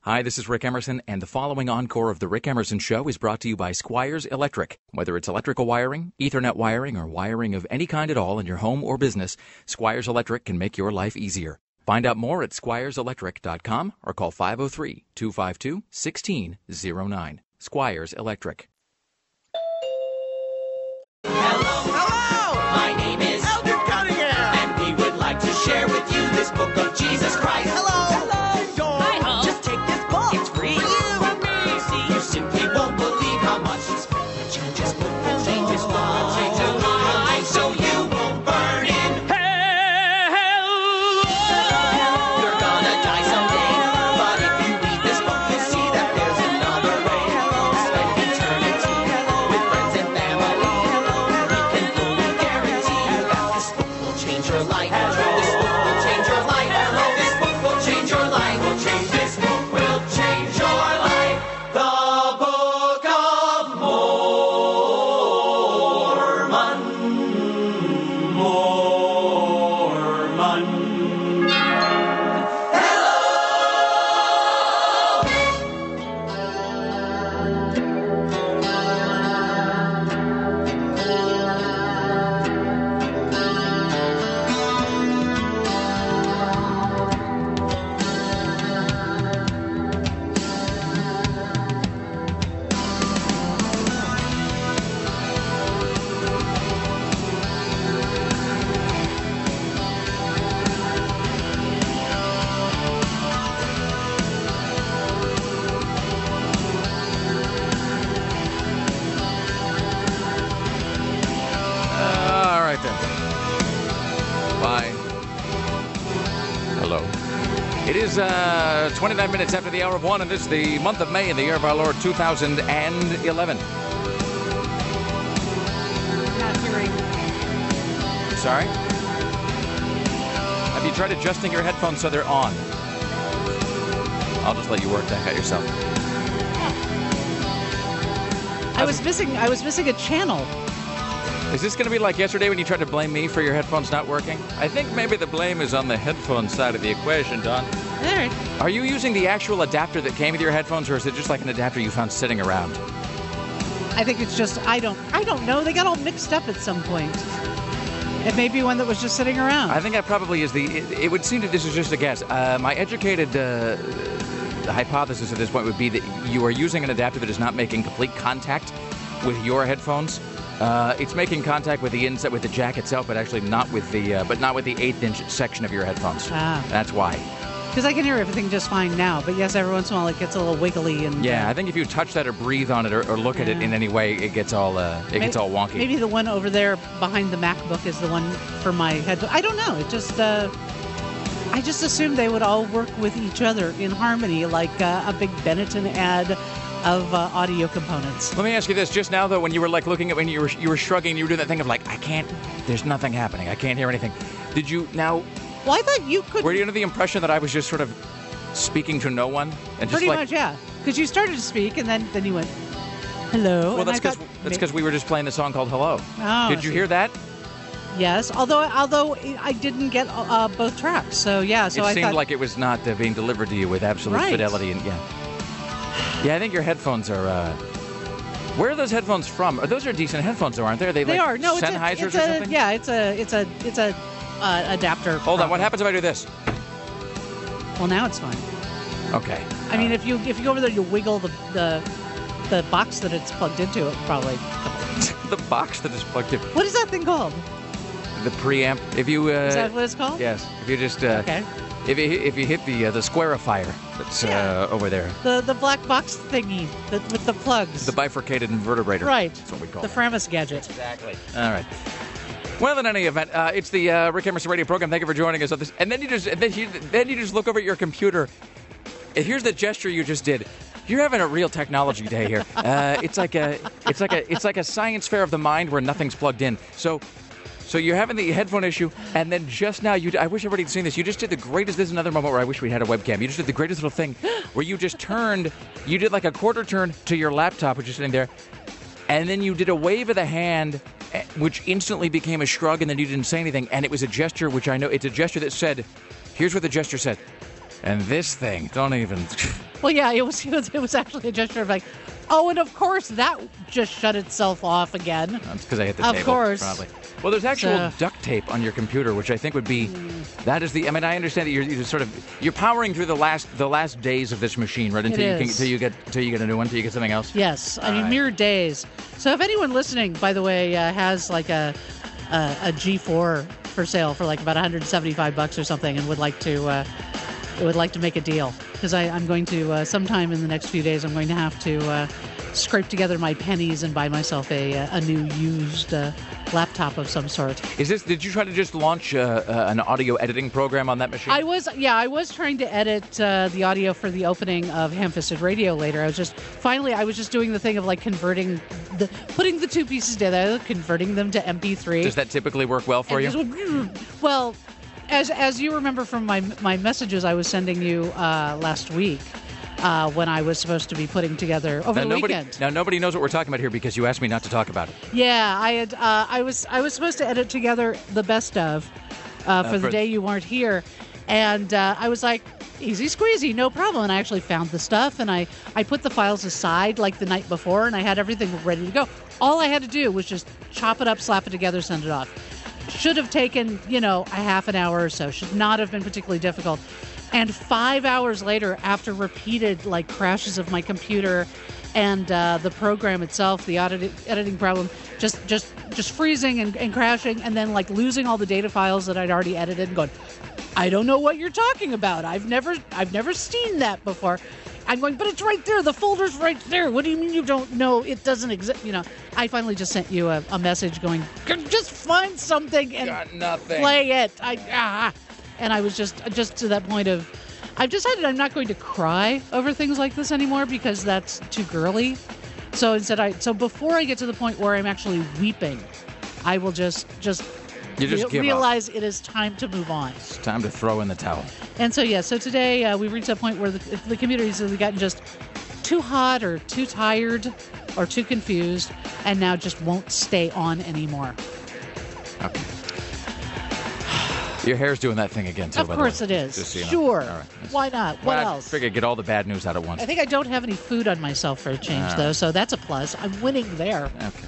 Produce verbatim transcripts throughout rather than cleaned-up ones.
Hi, this is Rick Emerson, and the following encore of The Rick Emerson Show is brought to you by Squires Electric. Whether it's electrical wiring, Ethernet wiring, or wiring of any kind at all in your home or business, Squires Electric can make your life easier. Find out more at squires electric dot com or call five oh three, two five two, one six oh nine. Squires Electric. Hello. Hello! My name is Elder Cunningham! and we would like to share with you this book of Jesus Christ. Hello! Hello! Hi, Ho. Just take this book. It's free. For you and me. See, you simply won't believe how much this book will change. This book will change. This book will change your life, so you won't burn in hell. You're gonna die someday, but if you read this book, you'll see that there's another way. Spend eternity with friends and family. We can fully guarantee you that this book will change your life. This book will change your life. This book will change your life. Will change this book will change your life. The Book of Mormon. Mormon. All right, then. Bye. Hello. It is uh, twenty-nine minutes after the hour of one, and this is the month of May in the year of our Lord, two thousand eleven. Not hearing. Sorry? Have you tried adjusting your headphones so they're on? I'll just let you work that out yourself. I was missing. I was missing a channel. Is this going to be like yesterday when you tried to blame me for your headphones not working? I think maybe the blame is on the headphone side of the equation, Don. All right. Are you using the actual adapter that came with your headphones, or is it just like an adapter you found sitting around? I think it's just. I don't. I don't know. They got all mixed up at some point. It may be one that was just sitting around. I think that probably is the. It, it would seem that this is just a guess. Uh, my educated uh, hypothesis at this point would be that you are using an adapter that is not making complete contact with your headphones. Uh, it's making contact with the inside, with the jack itself, but actually not with the, uh, but not with the eighth inch section of your headphones. Ah. That's why. Because I can hear everything just fine now. But yes, every once in a while it gets a little wiggly and. Yeah, uh, I think if you touch that or breathe on it or, or look at it Yeah. in any way, it gets all, uh, it gets all wonky. Maybe the one over there behind the MacBook is the one for my head. I don't know. It just. Uh, I just assumed they would all work with each other in harmony, like uh, a big Benetton ad of uh, audio components. Let me ask you this: just now, though, when you were like looking at when you were you were shrugging, you were doing that thing of like, I can't. There's nothing happening. I can't hear anything. Did you now? Well, I thought you could. Were you under the impression that I was just sort of speaking to no one and just Pretty like? much, yeah. Because you started to speak, and then, then you went, hello. Well, and that's I because thought that's may- because we were just playing the song called Hello. Oh, Did I you see. hear that? Yes, although although I didn't get uh, both tracks, so yeah. So it I seemed thought, like it was not uh, being delivered to you with absolute Right. fidelity and yeah. Yeah, I think your headphones are. Uh, where are those headphones from? Oh, those are decent headphones, though, aren't they? Are they, they like are. No, it's a, Sennheisers it's or a something? yeah. It's a it's a it's a uh, adapter. Hold on. What problem. happens if I do this? Well, now it's fine. Okay. I mean, if you if you go over there, you wiggle the the the box that it's plugged into, it probably. the box that is plugged in. What is that thing called? The preamp. If you. Uh, Is that what it's called? Yes. If you just. Uh, Okay. If you if you hit the uh, the squarifier that's Yeah. uh, over there, The the black box thingy that, with the plugs. the bifurcated invertebrator. Right. That's what we call the it. Framus gadget. Exactly. All right. Well, in any event, uh, it's the uh, Rick Emerson Radio program. Thank you for joining us on this. And then you just and then you, then you just look over at your computer. And here's the gesture you just did. You're having a real technology day here. Uh, it's like a it's like a it's like a science fair of the mind where nothing's plugged in. So. So you're having the headphone issue, and then just now, you I wish everybody had seen this. You just did the greatest, this is another moment where I wish we had a webcam. You just did the greatest little thing where you just turned, you did like a quarter turn to your laptop, which is sitting there, and then you did a wave of the hand, eh, which instantly became a shrug, and then you didn't say anything, and it was a gesture, which I know, it's a gesture that said, here's what the gesture said, and this thing, don't even, Well, yeah, it was, it was it was actually a gesture of like, oh, and of course that just shut itself off again. That's because I hit the Of table. course. Probably. Well, there's actual So- duct tape on your computer, which I think would be. That is the. I mean, I understand that you're, you're just sort of you're powering through the last the last days of this machine, right? Until It you can is. until you get until you get a new one, until you get something else. Yes, I All mean right. mere days. So if anyone listening, by the way, uh, has like a, a a G four for sale for like about one hundred seventy-five bucks or something, and would like to uh, would like to make a deal, because I'm going to uh, sometime in the next few days I'm going to have to uh, scrape together my pennies and buy myself a a new used uh, laptop of some sort. Is this? Did you try to just launch uh, uh, an audio editing program on that machine? I was, yeah, I was trying to edit uh, the audio for the opening of Ham-Fisted Radio later. I was just, finally, I was just doing the thing of like converting, the putting the two pieces together, converting them to M P three. Does that typically work well for And you? just- well, as as you remember from my my messages I was sending you uh, last week, uh, when I was supposed to be putting together over Now the nobody, weekend. now nobody knows what we're talking about here because you asked me not to talk about it. Yeah, I had. Uh, I was. I was supposed to edit together the best of uh, for for- the day you weren't here, and uh, I was like, easy squeezy, no problem. And I actually found the stuff, and I I put the files aside like the night before, and I had everything ready to go. All I had to do was just chop it up, slap it together, send it off. Should have taken, you know, a half an hour or so. Should not have been particularly difficult. And five hours later, after repeated like crashes of my computer and uh, the program itself, the edit- editing problem, just just just freezing and, and crashing, and then like losing all the data files that I'd already edited and going, I don't know what you're talking about. I've never I've never seen that before. I'm going, but it's right there. The folder's right there. What do you mean you don't know? It doesn't exist. You know, I finally just sent you a, a message going, just find something and Got nothing. play it. I ah. And I was just just to that point of, I've decided I'm not going to cry over things like this anymore because that's too girly. So instead, I so before I get to the point where I'm actually weeping, I will just just, You just re- give up. realize it is time to move on. It's time to throw in the towel. And so yeah, so today uh, we reached a point where the, the communities have gotten just too hot or too tired or too confused, and now just won't stay on anymore. Okay. Your hair's doing that thing again, too, Of by the course way. it is. Just so you know. Sure. All right. Why not? What Well, I else? Figure get all the bad news out at once. I think I don't have any food on myself for a change, All though, right. so that's a plus. I'm winning there. Okay.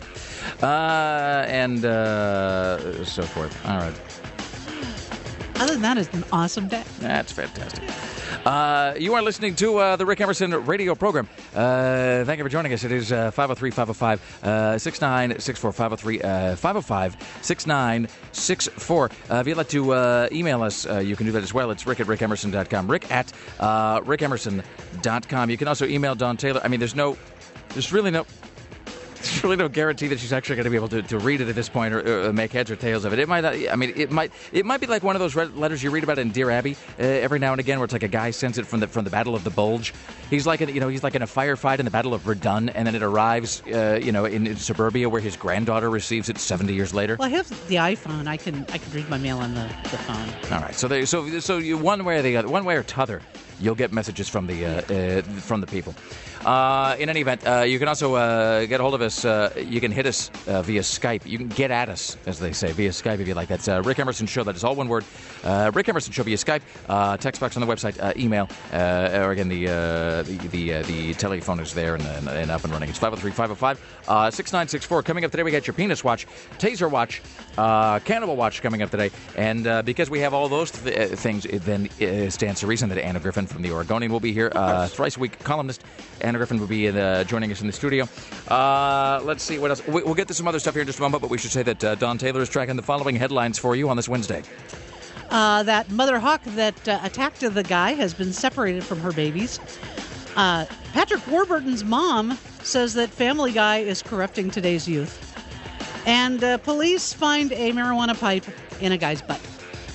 Uh, and uh, so forth. All right. Other than that, it's an awesome day. That's fantastic. Uh, you are listening to uh, the Rick Emerson radio program. Uh, thank you for joining us. It is uh, five oh three, five oh five, six nine six four, five oh three, five oh five, six nine six four. Uh, if you'd like to uh, email us, uh, you can do that as well. It's rick at rick emerson dot com. Rick at uh, rick emerson dot com. You can also email Dawn Taylor. I mean, there's no, there's really no... There's really no guarantee that she's actually going to be able to, to read it at this point or, or make heads or tails of it. It might, not, I mean, it might, it might be like one of those red letters you read about in Dear Abby uh, every now and again, where it's like a guy sends it from the from the Battle of the Bulge. He's like, in, you know, he's like in a firefight in the Battle of Verdun, and then it arrives, uh, you know, in, in suburbia where his granddaughter receives it seventy years later. Well, I have the iPhone. I can I can read my mail on the, the phone. All right, so there, so so you one way or the other, one way or t'other, you'll get messages from the uh, uh, from the people. Uh, in any event, uh, you can also uh, get a hold of us. Uh, you can hit us uh, via Skype. You can get at us, as they say, via Skype if you like. That's uh, Rick Emerson Show. That is all one word. Uh, Rick Emerson Show via Skype. Uh, text box on the website. Uh, email. Uh, or again, the uh, the the, uh, the telephone is there and, and, and up and running. It's five oh three, five oh five, six nine six four. Coming up today, we got your penis watch, taser watch, uh, cannibal watch coming up today. And uh, because we have all those th- things, it then uh, stands to reason that Anna Griffin from the Oregonian will be here. Uh, thrice a week columnist Anna Griffin will be uh, joining us in the studio. Uh, let's see what else. We, we'll get to some other stuff here in just a moment, but we should say that uh, Dawn Taylor is tracking the following headlines for you on this Wednesday. Uh, that mother hawk that uh, attacked the guy has been separated from her babies. Uh, Patrick Warburton's mom says that Family Guy is corrupting today's youth. And uh, police find a marijuana pipe in a guy's butt.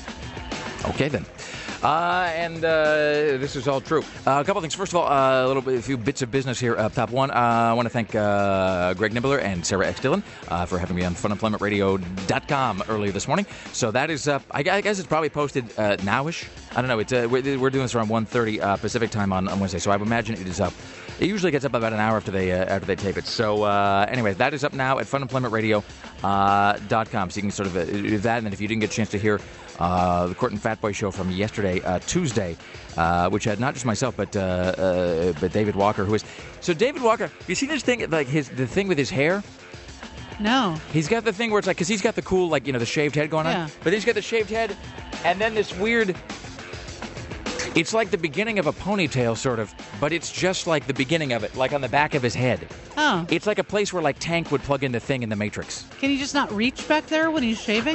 Okay, then. Uh, and uh, this is all true. Uh, a couple things. First of all, uh, a little bit, a few bits of business here. Up top one, uh, I want to thank uh, Greg Nibbler and Sarah X. Dillon uh, for having me on fun employment radio dot com earlier this morning. So that is up. I, I guess it's probably posted uh, nowish. I don't know. It's uh, we're, we're doing this around one thirty uh, Pacific time on, on Wednesday, so I would imagine it is up. It usually gets up about an hour after they uh, after they tape it. So uh, anyway, that is up now at fun employment radio dot com. Uh, so you can sort of uh, do that, and then if you didn't get a chance to hear uh, the Court and Fatboy show from yesterday, uh, Tuesday, uh, which had not just myself, but uh, uh, but David Walker, who is so David Walker. You see this thing, like his the thing with his hair. No. He's got the thing where it's like, because he's got the cool, like, you know, the shaved head going Yeah. on. But then he's got the shaved head, and then this weird, it's like the beginning of a ponytail, sort of, but it's just like the beginning of it, like on the back of his head. Oh. It's like a place where, like, Tank would plug in the thing in the Matrix. Can he just not reach back there when he's shaving?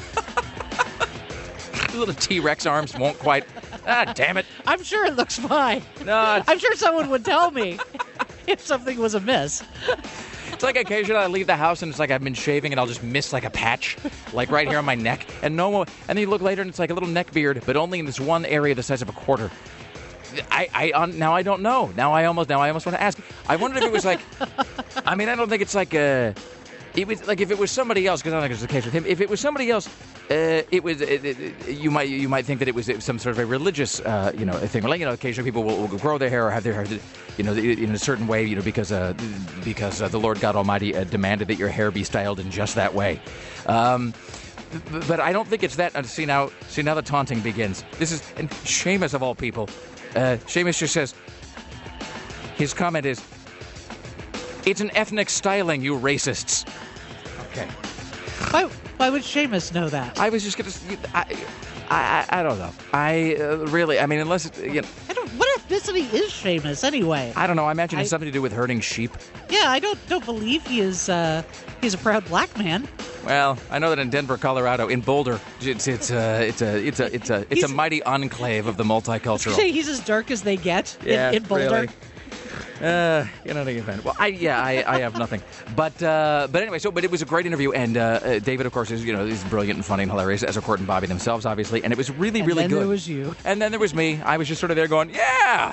Little T-Rex arms won't quite, ah, damn it. I'm sure it looks fine. No, it's, I'm sure someone would tell me if something was amiss. it's like occasionally I leave the house and it's like I've been shaving and I'll just miss like a patch, like right here on my neck. And no more, and then you look later and it's like a little neck beard, but only in this one area the size of a quarter. I, I on, now I don't know. Now I almost, now I almost want to ask. I wondered if it was like, I mean, I don't think it's like a, it was like if it was somebody else, because I don't think it's the case with him. If it was somebody else, uh, it was it, it, you might you might think that it was, it was some sort of a religious, uh, you know, thing. Like, you know, occasionally people will, will grow their hair or have their hair, you know, in a certain way, you know, because uh, because uh, the Lord God Almighty uh, demanded that your hair be styled in just that way. Um, but I don't think it's that. See now, see now the taunting begins. This is, and Seamus of all people. Uh, Seamus just says, his comment is, "It's an ethnic styling, you racists." Okay. Why, why would Seamus know that? I was just going to, I, I, I don't know. I uh, really, I mean, unless, it, you know, I don't. What ethnicity is Seamus anyway? I don't know. I imagine it's I- something to do with herding sheep. Yeah, I don't don't believe he is. Uh, he's a proud black man. Well, I know that in Denver, Colorado, in Boulder, it's it's a it's a it's a it's a it's a He's- mighty enclave of the multicultural. Say he's as dark as they get in, Yeah, in Boulder. really. Uh, you know, the event. Well, I yeah, I, I have nothing. But uh, but anyway, so but it was a great interview, and uh, uh, David, of course, is you know is brilliant and funny and hilarious, as are Court and Bobby themselves, obviously, and it was really And really then good. there was you. And then there was me. I was just sort of there going, yeah.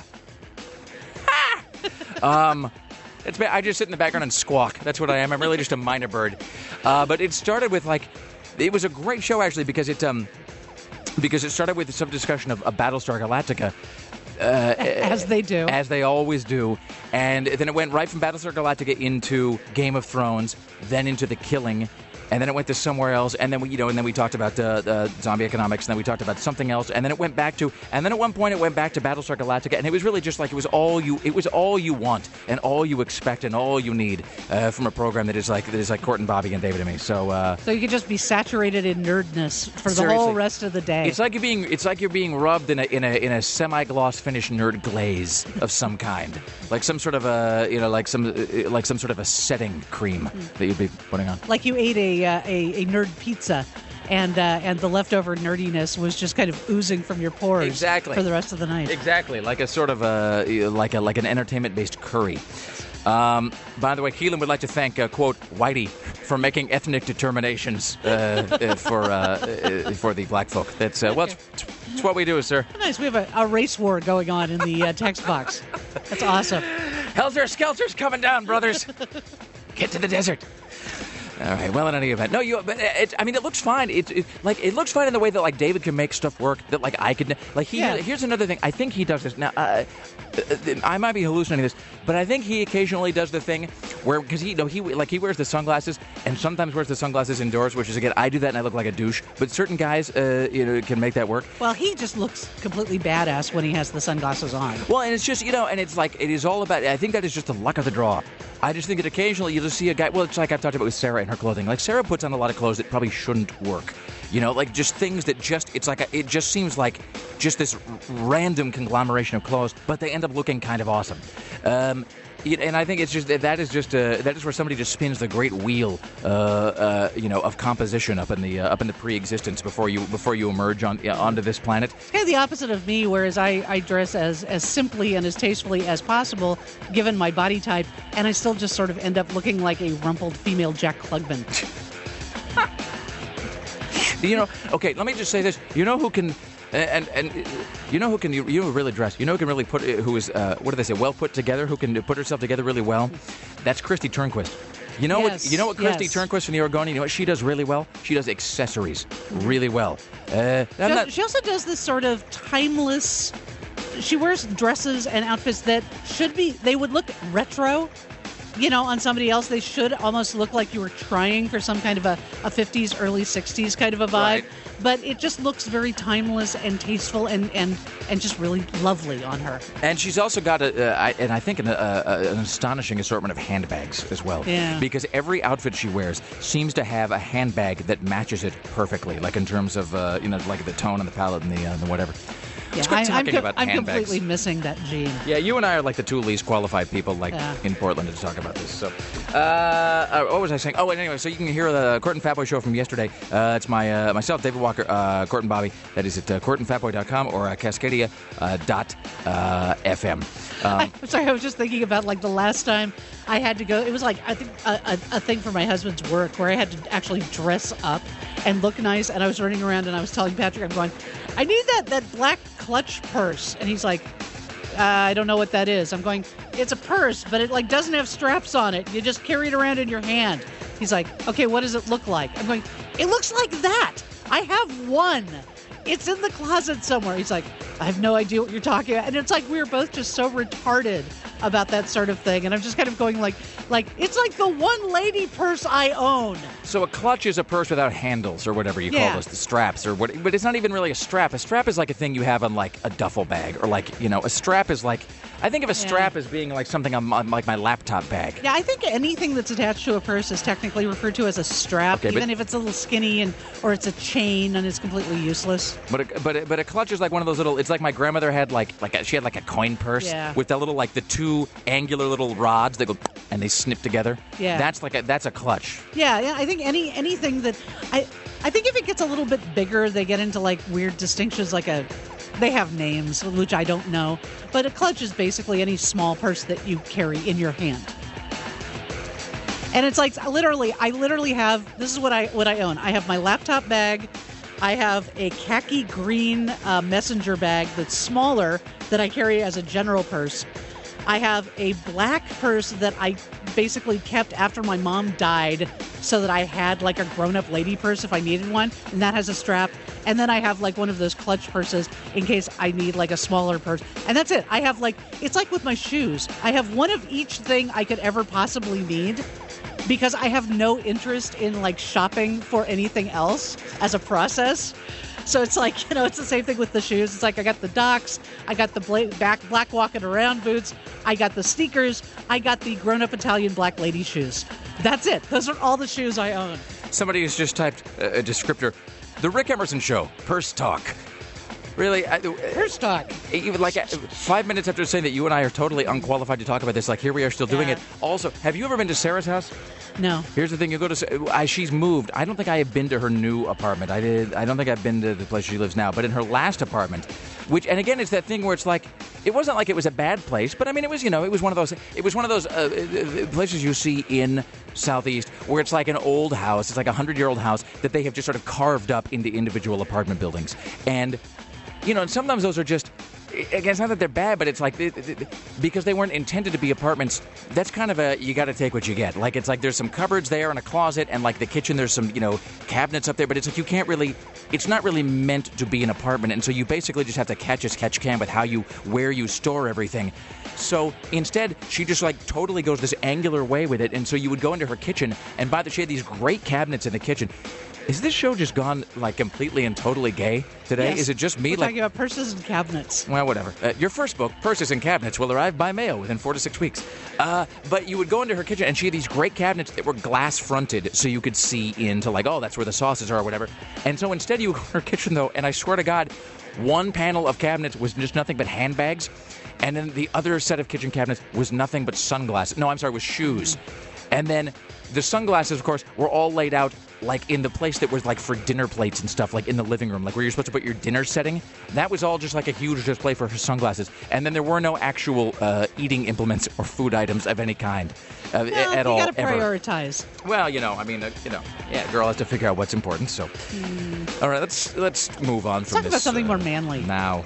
Ha! um. It's been, I just sit in the background and squawk. That's what I am. I'm really just a minor bird. Uh, but it started with like, it was a great show actually because it um, because it started with some discussion of, of Battlestar Galactica. Uh, As they do. As they always do. And then it went right from Battlestar Galactica into Game of Thrones, then into The Killing, and then it went to somewhere else, and then we, you know, and then we talked about uh, uh, zombie economics, and then we talked about something else, and then it went back to, and then at one point it went back to Battlestar Galactica, and it was really just like it was all you, it was all you want, and all you expect, and all you need uh, from a program that is like that is like Court and Bobby and David and me. So. Uh, So you could just be saturated in nerdness for the Seriously. whole rest of the day. It's like you're being it's like you're being rubbed in a in a in a semi-gloss finish nerd glaze of some kind, like some sort of a you know like some uh, like some sort of a setting cream that you'd be putting on. like you ate a uh, a, a nerd pizza, and uh, and the leftover nerdiness was just kind of oozing from your pores Exactly. for the rest of the night. Exactly, like a sort of a like a like an entertainment-based curry. Um, by the way, Keelan would like to thank uh, quote Whitey for making ethnic determinations uh, uh, for uh, uh, for the black folk. That's uh, well, it's, it's what we do, sir. Nice. We have a, a race war going on in the uh, text box. That's awesome. Helter Skelter's coming down, brothers. Get to the desert. All right. Well, in any event, no, you. But it, I mean, it looks fine. It, it like it looks fine in the way that like David can make stuff work. That like I could. Like he. Yeah. Here's another thing. I think he does this now. Uh, uh, I might be hallucinating this, but I think he occasionally does the thing where because he, you know, he like he wears the sunglasses and sometimes wears the sunglasses indoors, which is again I do that and I look like a douche. But certain guys, uh, you know, can make that work. Well, he just looks completely badass when he has the sunglasses on. Well, and it's just, you know, and it's like, it is all about, I think that is just the luck of the draw. I just think that occasionally you just see a guy, well, it's like I've talked about with Sarah and her clothing. Like, Sarah puts on a lot of clothes that probably shouldn't work. You know, like just things that just, it's like, a, it just seems like just this r- random conglomeration of clothes, but they end up looking kind of awesome. Um, it- and I think it's just, that is just, uh, that is where somebody just spins the great wheel, uh, uh, you know, of composition up in the, uh, up in the pre-existence before you, before you emerge on, yeah, onto this planet. It's kind of the opposite of me, whereas I, I dress as, as simply and as tastefully as possible, given my body type, and I still just sort of end up looking like a rumpled female Jack Klugman. You know, okay, let me just say this. You know who can, and and, and you know who can, you, you know who really dress. You know who can really put, who is, uh, what do they say, well put together, who can put herself together really well? That's Christy Turnquist. You know Yes, what? You know what Christy yes. Turnquist from the Oregonian, you know what she does really well? She does accessories really well. Uh, She I'm also, not- she also does this sort of timeless. She wears dresses and outfits that should be. They would look retro, you know, on somebody else, they should almost look like you were trying for some kind of a, a fifties, early sixties kind of a vibe. Right. But it just looks very timeless and tasteful and, and, and just really lovely on her. And she's also got, a, uh, I, and I think, an, uh, uh, an astonishing assortment of handbags as well. Yeah. Because every outfit she wears seems to have a handbag that matches it perfectly, like in terms of, uh, you know, like the tone and the palette and the, uh, the whatever. Let's quit I, I'm, talking co- about I'm handbags. completely missing that gene. Yeah, you and I are like the two least qualified people, like Yeah. in Portland, to talk about this. So, uh, uh, what was I saying? Oh, and anyway, so you can hear the Court and Fatboy show from yesterday. Uh, it's my uh, myself, David Walker, uh, Court and Bobby. That is at uh, court and fatboy dot com or uh, Cascadia uh, dot uh, F M. Um, I'm sorry, I was just thinking about like the last time I had to go. It was like I think a, a, a thing for my husband's work where I had to actually dress up and look nice. And I was running around and I was telling Patrick, I'm going, I need that that black clutch purse. And he's like, uh, I don't know what that is. I'm going, it's a purse, but it like doesn't have straps on it. You just carry it around in your hand. He's like, okay, what does it look like? I'm going, it looks like that. I have one. It's in the closet somewhere. He's like, I have no idea what you're talking about. And it's like we were both just so retarded about that sort of thing. And I'm just kind of going like, like it's like the one lady purse I own. So a clutch is a purse without handles or whatever you Yeah. call those, the straps or what. But it's not even really a strap. A strap is like a thing you have on like a duffel bag or like, you know, a strap is like, I think of a Yeah. strap as being like something on, on like my laptop bag. Yeah, I think anything that's attached to a purse is technically referred to as a strap, Okay, but- even if it's a little skinny and or it's a chain and it's completely useless. But a, but a, but a clutch is like one of those little. It's like my grandmother had like like a, she had like a coin purse Yeah. with that little like the two angular little rods that go and they snip together. Yeah. That's like a that's a clutch. Yeah, yeah. I think any anything that I I think if it gets a little bit bigger, they get into like weird distinctions. Like a, they have names which I don't know, but a clutch is basically any small purse that you carry in your hand. And it's like literally, I literally have. This is what I what I own. I have my laptop bag. I have a khaki green uh, messenger bag that's smaller that I carry as a general purse. I have a black purse that I basically kept after my mom died so that I had like a grown-up lady purse if I needed one, and that has a strap. And then I have like one of those clutch purses in case I need like a smaller purse. And that's it. I have like, it's like with my shoes. I have one of each thing I could ever possibly need because I have no interest in like shopping for anything else as a process. So it's like, you know, it's the same thing with the shoes. It's like I got the Docs, I got the bla- back black walking around boots, I got the sneakers, I got the grown-up Italian black lady shoes. That's it. Those are all the shoes I own. Somebody has just typed a, a descriptor. The Rick Emerson Show, purse talk. Really, I, Purse talk. even like uh, five minutes after saying that you and I are totally unqualified to talk about this, like here we are still doing Yeah. it. Also, have you ever been to Sarah's house? No. Here's the thing: you go to, I, she's moved. I don't think I have been to her new apartment. I did. I don't think I've been to the place she lives now. But in her last apartment, which, and again, it's that thing where it's like, it wasn't like it was a bad place, but I mean, it was, you know, it was one of those. It was one of those uh, places you see in Southeast where it's like an old house. It's like a hundred-year-old house that they have just sort of carved up into individual apartment buildings, and you know, and sometimes those are just. Again, it's not that they're bad, but it's like it, it, it- because they weren't intended to be apartments. That's kind of a you got to take what you get. Like it's like there's some cupboards there and a closet, and like the kitchen, there's some you know cabinets up there. But it's like you can't really. It's not really meant to be an apartment, and so you basically just have to catch as catch can with how you where you store everything. So instead, she just like totally goes this angular way with it, and so you would go into her kitchen, and by the she had these great cabinets in the kitchen. Is this show just gone like completely and totally gay today? Yes. Is it just me? We're like talking about purses and cabinets. well, whatever. Uh, your first book, Purses and Cabinets, will arrive by mail within four to six weeks. Uh, but you would go into her kitchen, and she had these great cabinets that were glass-fronted, so you could see into, like, oh, that's where the sauces are or whatever. And so instead you go in her kitchen, though, and I swear to God, one panel of cabinets was just nothing but handbags, and then the other set of kitchen cabinets was nothing but sunglasses. No, I'm sorry, was shoes. And then the sunglasses, of course, were all laid out like in the place that was like for dinner plates and stuff, like in the living room, like where you're supposed to put your dinner setting. That was all just like a huge display for her sunglasses. And then there were no actual uh, eating implements or food items of any kind uh, Well, at you all. gotta ever. prioritize. Well, you know, I mean, uh, you know, yeah, girl has to figure out what's important. So, all right, let's let's move on from talk this. about something uh, more manly. now.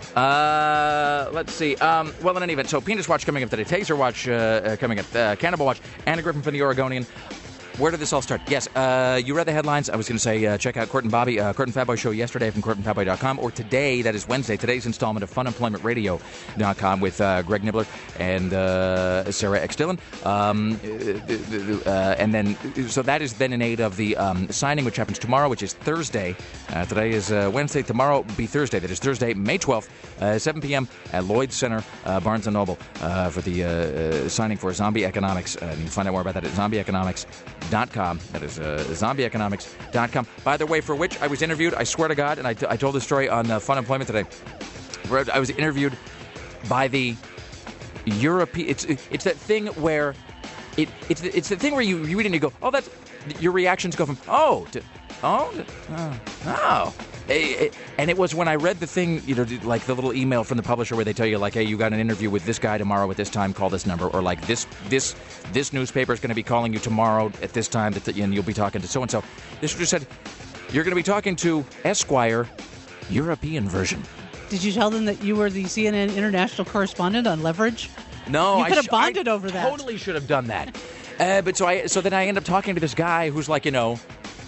Uh, let's see. Um, well, in any event, so Penis Watch coming up today, Taser Watch uh, uh, coming up, uh, Cannibal Watch, Anna Griffin from the Oregonian. where did this all start? Yes, uh, you read the headlines. I was going to say uh, check out Court and Bobby, uh, Court and Fatboy show yesterday from court and fatboy dot com, or today, that is Wednesday, today's installment of fun employment radio dot com with uh, Greg Nibbler and uh, Sarah X. Dillon. Um, uh, uh, and then, so that is then in aid of the um, signing, which happens tomorrow, which is Thursday. Uh, today is uh, Wednesday. Tomorrow will be Thursday. That is Thursday, May twelfth, uh, seven p.m. at Lloyd Center, uh, Barnes and Noble, uh, for the uh, uh, signing for Zombie Economics. Uh, you can find out more about that at zombie economics dot com. That is uh, zombie economics dot com. By the way, for which I was interviewed, I swear to God, and I, t- I told this story on uh, Fun Employment today, where I was interviewed by the European. It's it's that thing where it it's the, it's the thing where you, you read it and you go, oh, that's your reactions go from oh to oh to, oh oh. Eh, eh, And it was when I read the thing, you know, like the little email from the publisher where they tell you, like, hey, you got an interview with this guy tomorrow at this time, call this number, or like this this this newspaper is going to be calling you tomorrow at this time, that and you'll be talking to so and so. This just said you're going to be talking to Esquire, European version. Did you tell them that you were the C N N international correspondent on Leverage? No, You I could have sh- bonded I over that. Totally should have done that. Uh, but so I so then I end up talking to this guy who's like, you know,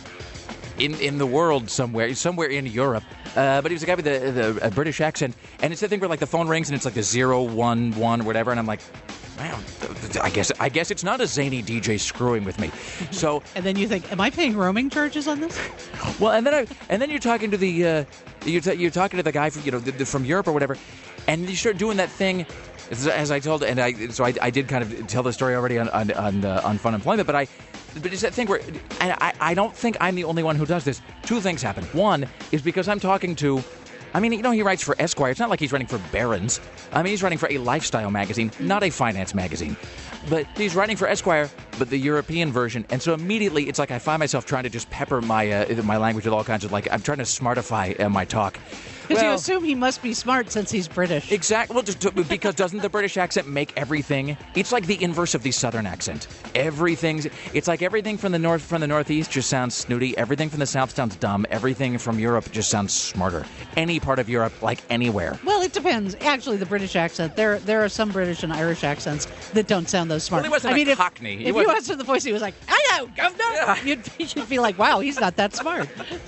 in in the world somewhere, somewhere in Europe. Uh, but he was a guy with a, the, a British accent, and it's the thing where like the phone rings and it's like the zero one one or whatever, and I'm like, wow, I guess I guess it's not a zany D J screwing with me. So And then you think, am I paying roaming charges on this? well, and then I and then you're talking to the uh, you're t- you're talking to the guy from you know the, the, from Europe or whatever, and you start doing that thing. As, as I told, and I so I, I did kind of tell the story already on on on, uh, on Fun Employment, but I. But it's that thing where, and I, I don't think I'm the only one who does this. Two things happen. One is because I'm talking to, I mean, you know, he writes for Esquire. It's not like he's writing for Barron's. I mean, he's writing for a lifestyle magazine, not a finance magazine. But he's writing for Esquire, but the European version. And so immediately, it's like I find myself trying to just pepper my uh, my language with all kinds of, like, I'm trying to smartify uh, my talk. Because you Well- assume he must be smart since he's British. Exactly. Well, just to, because doesn't the British accent make everything? It's like the inverse of the Southern accent. Everything's. It's like everything from the north, from the Northeast, just sounds snooty. Everything from the South sounds dumb. Everything from Europe just sounds smarter. Any part of Europe, like anywhere. Well, it depends. Actually, the British accent, there there are some British and Irish accents that don't sound those smart. Well, he wasn't I mean, a if, Cockney. He If you wasn't- answered the voice, he was like, hello, governor. Yeah. You'd, you'd be like, wow, he's not that smart.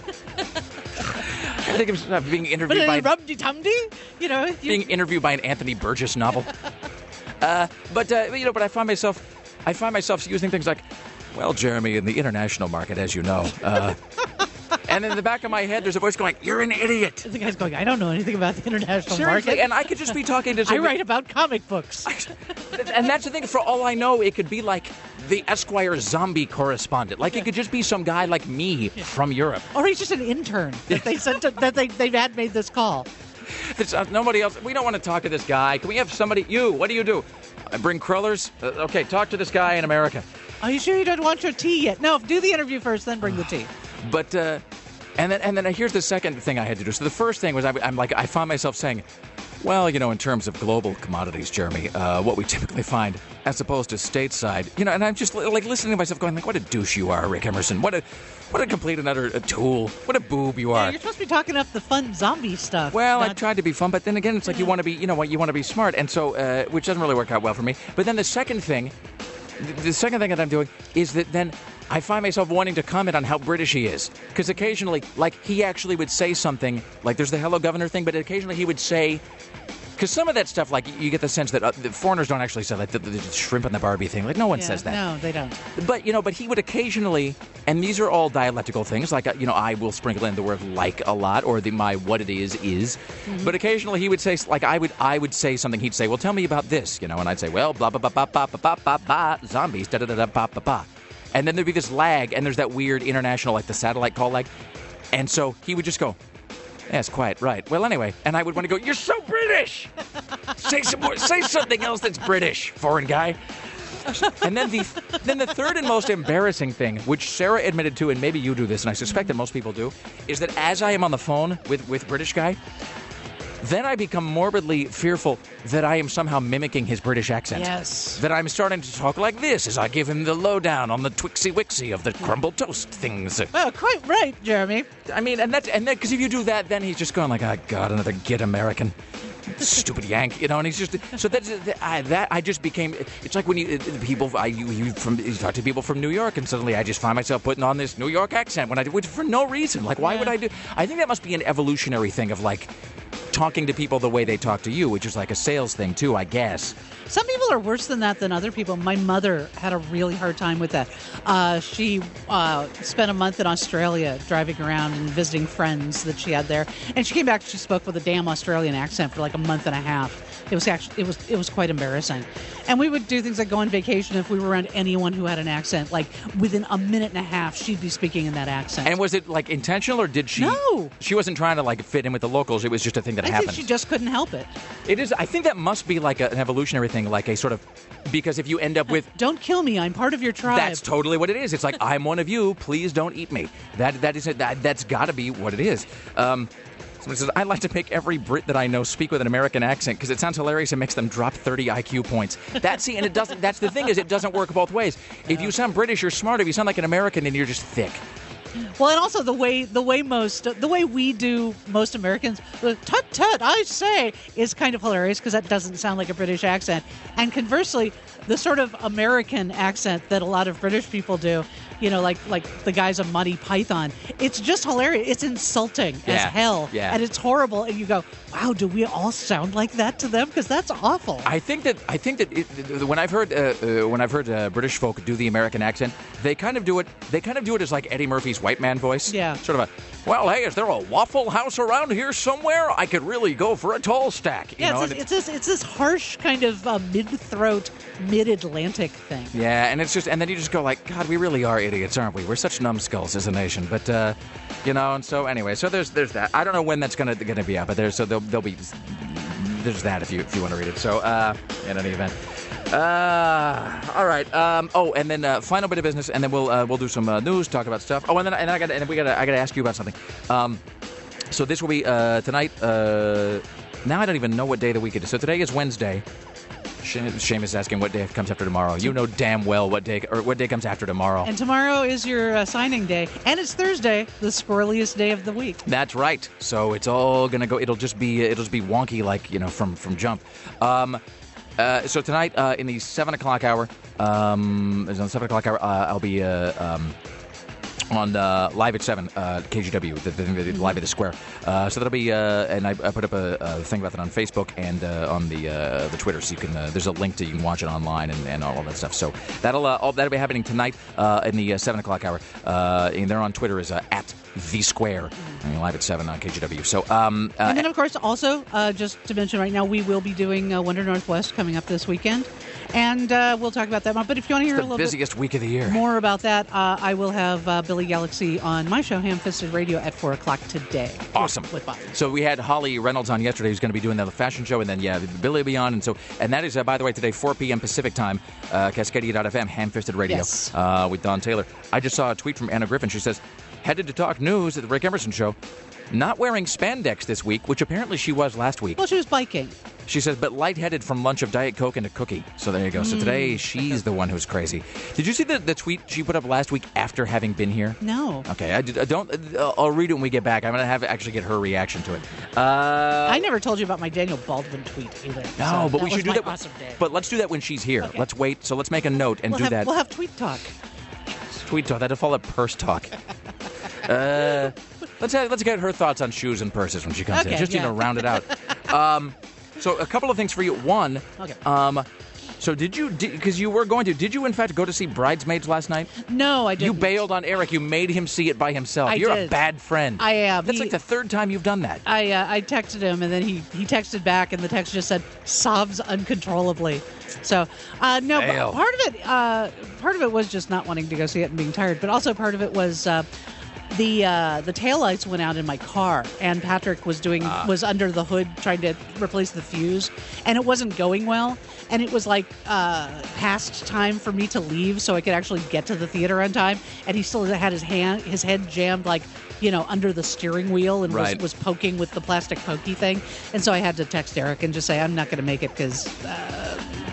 I think it was uh, being But interviewed a by rumdy-tumdy, you know. You, being interviewed by an Anthony Burgess novel. uh, but uh, you know, but I find myself, I find myself using things like, well, Jeremy, in the international market, as you know. Uh, and in the back of my head, there's a voice going, "You're an idiot." the guy's going, I don't know anything about the international Seriously, market. and I could just be talking to I somebody. write about comic books. And that's the thing. For all I know, it could be like the Esquire zombie correspondent. Like it could just be some guy like me from Europe. Or he's just an intern that they sent to, that they they had made this call. There's, uh, nobody else. We don't want to talk to this guy. Can we have somebody? You. What do you do? I bring crullers. Uh, okay, talk to this guy in America. Are you sure you don't want your tea yet? No, do the interview first, then bring the tea. But uh, and then and then here's the second thing I had to do. So the first thing was I, I'm like I found myself saying, well, you know, in terms of global commodities, Jeremy, uh, what we typically find as opposed to stateside, you know, and I'm just like listening to myself going like, what a douche you are, Rick Emerson. What a what a complete and utter a tool. What a boob you Yeah, are. you're supposed to be talking up the fun zombie stuff. Well, I not- tried to be fun, but then again, it's like you want to be, you know what, you want to be smart, and so, uh, which doesn't really work out well for me. But then the second thing, th- the second thing that I'm doing is that then I find myself wanting to comment on how British he is. Because occasionally, like, he actually would say something, like there's the hello governor thing, but occasionally he would say, because some of that stuff, like, you get the sense that uh, the foreigners don't actually say, like, the, the shrimp and the Barbie thing. Like, no one Yeah, says that. No, they don't. But, you know, but he would occasionally, and these are all dialectical things, like, uh, you know, I will sprinkle in the word like a lot, or the my what it is is. Mm-hmm. But occasionally he would say, like, I would I would say something, he'd say, well, tell me about this, you know, and I'd say, well, blah, blah, blah, blah, blah, blah, blah, blah, zombies, da, da, da, da, blah, blah, blah. And then there'd be this lag, and there's that weird international, like the satellite call lag. And so he would just go, yes, quite right. Well, anyway, and I would want to go, you're so British! say some more, say something else that's British, foreign guy. And then the then the third and most embarrassing thing, which Sarah admitted to, and maybe you do this, and I suspect that most people do, is that as I am on the phone with, with British guy, then I become morbidly fearful that I am somehow mimicking his British accent. Yes. That I'm starting to talk like this as I give him the lowdown on the Twixy Wixy of the crumble toast things. Well, quite right, Jeremy. I mean, and that's and then because if you do that, then he's just going like, oh God, another git American. stupid Yank, you know, and he's just so that's I, that I just became. It's like when you people I you, you from you talk to people from New York, and suddenly I just find myself putting on this New York accent when I do which for no reason. Like, why Yeah. would I do? I think that must be an evolutionary thing of like talking to people the way they talk to you, which is like a sales thing too, I guess. Some people are worse than that than other people. My mother had a really hard time with that. Uh, she uh, spent a month in Australia driving around and visiting friends that she had there, and she came back. She spoke with a damn Australian accent for like a month and a half. It was actually it was it was quite embarrassing. And we would do things like go on vacation if we were around anyone who had an accent. Like within a minute and a half, she'd be speaking in that accent. And was it like intentional, or did she? No. She wasn't trying to like fit in with the locals. It was just a thing that I happened. think she just couldn't help it. It is. I think that must be like a, an evolutionary thing, like a sort of because if you end up with. Don't kill me. I'm part of your tribe. That's totally what it is. It's like I'm one of you. Please don't eat me. That that is it. That that's got to be what it is. Um, somebody says I like to make every Brit that I know speak with an American accent because it sounds hilarious and makes them drop thirty I Q points. That's see, and it doesn't. That's the thing is it doesn't work both ways. If you sound British, you're smart. If you sound like an American, then you're just thick. Well, and also the way the way most the way we do most Americans, the tut tut I say, is kind of hilarious because that doesn't sound like a British accent. And conversely, the sort of American accent that a lot of British people do, you know, like like the guys on Monty Python, it's just hilarious. It's insulting as Yeah, hell, yeah. and it's horrible. And you go, wow, do we all sound like that to them? Because that's awful. I think that I think that it, when I've heard uh, uh, when I've heard uh, British folk do the American accent, they kind of do it. They kind of do it as like Eddie Murphy's white man voice. Yeah. Sort of a. Well, hey, is there a Waffle House around here somewhere? I could really go for a tall stack. You yeah, know? it's, and this, it's this it's this harsh kind of uh, mid-throat, mid-Atlantic thing. Yeah, and it's just, and then you just go like, God, we really are idiots, aren't we? We're such numbskulls as a nation. But, uh, you know, and so anyway, so there's there's that. I don't know when that's gonna gonna be out, but there's so there'll, there'll be there's that if you if you want to read it. So, uh, in any event. Uh, all right. Um, oh, and then uh, final bit of business, and then we'll uh, we'll do some uh, news, talk about stuff. Oh, and then and I got and we got I got to ask you about something. Um, so this will be uh, tonight. Uh, now I don't even know what day of the week it is. So today is Wednesday. Seamus is asking what day comes after tomorrow. You know damn well what day or what day comes after tomorrow. And tomorrow is your uh, signing day, and it's Thursday, the squirreliest day of the week. That's right. So it's all gonna go. It'll just be it'll just be wonky like you know from from jump. Um, uh, so tonight uh, in the seven o'clock hour, um, on the seven o'clock hour, uh, I'll be uh, um, on uh, live at seven, uh, K G W, the, the, the live at the Square. Uh, so that'll be, uh, and I, I put up a, a thing about that on Facebook and uh, on the uh, the Twitter. So you can, uh, there's a link to you can watch it online and, and all that stuff. So that'll uh, all that'll be happening tonight uh, in the uh, seven o'clock hour. Uh, and they're on Twitter is uh, at the Square, and live at seven on K G W. So um, uh, And then, of course, also, uh, just to mention right now, we will be doing uh, Wonder Northwest coming up this weekend. And uh, we'll talk about that more. But if you want to hear a the little busiest bit week of the year. more about that, uh, I will have uh, Billy Galaxy on my show, Ham Fisted Radio, at four o'clock today. Awesome. With, with Bob. So we had Holly Reynolds on yesterday, who's going to be doing the fashion show, and then yeah, Billy will be on, and so and that is uh, by the way today four p.m. Pacific time, uh, Cascadia dot f m, Ham Fisted Radio, Yes. uh, with Don Taylor. I just saw a tweet from Anna Griffin. She says, headed to talk news at the Rick Emerson show. Not wearing spandex this week, which apparently she was last week. Well, she was biking. She says, but lightheaded from lunch of Diet Coke and a cookie. So there you go. So today she's the one who's crazy. Did you see the, the tweet she put up last week after having been here? No. Okay, I, did, I don't. Uh, I'll read it when we get back. I'm gonna have actually get her reaction to it. Uh, I never told you about my Daniel Baldwin tweet either. No, so but that we should was do my that. Awesome day. But let's do that when she's here. Okay. Let's wait. So let's make a note and we'll do have, that. We'll have tweet talk. Tweet talk. That'll follow purse talk. uh, let's have, let's get her thoughts on shoes and purses when she comes in. Okay, Just you yeah. know, round it out. um, so a couple of things for you. One. Okay. Um, so did you? Because you were going to. Did you in fact go to see Bridesmaids last night? No, I didn't. You bailed on Eric. You made him see it by himself. I You're a did. bad friend. I am. That's He- like the third time you've done that. I uh, I texted him, and then he, he texted back, and the text just said sobs uncontrollably. So uh, no, Fail. but part of it uh, part of it was just not wanting to go see it and being tired, but also part of it was uh, the uh, the taillights went out in my car, and Patrick was doing Ah. was under the hood trying to replace the fuse, and it wasn't going well, and it was like uh, past time for me to leave so I could actually get to the theater on time, and he still had his hand his head jammed like. You know, under the steering wheel and Right. was, was poking with the plastic pokey thing. And so I had to text Eric and just say, I'm not going to make it because uh,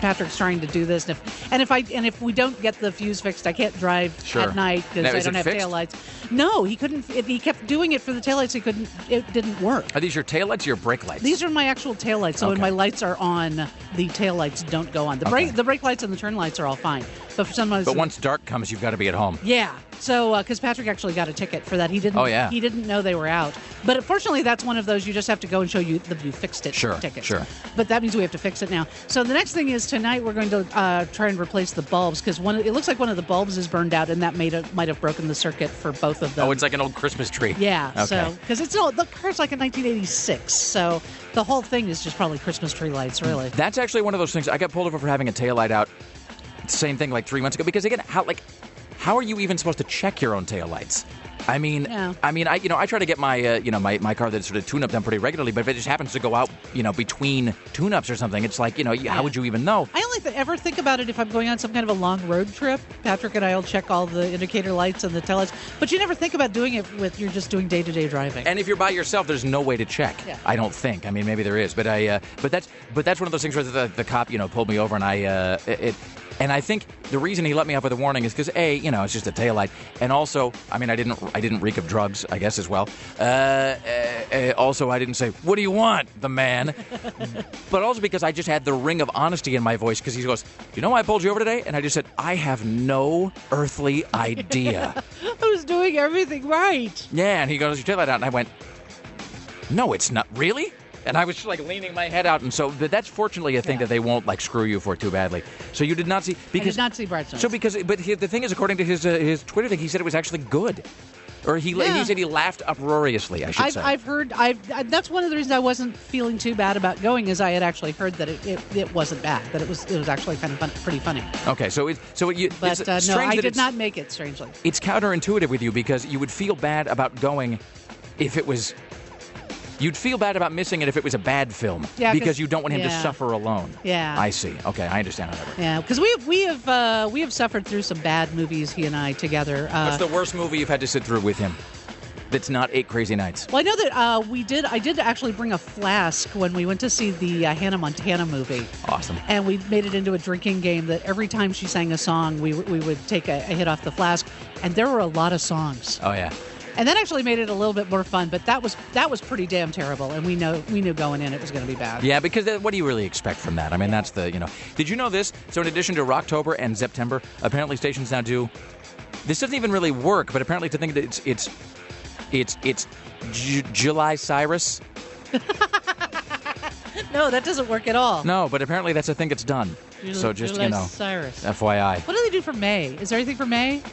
Patrick's trying to do this, and if and if I and if we don't get the fuse fixed, I can't drive Sure. at night Now, because I is don't it have fixed? taillights. No, he couldn't. It, he kept doing it for the taillights. He couldn't. It didn't work. Are these your taillights or your brake lights? These are my actual taillights, so when Okay. my lights are on, the taillights don't go on. The brake Okay. the brake lights and the turn lights are all fine, but for some reason, But once dark comes, you've got to be at home. yeah. So because Patrick actually got a ticket for that, he didn't. Oh, yeah. He didn't know they were out. But fortunately, that's one of those you just have to go and show you that you fixed it. Sure, tickets. sure. But that means we have to fix it now. So the next thing is tonight we're going to uh, try and replace the bulbs because one. It looks like one of the bulbs is burned out, and that made a, might have broken the circuit for both of them. Oh, it's like an old Christmas tree. Yeah, Okay. so because it's all the car's like in nineteen eighty-six, so the whole thing is just probably Christmas tree lights, really. That's actually one of those things. I got pulled over for having a taillight out. Same thing like three months ago. Because again, how like, how are you even supposed to check your own taillights? I mean, Yeah. I mean, I you know I try to get my uh, you know my, my car that sort of tune up done pretty regularly. But if it just happens to go out you know between tune ups or something, it's like you know how would you even know? I only th- ever think about it if I'm going on some kind of a long road trip. Patrick and I will check all the indicator lights and the taillights, but you never think about doing it with you're just doing day to day driving. And if you're by yourself, there's no way to check. Yeah. I don't think. I mean, maybe there is, but I. Uh, but that's but that's one of those things where the, the cop, you know, pulled me over, and I. Uh, it, and I think the reason he let me off with a warning is because a, you know, it's just a taillight, and also, I mean, I didn't, I didn't reek of drugs, I guess as well. Uh, uh, uh, also, I didn't say, "What do you want?" the man, but also because I just had the ring of honesty in my voice because he goes, "You know why I pulled you over today?" And I just said, "I have no earthly idea." I was doing everything right. Yeah, and he goes, "Your taillight out," and I went, "No, it's not really." And I was just like leaning my head out, and so but that's fortunately a thing Yeah. that they won't like screw you for too badly. So you did not see I because did not see bright signs. so because but he, the thing is, according to his uh, his Twitter thing, he said it was actually good, or he Yeah. he said he laughed uproariously. I should I've, say. I've heard. I've. I, that's one of the reasons I wasn't feeling too bad about going, is I had actually heard that it, it, it wasn't bad. That it was it was actually kind of fun, pretty funny. okay, so it so it, you, But it's uh, no, strange I that did it's, not make it. Strangely. It's counterintuitive with you because you would feel bad about going if it was. You'd feel bad about missing it if it was a bad film Yeah, 'cause- because you don't want him to yeah. suffer alone. Yeah. I see. Okay, I understand how that works. Yeah, because we have we have uh, we have suffered through some bad movies, he and I together. Uh, What's the worst movie you've had to sit through with him? That's not Eight Crazy Nights. Well, I know that uh, we did. I did actually bring a flask when we went to see the uh, Hannah Montana movie, Awesome. and we made it into a drinking game. That every time she sang a song, we we would take a, a hit off the flask, and there were a lot of songs, Oh yeah. and that actually made it a little bit more fun. But that was that was pretty damn terrible, and we know we knew going in it was going to be bad. Yeah, because uh, what do you really expect from that? I mean, that's the you know. Did you know this? So in addition to Rocktober and September, apparently stations now do. This doesn't even really work, but apparently to think that it's it's it's it's J- July Cyrus. No, that doesn't work at all. No, but apparently that's a thing that's done. Jul- So just July you know, Cyrus. F Y I. What do they do for May? Is there anything for May?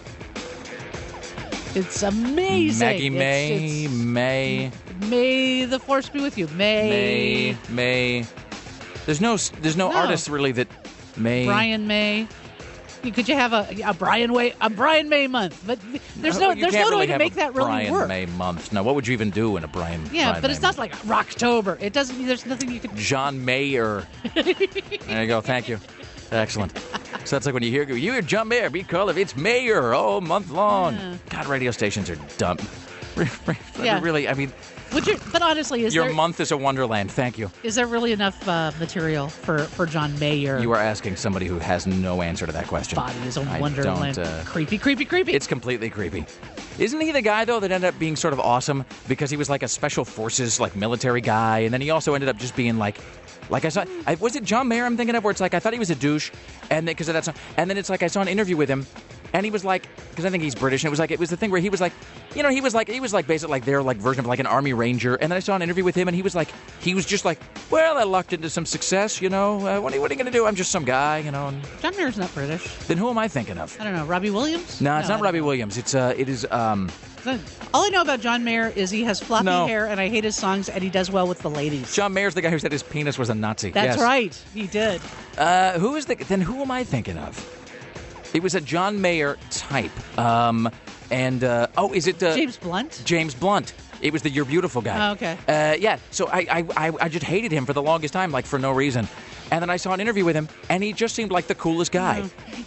It's amazing. Maggie It's- May, it's- May, May the force be with you. May. May, May. There's no there's no, No. artists really that May. Brian May. You- Could you have a, a Brian Way a Brian May month? But there's no you there's can't no really way to have make a that really Brian work. May month. No, what would you even do in a Brian? Yeah, Brian but May it's not month? like Rocktober. It doesn't. There's nothing you could. John Mayer. There you go. Thank you. Excellent. So that's like when you hear you hear John Mayer, be called if it's Mayer all month long. Yeah. God, radio stations are dumb. Yeah. Really, I mean, Would you? But honestly, is your there month is a wonderland. Thank you. is there really enough uh, material for for John Mayer? You are asking somebody who has no answer to that question. Body is a I wonderland. don't, uh, creepy, creepy, creepy. It's completely creepy. Isn't he the guy, though, that ended up being sort of awesome because he was like a special forces, like military guy, and then he also ended up just being like, like I saw, I, was it John Mayer I'm thinking of, where it's like I thought he was a douche, and then because of that song, and then it's like I saw an interview with him, and he was like, because I think he's British, and it was like it was the thing where he was like, you know, he was like he was like basically like their like version of like an army ranger, and then I saw an interview with him, and he was like, he was just like, well, I lucked into some success, you know, uh, what are, what are you gonna do? I'm just some guy, you know. And John Mayer's not British. then who am I thinking of? I don't know. Robbie Williams? No, it's I not don't Robbie know. Williams. It's uh, it is um. All I know about John Mayer is he has floppy No. hair, and I hate his songs, and he does well with the ladies. John Mayer's the guy who said his penis was a Nazi. That's Yes. right. He did. Uh, who is the? Then who am I thinking of? It was a John Mayer type. Um, and uh, oh, is it uh, James Blunt? James Blunt? It was the You're Beautiful guy. Oh, okay. Uh, yeah. So I, I, I, I just hated him for the longest time, like for no reason. And then I saw an interview with him, and he just seemed like the coolest guy.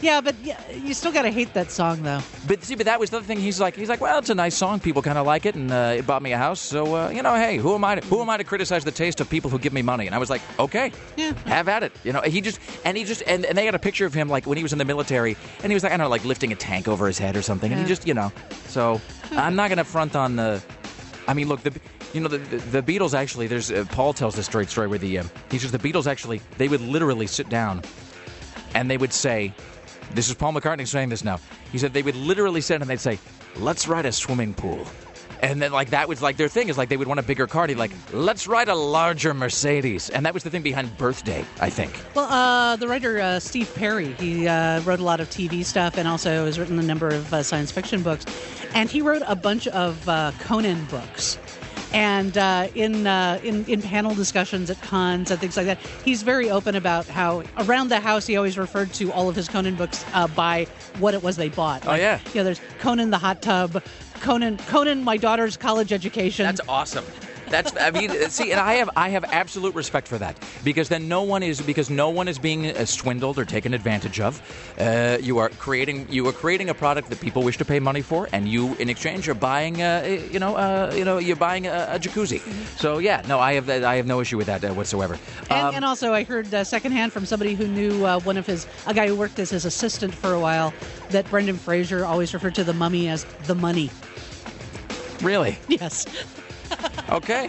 Yeah, but yeah, you still got to hate that song, though. But see, but that was the other thing. He's like, he's like, well, it's a nice song. People kind of like it, and uh, it bought me a house. So uh, you know, hey, who am I? To, who am I to criticize the taste of people who give me money? And I was like, okay, Yeah. have at it. You know, he just and he just and, and they got a picture of him like when he was in the military, and he was like, I don't know, like lifting a tank over his head or something, and he Yeah. just, you know. So I'm not gonna front on the. I mean, look, the you know the the, the Beatles actually. There's uh, Paul tells this great story where the um, he says the Beatles actually they would literally sit down, and they would say. This is Paul McCartney saying this now. He said they would literally sit and they'd say, let's ride a swimming pool. And then, like, that was, like, their thing is, like, they would want a bigger car. He'd like, let's ride a larger Mercedes. And that was the thing behind Birthday, I think. Well, uh, the writer uh, Steve Perry, he uh, wrote a lot of T V stuff and also has written a number of uh, science fiction books. And he wrote a bunch of uh, Conan books. And uh, in, uh, in in panel discussions at cons and things like that, he's very open about how around the house he always referred to all of his Conan books uh, by what it was they bought. Oh, yeah. You know, there's Conan the Hot Tub, Conan, Conan my daughter's college education. That's awesome. That's I mean, see, and I have I have absolute respect for that because then no one is because no one is being uh, swindled or taken advantage of. Uh, you are creating you are creating a product that people wish to pay money for, and you in exchange are buying uh, you know uh, you know you're buying a, a jacuzzi. So yeah, no, I have I have no issue with that uh, whatsoever. And, Um, and also, I heard uh, secondhand from somebody who knew uh, one of his, a guy who worked as his assistant for a while, that Brendan Fraser always referred to the mummy as the money. really. Yes. Okay.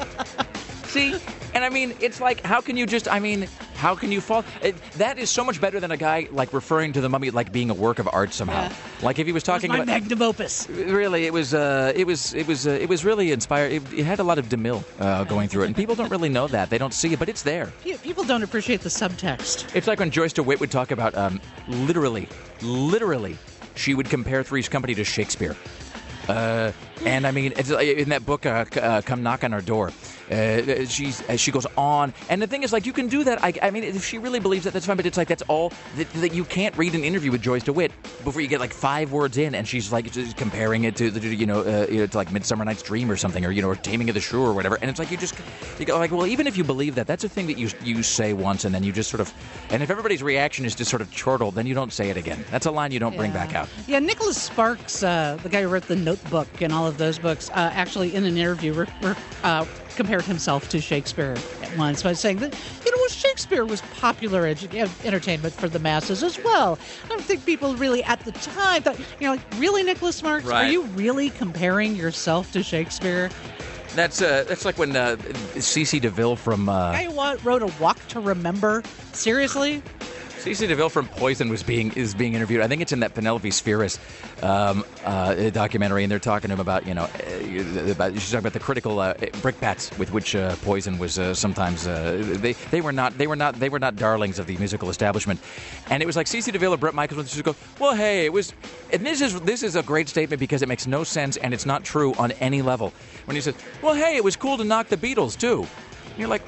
See, and I mean, it's like, how can you just, I mean, how can you fall? It, that is so much better than a guy, like, referring to the mummy like being a work of art somehow. Yeah. Like, if he was talking My about... magnum opus. Really, it was, uh, it was, it was, uh, it was really inspired. It, it had a lot of DeMille uh, going through it, and people don't really know that. They don't see it, but it's there. Pe- People don't appreciate the subtext. It's like when Joyce DeWitt would talk about, um, literally, literally, she would compare Three's Company to Shakespeare. Uh, and I mean, it's, uh, in that book, uh, c- uh, Come Knock on Our Door, uh, she's uh, she goes on, and the thing is, like, you can do that. I, I mean, if she really believes that, that's fine. But it's like that's all that, that you can't read an interview with Joyce DeWitt before you get like five words in, and she's like just comparing it to the you know uh, you know to like Midsummer Night's Dream or something, or you know, or Taming of the Shrew or whatever. And it's like you just you go like, well, even if you believe that, that's a thing that you you say once, and then you just sort of, and if everybody's reaction is just sort of chortled, then you don't say it again. That's a line you don't bring Yeah. back out. Yeah, Nicholas Sparks, uh, the guy who wrote The Notebook and all of those books, uh, actually in an interview re- re- uh, compared himself to Shakespeare at once by saying that, you know, Shakespeare was popular edu- entertainment for the masses as well. I don't think people really at the time thought, you know, like, really, Nicholas Sparks? Right. Are you really comparing yourself to Shakespeare? That's uh, that's like when uh, Cece DeVille from uh, The guy who wa- wrote A Walk to Remember? Seriously? Cece DeVille from Poison was being is being interviewed. I think it's in that Penelope Spheris um, uh, documentary, and they're talking to him about you know uh, about she's talking about the critical uh, brickbats with which uh, Poison was uh, sometimes uh, they they were not they were not they were not darlings of the musical establishment, and it was like Cece DeVille or Bret Michaels would just go, well, hey, it was, and this is this is a great statement because it makes no sense and it's not true on any level. When he says, well, hey, it was cool to knock the Beatles too, and you're like.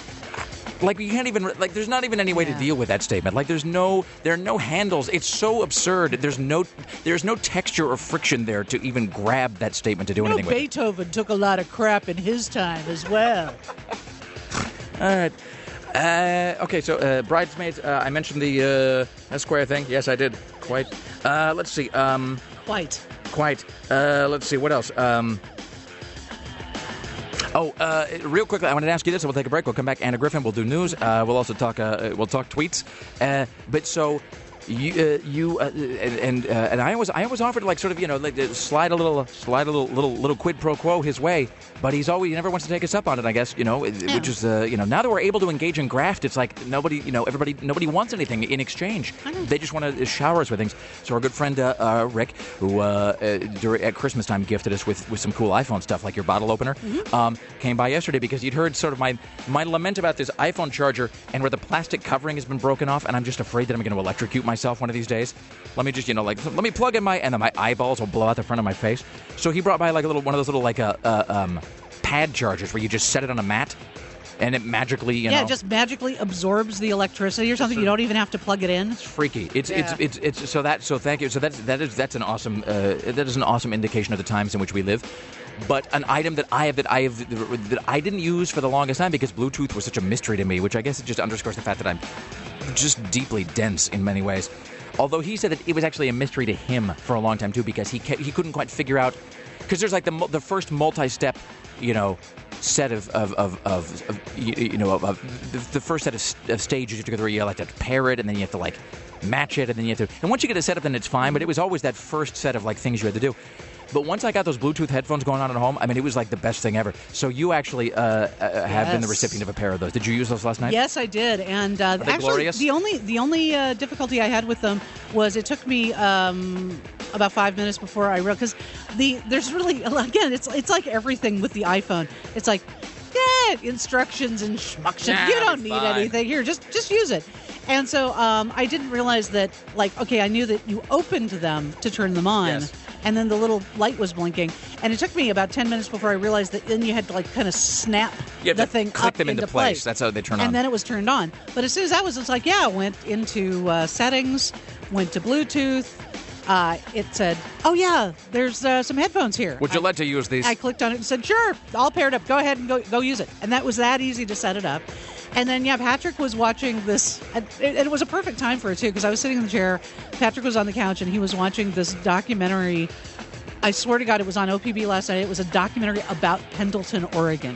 Like you can't even like. There's not even any way Yeah. to deal with that statement. Like there's no, there are no handles. It's so absurd. There's no, there's no texture or friction there to even grab that statement to do No, anything with. Beethoven took a lot of crap in his time as well. All right. Uh, okay, so uh, Bridesmaids. Uh, I mentioned the uh, Esquire thing. Yes, I did. Quite. Uh, let's see. Um, Quite. quite. Uh, let's see. What else? Um, Oh, uh, real quickly, I wanted to ask you this, and we'll take a break. We'll come back. Anna Griffin. We'll do news. Uh, we'll also talk. Uh, we'll talk tweets. Uh, but so. You, uh, you, uh, and uh, and I was I was offered to like sort of you know like uh, slide a little slide a little little little quid pro quo his way, but he's always he never wants to take us up on it. I guess you know, Yeah. which is uh, you know now that we're able to engage in graft, it's like nobody you know everybody nobody wants anything in exchange. They just want to shower us with things. So our good friend uh, uh, Rick, who uh, uh, during, at Christmas time gifted us with, with some cool iPhone stuff like your bottle opener, um, came by yesterday because he'd heard sort of my my lament about this iPhone charger and where the plastic covering has been broken off, and I'm just afraid that I'm going to electrocute myself one of these days. Let me just, you know, like, let me plug in my, and then my eyeballs will blow out the front of my face. So he brought by like a little, one of those little like uh, uh, um, pad chargers where you just set it on a mat and it magically, you yeah, know. it just magically absorbs the electricity or something. You don't even have to plug it in. It's freaky. It's Yeah. it's it's it's so that so thank you. So that's that is that's an awesome uh, that is an awesome indication of the times in which we live. But an item that I have that I have that I didn't use for the longest time because Bluetooth was such a mystery to me, which I guess it just underscores the fact that I'm just deeply dense in many ways. Although he said that it was actually a mystery to him for a long time too, because he ca- he couldn't quite figure out, because there's like the mul- the first multi-step, you know, set of of of, of, of you, you know of, of the, the first set of, st- of stages you have to go through. You like to pair it, and then you have to like match it, and then you have to. And once you get it set up, then it's fine. But it was always that first set of like things you had to do. But once I got those Bluetooth headphones going on at home, I mean, it was like the best thing ever. So you actually uh, uh, have been the Yes. recipient of a pair of those. Did you use those last night? Yes, I did, and uh, they actually, glorious? the only the only uh, difficulty I had with them was it took me um, about five minutes before I realized, because the there's really again it's it's like everything with the iPhone. It's like yeah, instructions and schmuctions. Nah, you it'll don't be need fine. anything here. Just just use it. And so um, I didn't realize that, like, okay, I knew that you opened them to turn them on, Yes. and then the little light was blinking. And it took me about ten minutes before I realized that then you had to, like, kind of snap You have the to thing click up them into place. That's how they turn and on. then it was turned on. But as soon as that was, it's like, yeah, went into uh, settings, went to Bluetooth. Uh, it said, oh, yeah, there's uh, some headphones here. Would you I, like to use these? I clicked on it and said, sure, all paired up. Go ahead and go, go use it. And that was that easy to set it up. And then, yeah, Patrick was watching this. And it, it was a perfect time for it, too, because I was sitting in the chair. Patrick was on the couch, and he was watching this documentary. I swear to God, it was on O P B last night. It was a documentary about Pendleton, Oregon.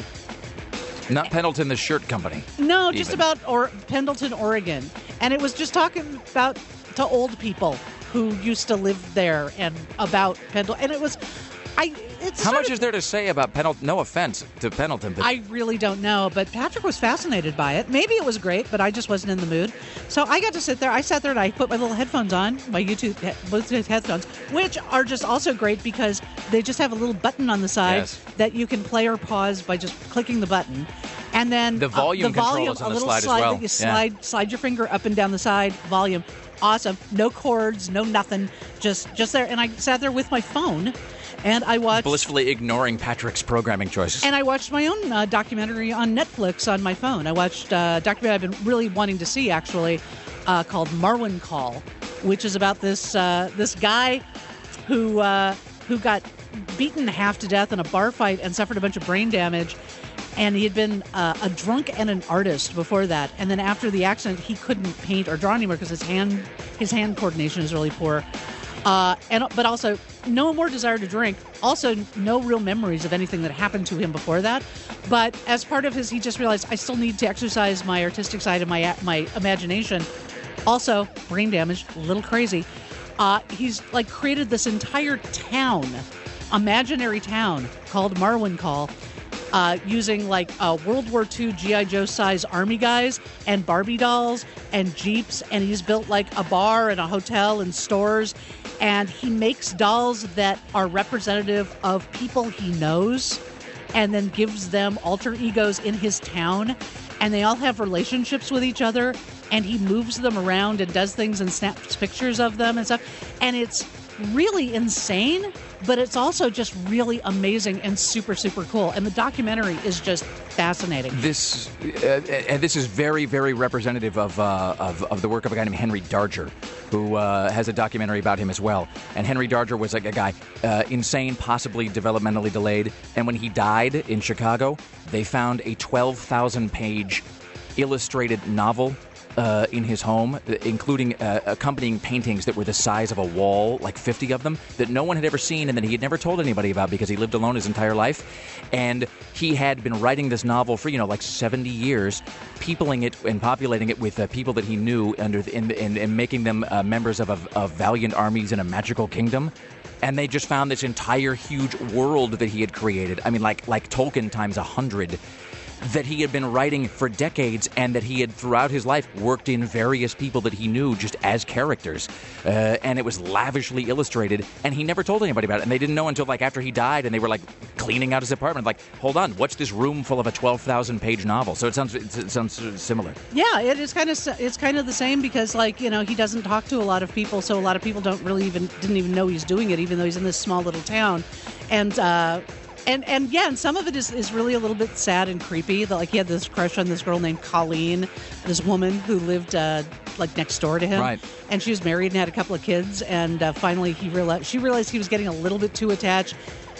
Not Pendleton, the shirt company. No, just Even. about or- Pendleton, Oregon. And it was just talking about to old people who used to live there and about Pendleton. And it was, I, it's How sort much of- is there to say about Pendleton? No offense to Pendleton, but I really don't know, but Patrick was fascinated by it. Maybe it was great, but I just wasn't in the mood. So I got to sit there. I sat there and I put my little headphones on, my YouTube he- Bluetooth headphones, which are just also great because they just have a little button on the side Yes. that you can play or pause by just clicking the button. And then The uh, volume the control volume, is on a the little slide as slide well. that you Yeah. slide slide your finger up and down the side, volume. Awesome. No cords, no nothing. Just just there. And I sat there with my phone and I watched blissfully ignoring Patrick's programming choices. and I watched my own uh, documentary on Netflix on my phone. I watched uh, a documentary I've been really wanting to see, actually, uh, called Marwan Call, which is about this uh, this guy who uh, who got beaten half to death in a bar fight and suffered a bunch of brain damage. And he had been uh, a drunk and an artist before that. And then after the accident, he couldn't paint or draw anymore because his hand his hand coordination is really poor. Uh, and but also no more desire to drink. Also, no real memories of anything that happened to him before that. But as part of his, he just realized I still need to exercise my artistic side and my my imagination. Also, brain damage, a little crazy. Uh, he's like created this entire town, imaginary town called Marwan Call. Uh, using like uh, World War Two G I. Joe size army guys and Barbie dolls and Jeeps, and he's built like a bar and a hotel and stores, and he makes dolls that are representative of people he knows and then gives them alter egos in his town, and they all have relationships with each other, and he moves them around and does things and snaps pictures of them and stuff, and it's really insane, but it's also just really amazing and super, super cool. And the documentary is just fascinating. This uh, and this is very, very representative of, uh, of of the work of a guy named Henry Darger, who uh, has a documentary about him as well. And Henry Darger was like a guy, uh, insane, possibly developmentally delayed. And when he died in Chicago, they found a twelve thousand page illustrated novel uh, in his home, including uh, accompanying paintings that were the size of a wall, like fifty of them, that no one had ever seen and that he had never told anybody about because he lived alone his entire life. And he had been writing this novel for, you know, like seventy years, peopling it and populating it with uh, people that he knew under the, in, in, and making them uh, members of, of, of valiant armies in a magical kingdom. And they just found this entire huge world that he had created. I mean, like like Tolkien times a hundred, that he had been writing for decades, and that he had throughout his life worked in various people that he knew just as characters. Uh, and it was lavishly illustrated, and he never told anybody about it. And they didn't know until like after he died, and they were like cleaning out his apartment, like, hold on, what's this room full of a twelve thousand page novel? So it sounds it sounds similar. Yeah, it is kind of it's kind of the same because, like, you know, he doesn't talk to a lot of people, so a lot of people don't really even didn't even know he's doing it, even though he's in this small little town. And uh And and yeah, and some of it is, is really a little bit sad and creepy. That, like, he had this crush on this girl named Colleen, this woman who lived uh, like next door to him, Right. and she was married and had a couple of kids. And uh, finally, he realized she realized he was getting a little bit too attached.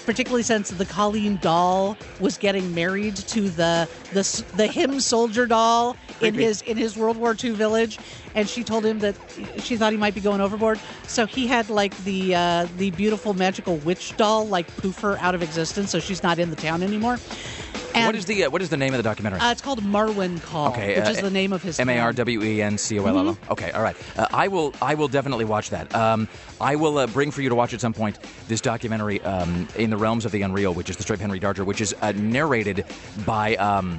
particularly since the Colleen doll was getting married to the the s- the him soldier doll in Creepy. his in his World War Two village, and she told him that she thought he might be going overboard. So he had like the uh, the beautiful magical witch doll like poof her out of existence, so she's not in the town anymore. And, What is the uh, what is the name of the documentary? Uh, it's called Marwen Call, Okay, which uh, is the name of his M A R town. W E N C O L L O. Okay, all right. Uh, I will I will definitely watch that. Um, I will uh, bring for you to watch at some point this documentary, um, In the Realms of the Unreal, which is the story of Henry Darger, which is uh, narrated by um,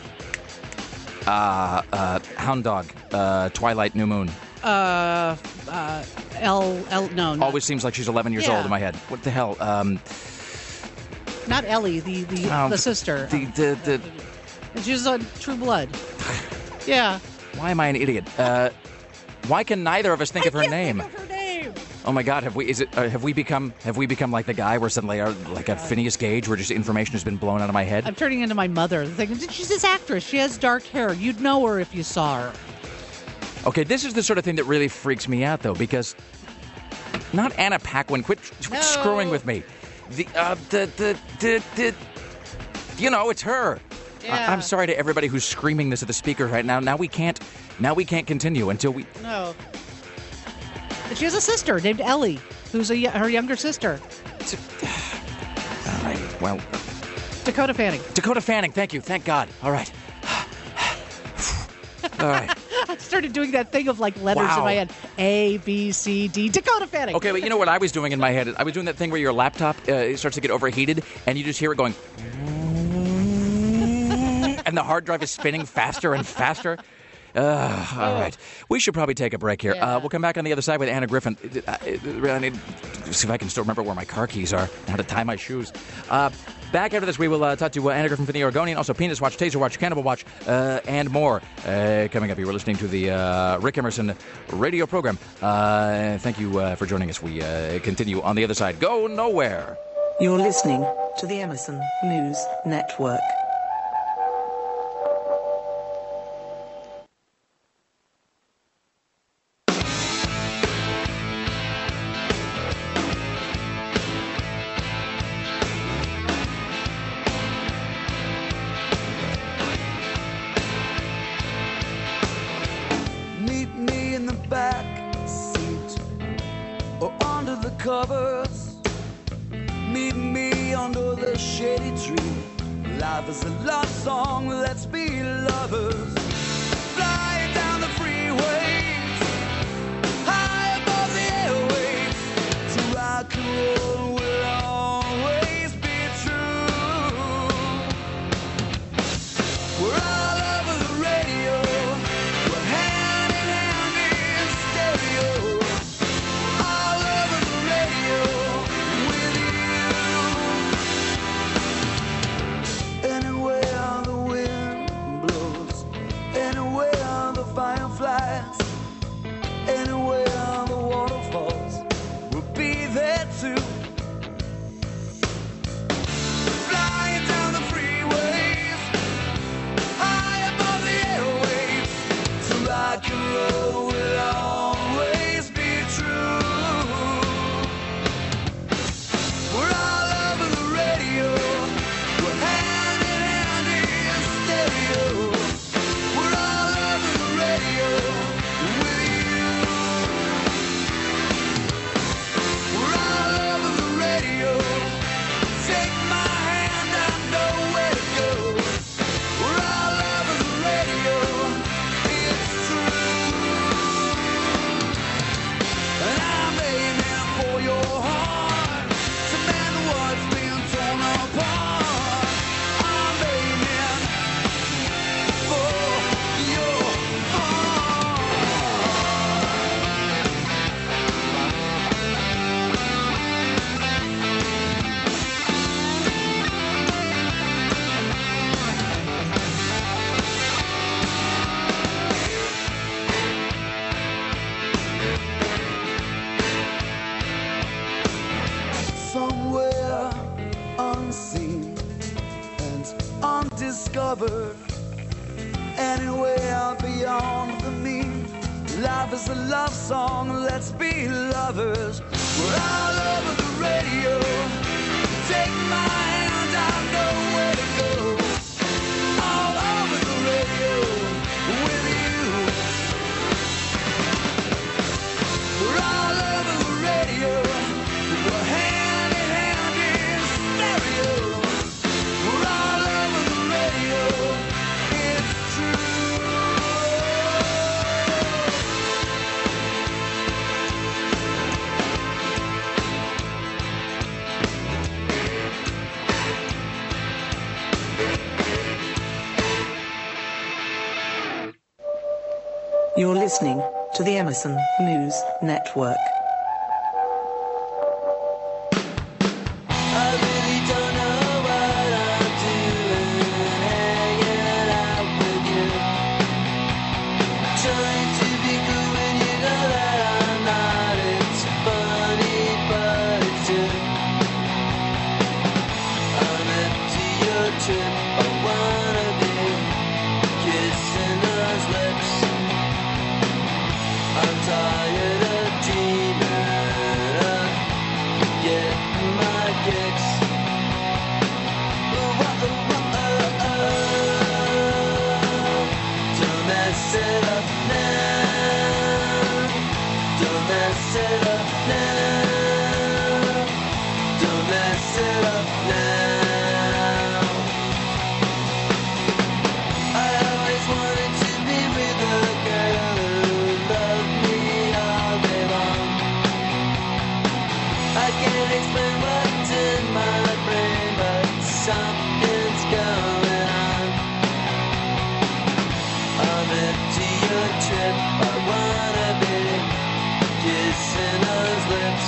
uh, uh, Hound Dog, uh, Twilight New Moon. Uh, uh, L L no, not, Always seems like she's eleven years Yeah. old in my head. What the hell? Um, not Ellie, the the, Um, the sister. the, the, the, And she was on True Blood. Yeah. why am I an idiot? Uh, why can neither of us think of her I can't name? think of her name. Oh my God! Have we? Is it? Uh, have we become? Have we become like the guy where suddenly, uh, like a Phineas Gage, where just information has been blown out of my head? I'm turning into my mother. Thinking, she's this actress. She has dark hair. You'd know her if you saw her. Okay, this is the sort of thing that really freaks me out, though, because not Anna Paquin. Quit, quit No. screwing with me. The uh, the the the. the you know, it's her. Yeah. I, I'm sorry to everybody who's screaming this at the speaker right now. Now we can't. Now we can't continue until we. No. And she has a sister named Ellie, who's a, y- her younger sister. All right. Well, Dakota Fanning. Dakota Fanning. Thank you. Thank God. All right. All right. I started doing that thing of like letters Wow. in my head. A, B, C, D. Dakota Fanning. Okay, but you know what I was doing in my head? I was doing that thing where your laptop uh, starts to get overheated, and you just hear it going, and the hard drive is spinning faster and faster. Uh, all right. We should probably take a break here. Yeah. Uh, we'll come back on the other side with Anna Griffin. Uh, uh, I need to see if I can still remember where my car keys are and how to tie my shoes. Uh, back after this, we will uh, talk to uh, Anna Griffin from the Oregonian, also Penis Watch, Taser Watch, Cannibal Watch, uh, and more. Uh, coming up, you were listening to the uh, Rick Emerson radio program. Uh, thank you uh, for joining us. We uh, continue on the other side. Go nowhere. You're listening to the Emerson News Network. Meet me in the back seat or under the covers. Meet me under the shady tree. Life is a love song, let's be lovers. Flying down the freeways, high above the airwaves. To rock and roll will always be true. We're all over the radio. We're hand in hand in stereo. All over the radio with you. Anywhere the wind blows, anywhere the fire flies, anywhere the waterfalls, we'll be there too. Flying down the freeways, high above the airwaves, to rock and roll will always be true. We're all over the radio, we're hand in hand in stereo. We're all over the radio with you. We're all over the radio. Take my hand, I know where to go. We're all over the radio, it's true. And I'm aiming for your heart to mend what's been torn apart. I'm aiming for your heart. Somewhere unseen and undiscovered, anywhere beyond the mean. Life is a love song, let's be lovers. We're all over the radio, Take my hand, I know where to go. All over the radio with you. We're all over the radio. We're hand in hand in stereo. We're all over the radio. It's true. You're listening to the Emerson News Network. I really don't know what I'm doing, hanging out with you. Trying to be cool when you know that I'm not. It's funny, but it's true. I'm empty your trip. I wanna be kissing those lips. I'm tired of dreaming of getting my kicks. Ooh, oh, oh, oh, oh. Don't mess it up now. Don't mess it up now. Don't mess it up now. I always wanted to be with a girl who loved me all day long. I can't explain what's in my brain, but something's going on. I'm empty your trip. I wanna be kissing those lips.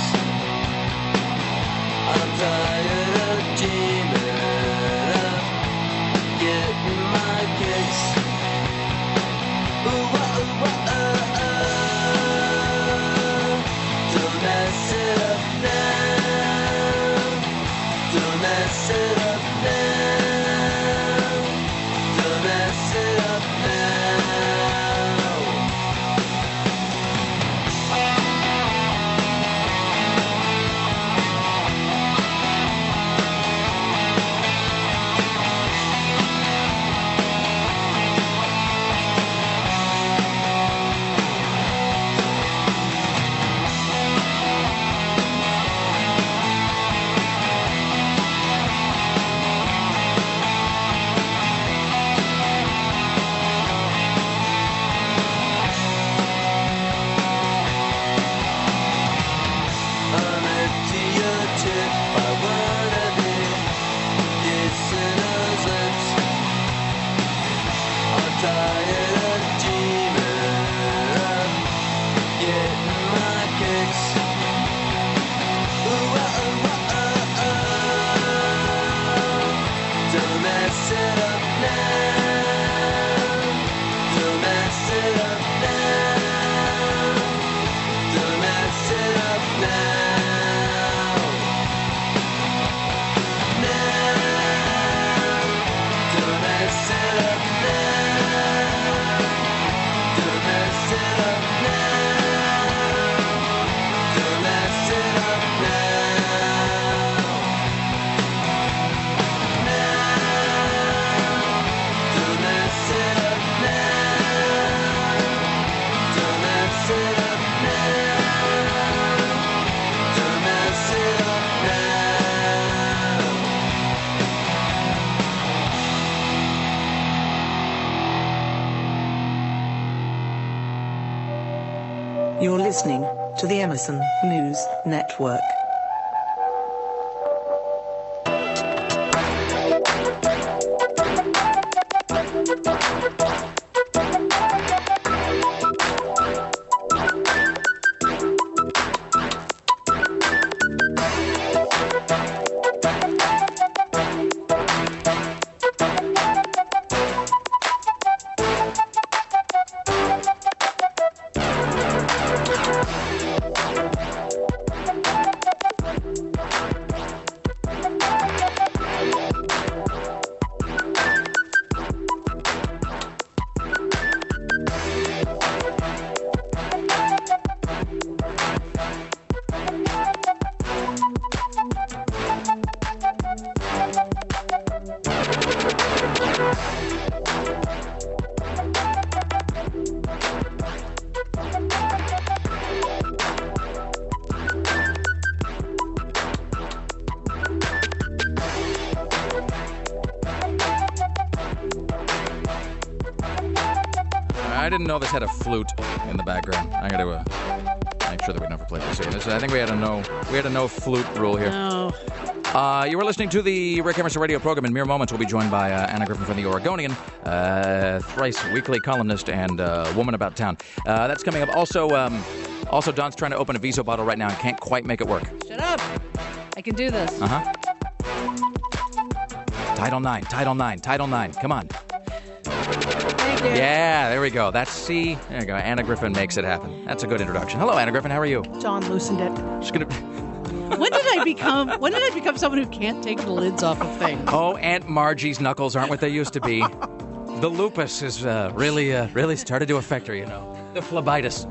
I'm tired of dreaming of getting my kicks. Ooh, oh, oh, oh, oh. Don't mess it up now. Don't mess it up now. Don't mess it up now. I'm empty your trip. I wanna be kissing those lips. I'm tired of dreaming of getting my kicks. Ooh, oh, oh, oh, oh. Don't mess it up now. Don't mess it up now. Don't mess it up now. Now. Don't mess it up now. Don't mess it up now. Don't mess it up now. Now. Don't mess it up now. Don't mess it up now. Don't mess it up now. You're listening to the Emerson News Network. I didn't know this had a flute in the background. I got to uh, make sure that we never play this again. This, I think we had a no, we had a no flute rule here. No. Uh, you were listening to the Rick Emerson radio program. In mere moments, we'll be joined by uh, Anna Griffin from the Oregonian, uh, thrice weekly columnist and uh, woman about town. Uh, that's coming up. Also, um, also, Don's trying to open a Viso bottle right now and can't quite make it work. Shut up. I can do this. Uh huh. Title nine, Title nine, Title nine. Come on. Thank you. Yeah, there we go. That's C. There you go. Anna Griffin makes it happen. That's a good introduction. Hello, Anna Griffin. How are you? John loosened it. Just gonna. When did I become? When did I become someone who can't take the lids off of things? Oh, Aunt Margie's knuckles aren't what they used to be. The lupus has uh, really, uh, really started to affect her. You know, the phlebitis.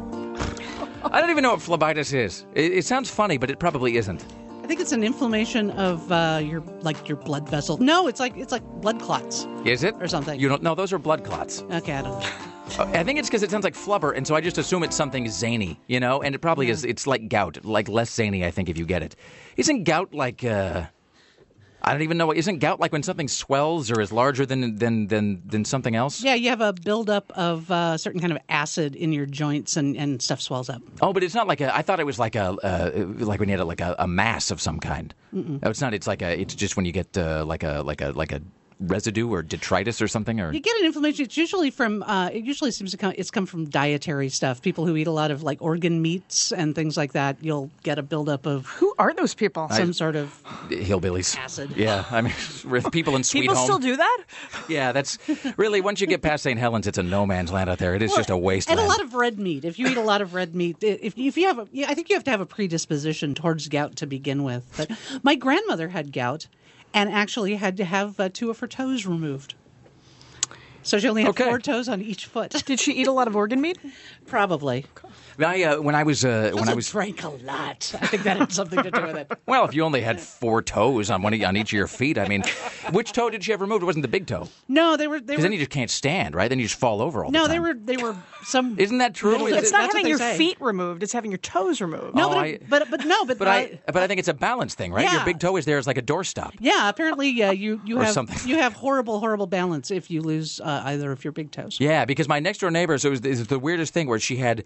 I don't even know what phlebitis is. It, it sounds funny, but it probably isn't. I think it's an inflammation of uh, your like your blood vessel. No, it's like it's like blood clots Is it? or something. You don't? No, those are blood clots. Okay, I don't know. I think it's because it sounds like flubber, and so I just assume it's something zany, you know. And it probably is. It's like gout, like less zany, I think, if you get it. Isn't gout like? Uh, I don't even know. Isn't gout like when something swells or is larger than than than, than something else? Yeah, you have a buildup of uh, certain kind of acid in your joints, and, and stuff swells up. Oh, but it's not like a. I thought it was like a uh, like when you had a, like a, a mass of some kind. Mm-mm. No, it's not. It's like a. It's just when you get uh, like a like a like a residue or detritus or something. Or You get an inflammation. It's usually from. Uh, it usually seems to come. It's come from dietary stuff. People who eat a lot of like organ meats and things like that. You'll get a buildup of Who are those people? some sort of hillbillies. acid. Yeah, I mean, with people in Sweet People Home. still do that? Yeah, that's really once you get past Saint Helens, it's a no man's land out there. It is just a wasteland. And a lot of red meat. If you eat a lot of red meat, if if you have, a, yeah, I think you have to have a predisposition towards gout to begin with. But my grandmother had gout, and actually had to have uh, two of her toes removed. So she only had Okay. four toes on each foot. Did she eat a lot of organ meat? Probably. I, uh, when I was uh, when I Also was drank a lot. I think that had something to do with it. well, if you only had four toes on one of- on each of your feet, I mean, which toe did she have removed? It wasn't the big toe, No, they were. They because were. then you just can't stand, right? Then you just fall over all no, the they time. were. They were some. Isn't that true? Little- Is It's it- not that's what having they your say. feet removed. It's having your toes removed. No, Oh, but, I- it, but but no, but But I, but I think it's a balance thing, right? Your Yeah. big toe is there as like a doorstop. Yeah, apparently uh, you you Or have something. you have horrible horrible balance if you lose uh, either of your big toes. Yeah, because my next door neighbor, so it was, it was the weirdest thing where she had,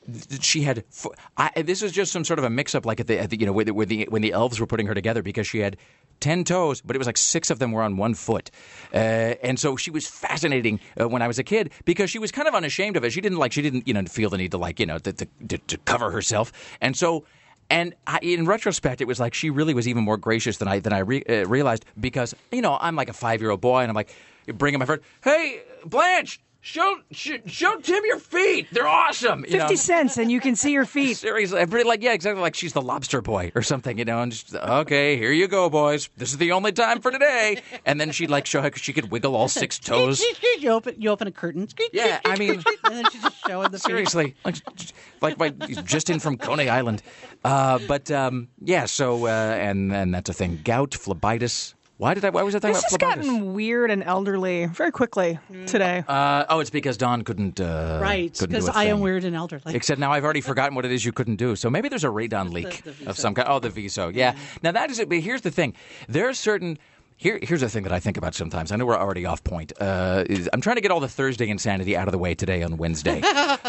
she had, f- I, this was just some sort of a mix-up, like at the, at the you know, where the, where the, when the elves were putting her together, because she had ten toes, but it was like six of them were on one foot, uh, and so she was fascinating uh, when I was a kid because she was kind of unashamed of it. She didn't like, she didn't, you know, feel the need to like, you know, to, to, to, to cover herself, and so. And I, in retrospect, it was like she really was even more gracious than I than I re, uh, realized because you know I'm like a five year old boy and I'm like bringing my friend, hey Blanche, show show, show Tim your feet, they're awesome. You Fifty know? cents and you can see your feet. Seriously, I'm pretty like yeah, exactly like she's the lobster boy or something, you know. And just, okay, here you go, boys. This is the only time for today. And then she'd like show how she could wiggle all six toes. You open you open a curtain. Yeah, I mean. and then she's just showing the feet. Seriously, like, like my, just in from Coney Island, uh, but um, yeah. So uh, and and that's a thing. Gout, phlebitis. Why did I? Why was I talking This has about phlebitis? gotten weird and elderly very quickly today. Uh, oh, it's because Don couldn't. Uh, Right, couldn't do because a I am thing. weird and elderly. Except now I've already forgotten what it is you couldn't do. So maybe there's a radon leak the Viso. of some kind. Oh, the Viso. Yeah. Now that is it. But here's the thing. There are certain. Here, here's the thing that I think about sometimes. I know we're already off point. Uh, is, I'm trying to get all the Thursday insanity out of the way today on Wednesday.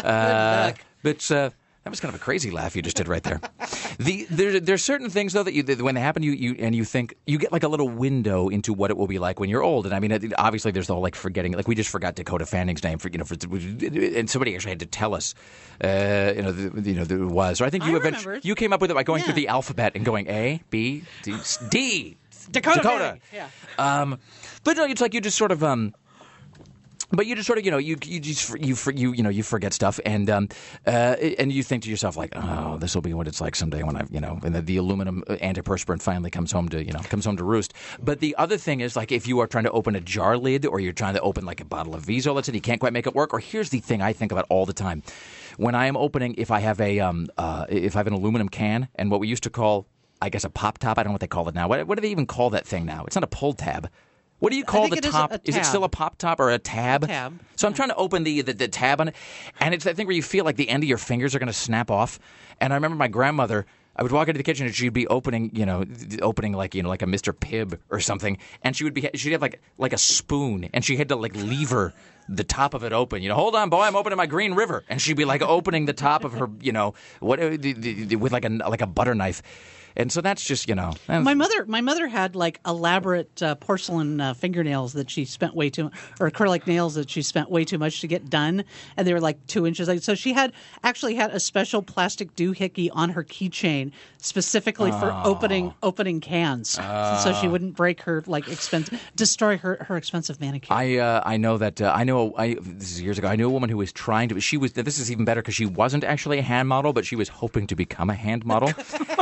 uh, but uh, that was kind of a crazy laugh you just did right there. The there, there's certain things though that you that when they happen, you, you and you think you get like a little window into what it will be like when you're old. And I mean, it- obviously, there's the whole like forgetting. Like we just forgot Dakota Fanning's name for you know, for, and somebody actually had to tell us. Uh, you know, the, you know, there was. Or I think I you eventually remembered. you came up with it by going Yeah. through the alphabet and going A, B, D, D. Dakota. Dakota. Fanning, Yeah. Um, but no, it's like you just sort of um. But you just sort of, you know, you you just you you you know you forget stuff, and um, uh, and you think to yourself like, oh, this will be what it's like someday when I, you know, and the, the aluminum antiperspirant finally comes home to, you know, comes home to roost. But the other thing is like if you are trying to open a jar lid or you're trying to open like a bottle of Viso, let's say you can't quite make it work. Or here's the thing I think about all the time, when I am opening, if I have a um, uh, if I have an aluminum can and what we used to call, I guess, a pop top. I don't know what they call it now. What, what do they even call that thing now? It's not a pull tab. What do you call think the it is a- top? a Is it tab. still a pop top or a tab? A tab. So I'm trying to open the, the, the tab on it, and it's that thing where you feel like the end of your fingers are going to snap off. And I remember my grandmother, I would walk into the kitchen and she'd be opening, you know, opening like, you know, like a Mister Pibb or something, and she would be, she'd have like like a spoon, and she had to like lever the top of it open. You know, hold on, boy, I'm opening my Green River, and she'd be like opening the top of her, you know, what uh, the, the, the, with like a like a butter knife. And so that's just, you know. that's- My mother, my mother had like elaborate uh, porcelain uh, fingernails that she spent way too, or acrylic nails that she spent way too much to get done, and they were like two inches. Like, so she had actually had a special plastic doohickey on her keychain specifically for opening opening cans, so she wouldn't break her like expensive, destroy her, her expensive manicure. I uh, I know that uh, I know I this is years ago. I knew a woman who was trying to. She was. This is even better because she wasn't actually a hand model, but she was hoping to become a hand model.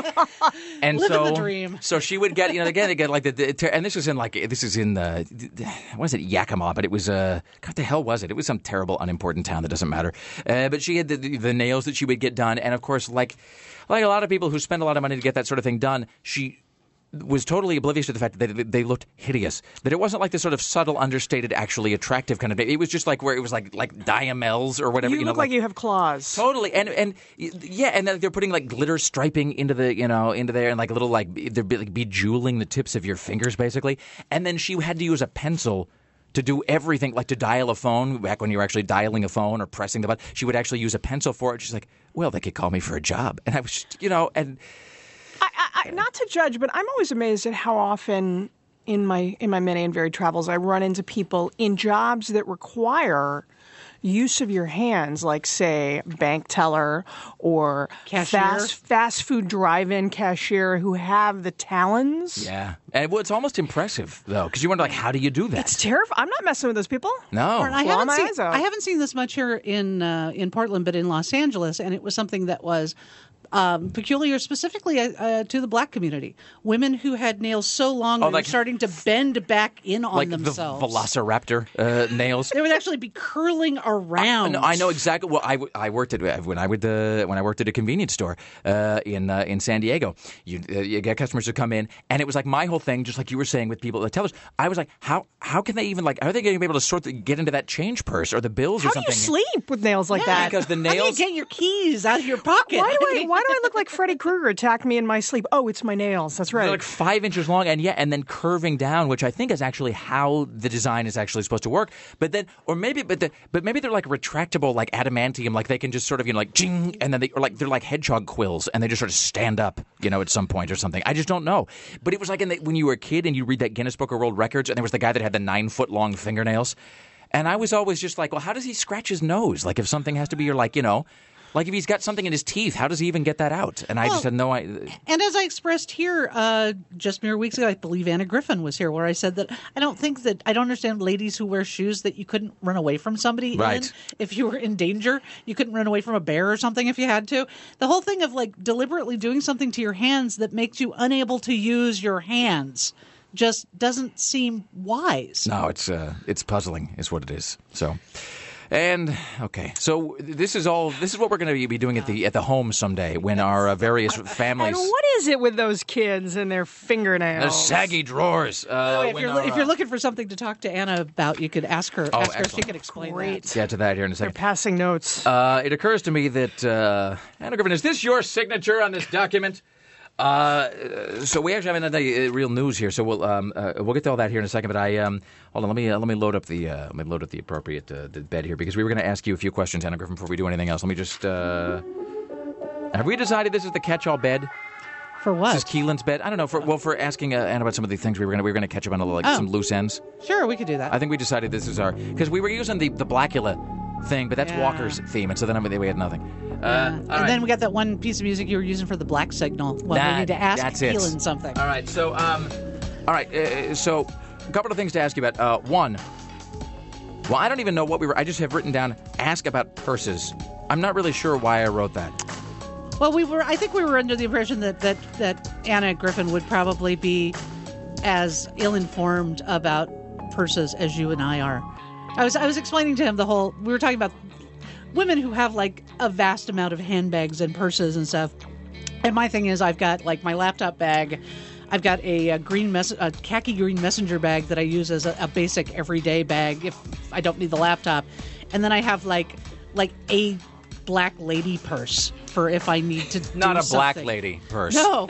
And Living so, the dream. so she would get, you know, again, they get like the, the, and this was in like, this is in the, what is it, Yakima, but it was, uh, God, the hell was it? It was some terrible, unimportant town that doesn't matter. Uh, but she had the, the, the nails that she would get done. And of course, like, like a lot of people who spend a lot of money to get that sort of thing done, she was totally oblivious to the fact that they, they looked hideous. That it wasn't like this sort of subtle, understated, actually attractive kind of thing. It was just like where it was like like diamels or whatever. You, You, look know, like, you have claws. Totally, and and yeah, and then they're putting like glitter striping into the you know into there, and like little like they're be- like bejeweling the tips of your fingers basically. And then she had to use a pencil to do everything, like to dial a phone. Back when you were actually dialing a phone or pressing the button, she would actually use a pencil for it. She's like, well, they could call me for a job, and I was just, you know and. I, I, not to judge, but I'm always amazed at how often in my in my many and varied travels I run into people in jobs that require use of your hands, like say bank teller or Cashier. fast fast food drive-in cashier, who have the talons. Yeah, and well, it's almost impressive though, because you wonder like, how do you do that? It's terrifying. I'm not messing with those people. no, I Claw haven't, my seen, eyes out. I haven't seen this much here in uh, in Portland, but in Los Angeles, and it was something that was um, peculiar specifically uh, to the black community. Women who had nails so long Oh, they like- were starting to bend back in on like themselves. the Velociraptor uh, nails. They would actually be curling around. No, I know exactly. Well, I, w- I worked at when I would uh, when I worked at a convenience store uh, in uh, in San Diego. You uh, you get customers to come in, and it was like my whole thing, just like you were saying with people, the tellers. I was like, how how can they even like? How are they going to be able to sort the, get into that change purse or the bills How or do something? you sleep with nails like Yeah, that? Because the How do you nails. get your keys out of your pocket? why do I why do I look like Freddy Krueger attacked me in my sleep? Oh, it's my nails. That's right. They're like five inches long, and yeah, and then curving down, which I think is actually how the design is actually supposed to work. But then, or maybe, but the, but maybe they're like retractable, like adamantium, like they can just sort of, you know, like jing, and then they, or like they're like hedgehog quills, and they just sort of stand up, you know, at some point or something. I just don't know. But it was like in the, when you were a kid and you read that Guinness Book of World Records, and there was the guy that had the nine foot long fingernails, and I was always just like, well, how does he scratch his nose? Like if something has to be, or like, you know. Like if he's got something in his teeth, how does he even get that out? And I just Well, had no idea. And as I expressed here uh, just mere weeks ago, I believe Anna Griffin was here, where I said that I don't think that I don't understand ladies who wear shoes that you couldn't run away from somebody Right. in if you were in danger. You couldn't run away from a bear or something if you had to. The whole thing of like deliberately doing something to your hands that makes you unable to use your hands just doesn't seem wise. No, it's uh, it's puzzling, is what it is. So, and okay, so this is all. This is what we're going to be doing at the at the home someday when our uh, various families. And what is it with those kids and their fingernails? The saggy drawers. Uh, if when you're our, if you're looking for something to talk to Anna about, you could ask her. Oh, ask her if she excellent. could explain Great. that. get to that here in a They're second. passing notes. Uh, it occurs to me that uh, Anna Griffin, is this your signature on this document? Uh, so we actually haven't had any uh, real news here, so we'll um, uh, we'll get to all that here in a second. But I um, hold on, let me uh, let me load up the uh, let me load up the appropriate uh, the bed here, because we were going to ask you a few questions, Anna Griffin, before we do anything else. Let me just uh, have we decided this is the catch-all bed? For what? This is Keelan's bed. I don't know. For well, for asking uh, Anna about some of the things we were going to we were going to catch up on, like Oh. some loose ends. Sure, we could do that. I think we decided this is our, because we were using the the Blackula thing, but that's Yeah. Walker's theme, and so then I mean, we had nothing. Uh, Uh, all and right. then we got that one piece of music you were using for the black signal. Well, That- we need to ask that's it. Keelan something. All right, so um, all right, uh, so a couple of things to ask you about. Uh, one, well, I don't even know what we were. I just have written down ask about purses. I'm not really sure why I wrote that. Well, we were. I think we were under the impression that that that Anna Griffin would probably be as ill-informed about purses as you and I are. I was I was explaining to him the whole. We were talking about women who have like a vast amount of handbags and purses and stuff. And my thing is, I've got like my laptop bag. I've got a, a green mess, a khaki green messenger bag that I use as a, a basic everyday bag if I don't need the laptop, and then I have like like a black lady purse for if I need to. Not do a black something. lady purse. No,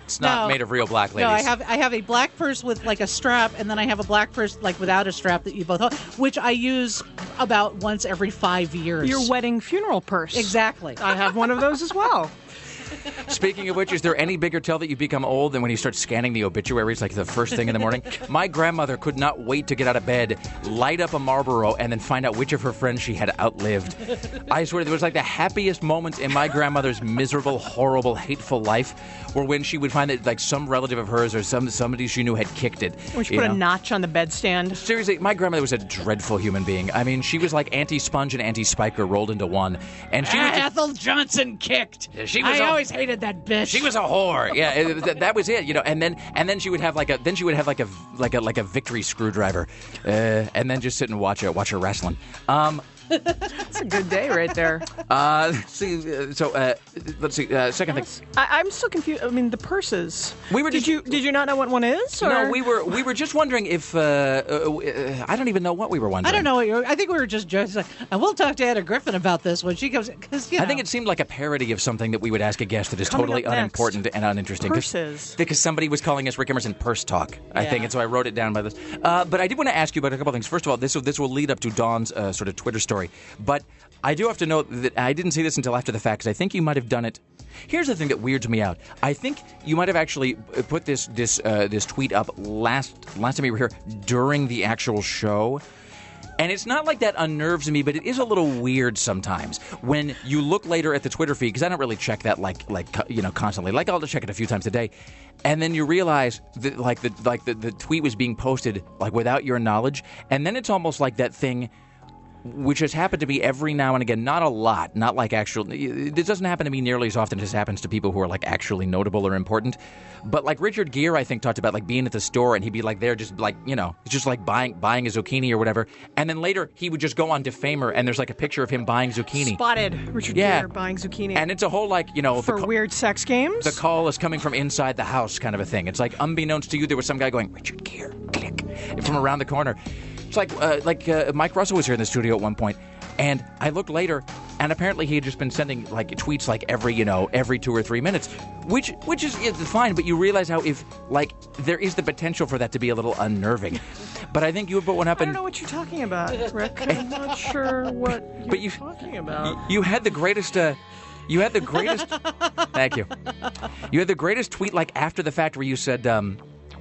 It's not No. made of real black ladies. No, I have I have a black purse with like a strap, and then I have a black purse like without a strap that you both hold, which I use about once every five years. Your wedding funeral purse. Exactly. I have one of those as well. Speaking of which, is there any bigger tell that you become old than when you start scanning the obituaries like the first thing in the morning? My grandmother could not wait to get out of bed, light up a Marlboro, and then find out which of her friends she had outlived. I swear, there was like the happiest moments in my grandmother's miserable, horrible, hateful life were when she would find that like some relative of hers or some somebody she knew had kicked it. When she you put know? a notch on the bedstand. Seriously, my grandmother was a dreadful human being. I mean, she was like anti-sponge and anti-spiker rolled into one. And she was just- Ethel Johnson kicked. She was I a- always hated that bitch. She was a whore. Yeah, it- that, that was it. You know, and then and then she would have like a then she would have like a like a like a victory screwdriver, uh, and then just sit and watch her watch her wrestling. Um, It's a good day right there. uh, see, uh, so uh, let's see. Uh, second thing. I, I'm still confused. I mean, the purses. We were Did just- you did you not know what one is? Or? No, we were we were just wondering if uh, uh, uh, I don't even know what we were wondering. I don't know what you're. I think we were just joking. Like, and we'll talk to Anna Griffin about this when she comes. Because you know, I think it seemed like a parody of something that we would ask a guest that is Coming totally up next. unimportant and uninteresting. 'Cause- Purses. Because somebody was calling us Rick Emerson Purse Talk, I Yeah. think, and so I wrote it down by this. Uh, but I did want to ask you about a couple things. First of all, this will, this will lead up to Dawn's uh, sort of Twitter story. But I do have to note that I didn't see this until after the fact, because I think you might have done it. Here's the thing that weirds me out. I think you might have actually put this this uh, this tweet up last last time we were here during the actual show. And it's not like that unnerves me, but it is a little weird sometimes when you look later at the Twitter feed, because I don't really check that like like you know constantly. Like I'll just check it a few times a day, and then you realize that like the like the, the tweet was being posted like without your knowledge, and then it's almost like that thing which has happened to me every now and again, not a lot, not like actual. This doesn't happen to me nearly as often as it happens to people who are like actually notable or important. But like Richard Gere, I think, talked about like being at the store and he'd be like there just like, you know, it's just like buying buying a zucchini or whatever. And then later he would just go on Defamer and there's like a picture of him buying zucchini. Spotted Richard Yeah. Gere buying zucchini. And it's a whole like, you know, for the, ca- weird sex games. the call is coming from inside the house kind of a thing. It's like unbeknownst to you, there was some guy going, Richard Gere, click, from around the corner. It's like uh, like uh, Mike Russell was here in the studio at one point. And I looked later, and apparently he had just been sending like tweets like every, you know, every two or three minutes, which which is, is fine. But you realize how if like there is the potential for that to be a little unnerving. But I think you would put one up I and don't know what you're talking about, Rick. I'm not sure what you're But you- talking about. you had the greatest. Uh, you had the greatest. Thank you. You had the greatest tweet like after the fact where you said um,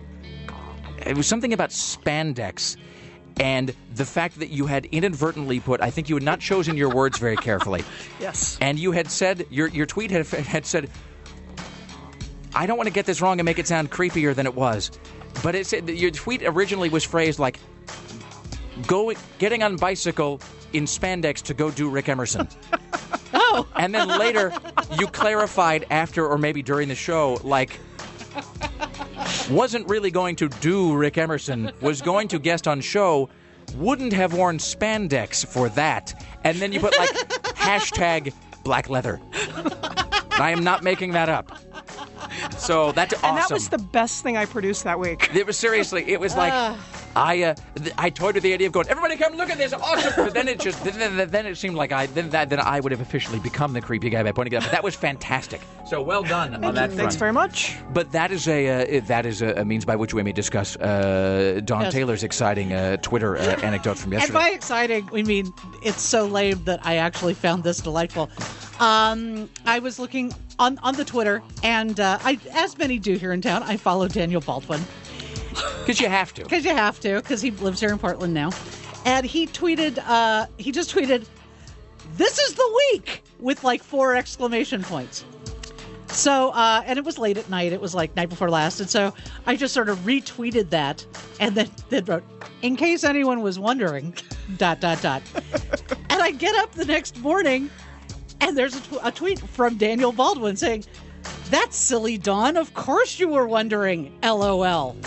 it was something about spandex. And the fact that you had inadvertently put, I think you had not chosen your words very carefully. Yes. And you had said, your your tweet had had said, I don't want to get this wrong and make it sound creepier than it was. But it said that your tweet originally was phrased like, "Go getting on bicycle in spandex to go do Rick Emerson." Oh. And then later you clarified after or maybe during the show, like, wasn't really going to do Rick Emerson, was going to guest on show, wouldn't have worn spandex for that. And then you put like hashtag black leather. I am not making that up. So that's awesome. And that was the best thing I produced that week. It was seriously, it was like, I uh, th- I toyed with the idea of going, everybody come look at this, awesome. But then it just, then, then, then it seemed like I, then that, then I would have officially become the creepy guy by pointing it out. But that was fantastic. So well done on that front. Thanks very much. But that is a uh, that is a, a means by which we may discuss uh, Dawn Yes. Taylor's exciting uh, Twitter uh, anecdote from And yesterday. by exciting, we mean it's so lame that I actually found this delightful. Um, I was looking on, on the Twitter, and uh, I, as many do here in town, I follow Daniel Baldwin. Because you have to. Because you have to, because he lives here in Portland now. And he tweeted, uh, he just tweeted, "This is the week!" with like four exclamation points. So, uh, and it was late at night. It was like night before last. And so I just sort of retweeted that and then, then wrote, "In case anyone was wondering, dot, dot, dot." And I get up the next morning and there's a, tw- a tweet from Daniel Baldwin saying, "That's silly, Dawn. Of course you were wondering, LOL."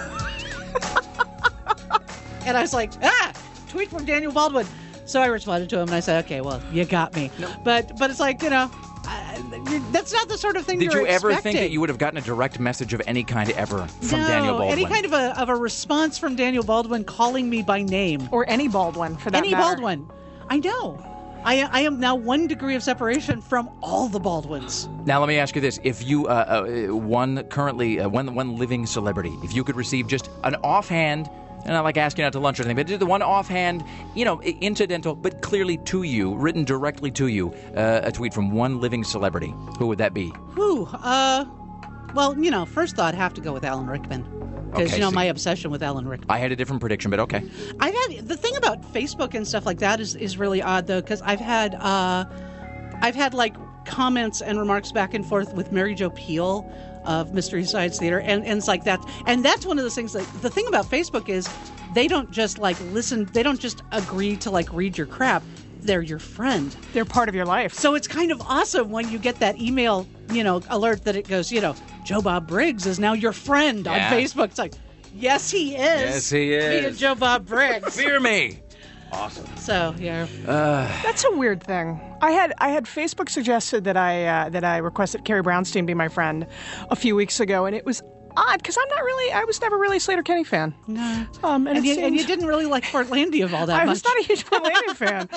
And I was like, ah, tweet from Daniel Baldwin. So I responded to him and I said, okay, well, you got me. But but it's like, you know, uh, that's not the sort of thing Did you're you ever expecting. think that you would have gotten a direct message of any kind ever from no, Daniel Baldwin? any kind of a, of a response from Daniel Baldwin calling me by name. Or any Baldwin, for that Any matter. Baldwin. I know. I, I am now one degree of separation from all the Baldwins. Now, let me ask you this. If you, uh, uh, one currently, uh, one, one living celebrity, if you could receive just an offhand, and not like asking out to lunch or anything, but just the one offhand, you know, incidental, but clearly to you, written directly to you, uh, a tweet from one living celebrity, who would that be? Whew, uh, well, you know, first thought, have to go with Alan Rickman. Because, Okay, you know, so- my obsession with Alan Rickman. I had a different prediction, but okay. I've had, the thing about Facebook and stuff like that is, is really odd, though, because I've had, uh, I've had, like, comments and remarks back and forth with Mary Jo Pehl of Mystery Science Theater, and, and it's like that. And that's one of those things, that the thing about Facebook is they don't just, like, listen, they don't just agree to, like, read your crap. They're your friend. They're part of your life. So it's kind of awesome when you get that email, you know, alert that it goes, you know, Joe Bob Briggs is now your friend on Yeah. Facebook. It's like, yes, he is. Yes, he is. Me and Joe Bob Briggs. Fear me. Awesome. So, yeah. That's a weird thing. I had I had Facebook suggested that I uh, that I requested Carrie Brownstein be my friend a few weeks ago, and it was odd because I'm not really I was never really a Slater Kenny fan. No. Um, and, And it you, seemed, and you didn't really like Portlandia of all that I much. was not a huge Portlandia fan.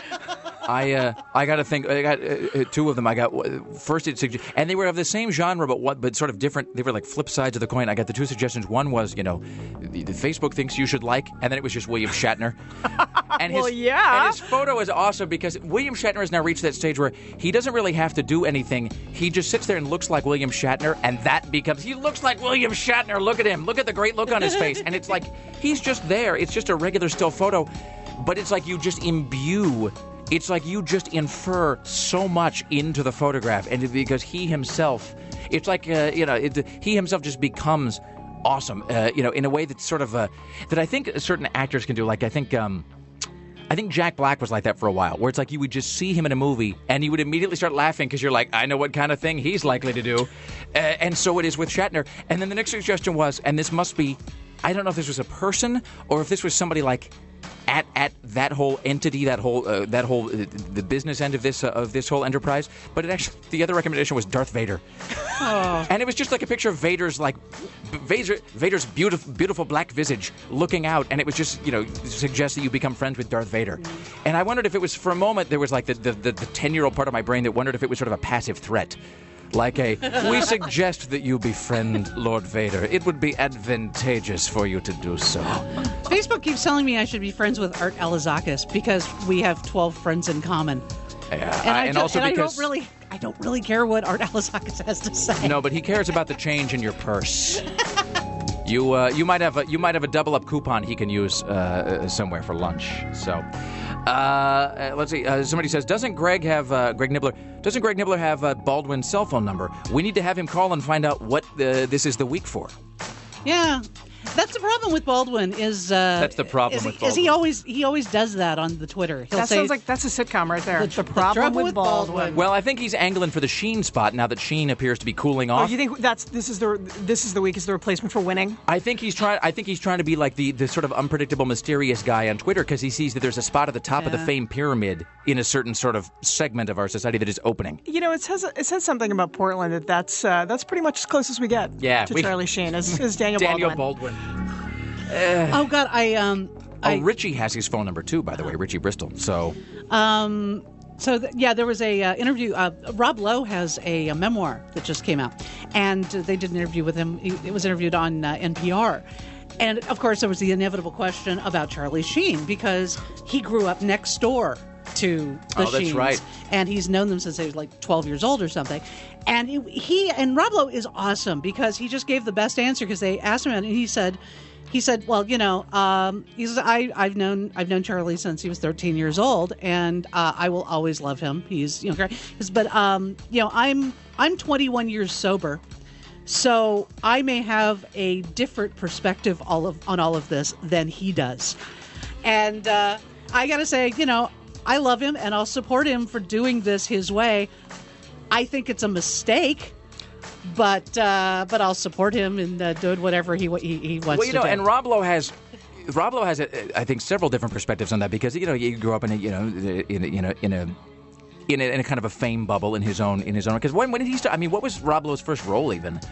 I uh, I got to think. I got uh, uh, two of them. I got uh, first it sugge- and they were of the same genre, but what, but sort of different. They were like flip sides of the coin. I got the two suggestions. One was, you know, the, the Facebook thinks you should like, and then it was just William Shatner. And his, Well, yeah. And his photo is awesome because William Shatner has now reached that stage where he doesn't really have to do anything. He just sits there and looks like William Shatner, and that becomes he looks like William Shatner. Look at him. Look at the great look on his face, and it's like he's just there. It's just a regular still photo, but it's like you just imbue. It's like you just infer so much into the photograph, and because he himself, it's like uh, you know, it, he himself just becomes awesome. Uh, you know, in a way that's sort of uh, that I think certain actors can do. Like I think. Um, I think Jack Black was like that for a while, where it's like you would just see him in a movie and you would immediately start laughing because you're like, I know what kind of thing he's likely to do. Uh, and so it is with Shatner. And then the next suggestion was, and this must be, I don't know if this was a person or if this was somebody like at at that whole entity, that whole uh, that whole uh, the business end of this uh, of this whole enterprise. But it actually, the other recommendation was Darth Vader. Oh. And it was just like a picture of Vader's like Vader, Vader's beautiful beautiful black visage looking out, and it was just, you know, suggests that you become friends with Darth Vader. And I wondered if it was for a moment there was like the the the ten-year-old part of my brain that wondered if it was sort of a passive threat. Like a, we suggest that you befriend Lord Vader. It would be advantageous for you to do so. Facebook keeps telling me I should be friends with Art Alazakis because we have twelve friends in common. Yeah, And, I, and ju- also and because I don't really, I don't really care what Art Alazakis has to say. no, but he cares about the change in your purse. You uh, you might have a you might have a double up coupon he can use uh, somewhere for lunch. So, uh, uh, let's see. Uh, somebody says, doesn't Greg have uh, Greg Nibbler? Doesn't Greg Nibbler have uh, Baldwin's cell phone number? We need to have him call and find out what uh, this is the week for. Yeah, that's the problem with Baldwin. Is uh, That's the problem is, with Is he Baldwin. always he always does that on the Twitter? He'll That say, sounds like that's a sitcom right there. The The, tr- the problem trouble with with Baldwin. Baldwin. Well, I think he's angling for the Sheen spot now that Sheen appears to be cooling Oh, off. you think that's this is the this is the week is the replacement for Winning? I think he's trying. I think he's trying to be like the, the sort of unpredictable, mysterious guy on Twitter because he sees that there's a spot at the top of the Yeah. fame pyramid in a certain sort of segment of our society that is opening. You know, it says it says something about Portland that that's uh, that's pretty much as close as we get. Yeah, to we- Charlie Sheen as, as Daniel, Daniel Baldwin. Baldwin. oh God, I um, Oh, I, Richie has his phone number too, by the way, Richie Bristol. So um, so th- yeah, there was a uh, interview. Uh, Rob Lowe has a, a memoir that just came out, and uh, they did an interview with him. He, it was interviewed on uh, N P R. And of course, there was the inevitable question about Charlie Sheen because he grew up next door to the Oh, that's Sheens, right. and he's known them since they was like twelve years old or something. And he, he and Rob Lowe is awesome because he just gave the best answer because they asked him, and he said, he said, well, you know, um, he says, I, I've known I've known Charlie since he was thirteen years old, and uh, I will always love him. He's, you know, great. He says, but um, you know, I'm I'm twenty-one years sober. So I may have a different perspective all of, on all of this than he does. And uh, I got to say, you know, I love him and I'll support him for doing this his way. I think it's a mistake, but uh, but I'll support him in uh, doing whatever he he, he wants well, you know, to do. and Rob Lowe has. Rob Lowe has, a, I think, several different perspectives on that because you know you grew up in a you know in a, in a, in a In a, in a kind of a fame bubble in his own in his own because when when did he start? I mean, what was Rob Lowe's first role even?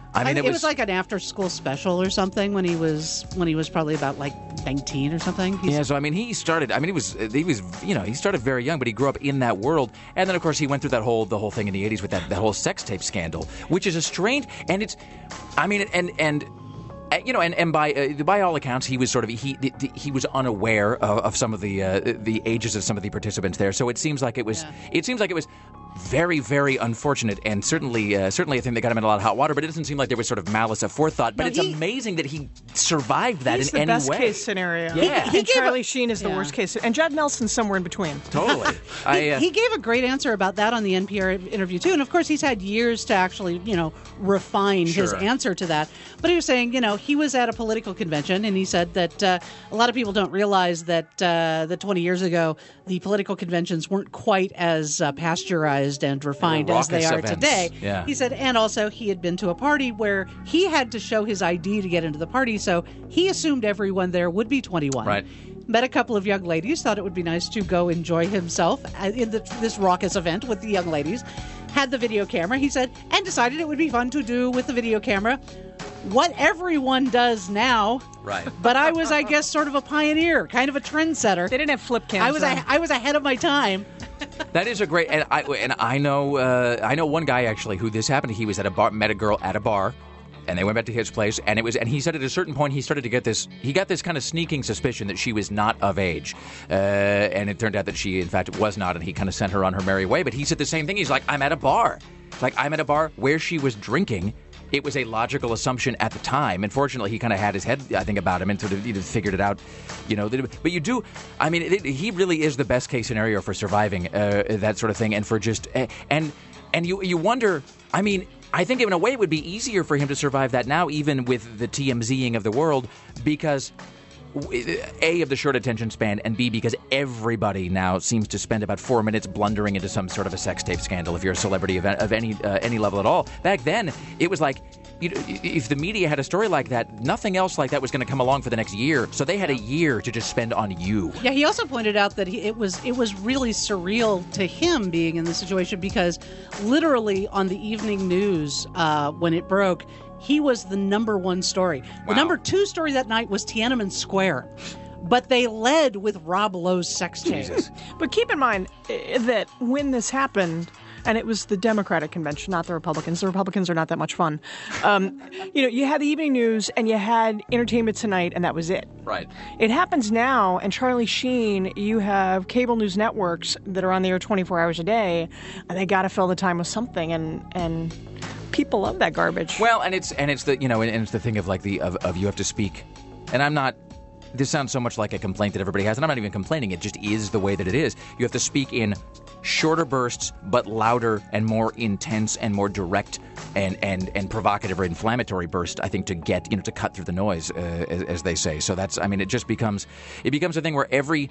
I mean, I- it, it was like an after-school special or something when he was when he was probably about like nineteen or something. He's, Yeah, so I mean, he started. I mean, he was he was you know he started very young, but he grew up in that world, and then of course he went through that whole the whole thing in the eighties with that, that whole sex tape scandal, which is a strange and it's, I mean, and and. Uh, you know, and, and by uh, by all accounts, he was sort of he he was unaware of, of some of the uh, the ages of some of the participants there. So it seems like it was Yeah. it seems like it was very very unfortunate, and certainly uh, certainly a thing that got him in a lot of hot water. But it doesn't seem like there was sort of malice aforethought. But No, it's he- amazing that he survived that He's in the any best way. case scenario. Yeah. And He gave a- Charlie Sheen is the Yeah. worst case, and Judd Nelson's somewhere in between. Totally. I, He, uh, he gave a great answer about that on the N P R interview too, and of course he's had years to actually, you know, refine his Sure. answer to that. But he was saying, you know, he was at a political convention, and he said that uh, a lot of people don't realize that uh, that twenty years ago the political conventions weren't quite as uh, pasteurized and refined as they raucous are events. today. Yeah. He said, and also he had been to a party where he had to show his I D to get into the party, so he assumed everyone there would be twenty-one. Right. Met a couple of young ladies, thought it would be nice to go enjoy himself uh, in the, this raucous event with the young ladies. Had the video camera, he said, and decided it would be fun to do with the video camera what everyone does now. Right. But I was, I guess, sort of a pioneer, kind of a trendsetter. They didn't have flip cams. I was, then. a, I was ahead of my time. That is a great, and I and I know uh, I know one guy actually who this happened to. He was at a bar, met a girl at a bar, and they went back to his place, and it was, and he said at a certain point he started to get this, he got this kind of sneaking suspicion that she was not of age, uh, and it turned out that she in fact was not, and he kind of sent her on her merry way. But he said the same thing. He's like, I'm at a bar, like I'm at a bar where she was drinking. It was a logical assumption at the time. Unfortunately, he kind of had his head, I think, about him and sort of you know, figured it out. You know, but you do. I mean, it, he really is the best case scenario for surviving uh, that sort of thing, and for just and and you you wonder. I mean, I think in a way it would be easier for him to survive that now, even with the TMZing of the world, because. A, of the short attention span, and B, because everybody now seems to spend about four minutes blundering into some sort of a sex tape scandal if you're a celebrity of, of any uh, any level at all. Back then, it was like, you know, if the media had a story like that, nothing else like that was going to come along for the next year. So they had a year to just spend on you. Yeah, he also pointed out that he, it was it was really surreal to him being in this situation because literally on the evening news uh, when it broke, he was the number one story. Wow. The number two story that night was Tiananmen Square, but they led with Rob Lowe's sex tape. But keep in mind uh, that when this happened, and it was the Democratic convention, not the Republicans. The Republicans are not that much fun. Um, you know, you had the evening news and you had Entertainment Tonight, and that was it. Right. It happens now, and Charlie Sheen, you have cable news networks that are on the air twenty-four hours a day, and they got to fill the time with something, and and people love that garbage. Well, and it's and it's the you know and it's the thing of like the of, of you have to speak, and I'm not. This sounds so much like a complaint that everybody has, and I'm not even complaining. It just is the way that it is. You have to speak in shorter bursts, but louder and more intense and more direct and and, and provocative or inflammatory bursts, I think, to get, you know, to cut through the noise, uh, as, as they say. So that's, I mean, it just becomes, it becomes a thing where every,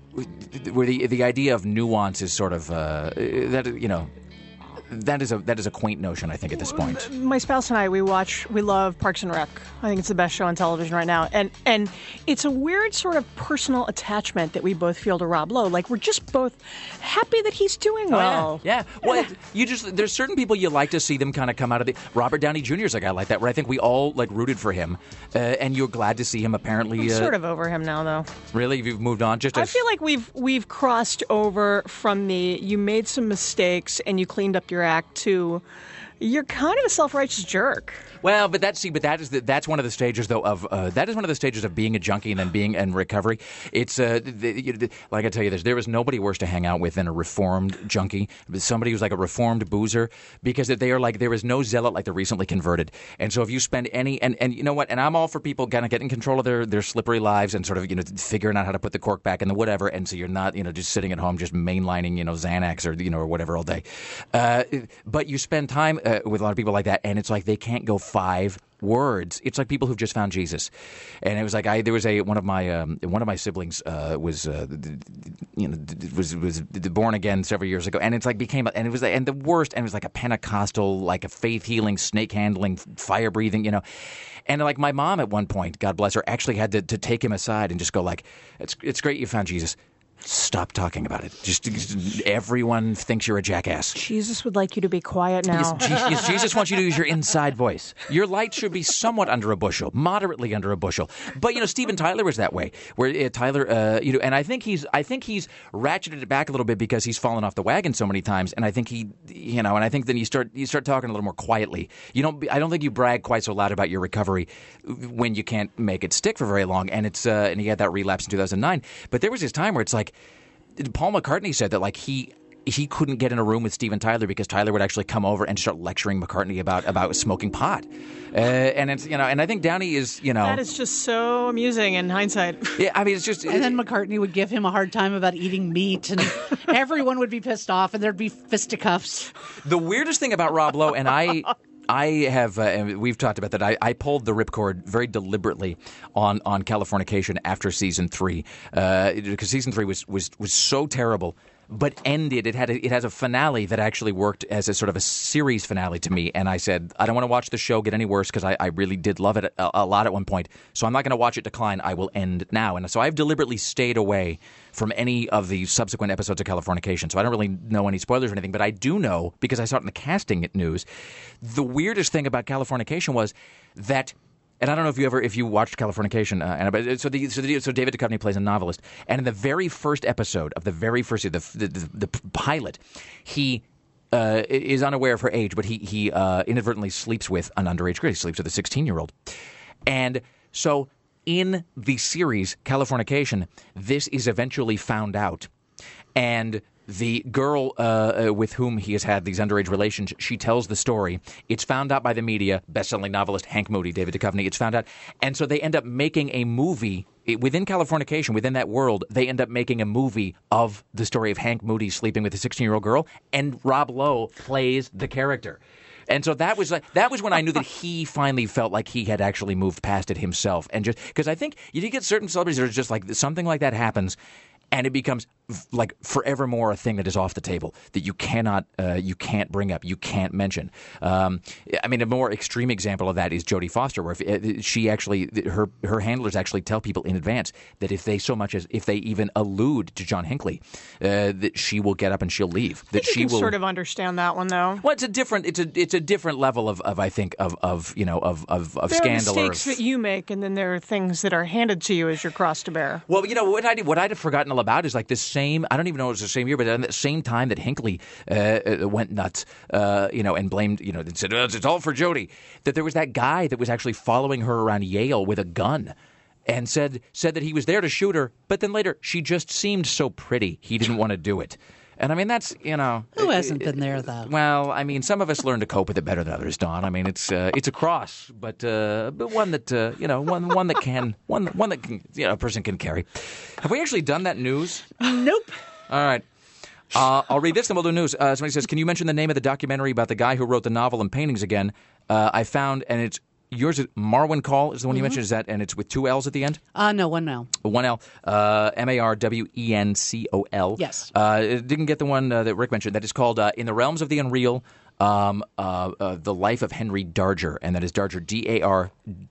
where the the idea of nuance is sort of, uh, that, you know, That is a that is a quaint notion, I think, at this point. My spouse and I, we watch, we love Parks and Rec. I think it's the best show on television right now. And and it's a weird sort of personal attachment that we both feel to Rob Lowe. Like, we're just both happy that he's doing well. Oh, yeah. yeah. Well, you just, there's certain people you like to see them kind of come out of the, Robert Downey Junior is a guy like that, where I think we all, like, rooted for him. Uh, and you're glad to see him apparently. I'm Uh, sort of over him now, though. Really? You've moved on? Just I as, feel like we've we've crossed over from the you made some mistakes and you cleaned up your act to you're kind of a self-righteous jerk. Well, but that's see, but that is the, that's one of the stages though of uh, that is one of the stages of being a junkie and then being in recovery. It's uh, the, you, the, like I tell you this, there was nobody worse to hang out with than a reformed junkie, somebody who's like a reformed boozer, because they are like there is no zealot like the recently converted. And so if you spend any and, and you know what, and I'm all for people kind of getting control of their their slippery lives and sort of you know figuring out how to put the cork back in the whatever, and so you're not you know just sitting at home just mainlining you know Xanax or you know or whatever all day. Uh, but you spend time uh, with a lot of people like that, and it's like they can't go five words. It's like people who've just found Jesus, and it was like I there was a one of my um, one of my siblings uh, was uh, you know was was born again several years ago, and it's like became a, and it was and the worst, and it was like a Pentecostal, like a faith healing, snake handling, fire breathing, you know. And like my mom at one point, God bless her, actually had to, to take him aside and just go like, it's it's great you found Jesus. Stop talking about it. Just, just everyone thinks you're a jackass. Jesus would like you to be quiet now. Yes, Je- Jesus wants you to use your inside voice. Your light should be somewhat under a bushel, moderately under a bushel. But you know, Steven Tyler was that way. Where uh, Tyler, uh, you know, and I think he's, I think he's ratcheted it back a little bit because he's fallen off the wagon so many times. And I think he, you know, and I think then you start, you start talking a little more quietly. You don't, I don't think you brag quite so loud about your recovery when you can't make it stick for very long. And it's, uh, and he had that relapse in two thousand nine. But there was this time where it's like. Paul McCartney said that like he he couldn't get in a room with Steven Tyler because Tyler would actually come over and start lecturing McCartney about about smoking pot, uh, and it's you know and I think Downey is you know That is just so amusing in hindsight. yeah I mean it's just And then McCartney would give him a hard time about eating meat, and everyone would be pissed off, and there'd be fisticuffs. the weirdest thing about Rob Lowe and I. I have, uh, and we've talked about that. I, I pulled the ripcord very deliberately on, on Californication after season three, uh, because season three was, was, was so terrible, but ended. It had a, it has a finale that actually worked as a sort of a series finale to me. And I said, I don't want to watch the show get any worse because I, I really did love it a, a lot at one point. So I'm not going to watch it decline. I will end now. And so I've deliberately stayed away from any of the subsequent episodes of Californication. So I don't really know any spoilers or anything, but I do know, because I saw it in the casting news, the weirdest thing about Californication was that, and I don't know if you ever, if you watched Californication, uh, Anna, but so the, so the, so David Duchovny plays a novelist, and in the very first episode of the very first, the the, the, the pilot, he uh, is unaware of her age, but he he uh, inadvertently sleeps with an underage girl. He sleeps with a sixteen-year-old, and so. In the series Californication, this is eventually found out, and the girl uh, with whom he has had these underage relations, she tells the story. It's found out by the media, best-selling novelist Hank Moody, David Duchovny. It's found out, and so they end up making a movie it, within Californication, within that world. They end up making a movie of the story of Hank Moody sleeping with a sixteen-year-old girl, and Rob Lowe plays the character. And so that was like, that was when I knew that he finally felt like he had actually moved past it himself. And just because I think you do get certain celebrities that are just like something like that happens, and it becomes like forevermore a thing that is off the table that you cannot, uh, you can't bring up, you can't mention. Um, I mean, a more extreme example of that is Jodie Foster, where if she actually, her her handlers actually tell people in advance that if they so much as if they even allude to John Hinckley, uh, that she will get up and she'll leave. That I think she you can will sort of understand that one though. Well, it's a different, it's a it's a different level of, of I think of, of you know of of, of there scandal. are mistakes or of, that you make, and then there are things that are handed to you as your cross to bear. Well, you know what I what I'd have forgotten all about is like this same. I don't even know it was the same year, but at the same time that Hinckley uh, went nuts, uh, you know, and blamed, you know, and said oh, it's all for Jodie. That there was that guy that was actually following her around Yale with a gun, and said said that he was there to shoot her, but then later she just seemed so pretty he didn't want to do it. And I mean, that's, you know. Who hasn't been there, though? Well, I mean, some of us learn to cope with it better than others, Don. I mean, it's uh, it's a cross, but uh, but one that, uh, you know, one one that can, one, one that can, you know, a person can carry. Have we actually done that news? Nope. All right. Uh, I'll read this, then we'll do news. Uh, somebody says, can you mention the name of the documentary about the guy who wrote the novel and paintings again? Uh, I found, and it's yours, is Marwen Call is the one Mm-hmm. you mentioned, is that, and it's with two L's at the end? Uh, no, one now. One L, uh, M A R W E N C O L. Yes. Uh, it didn't get the one uh, that Rick mentioned. That is called uh, In the Realms of the Unreal, um, uh, uh, The Life of Henry Darger. And that is Darger, D A R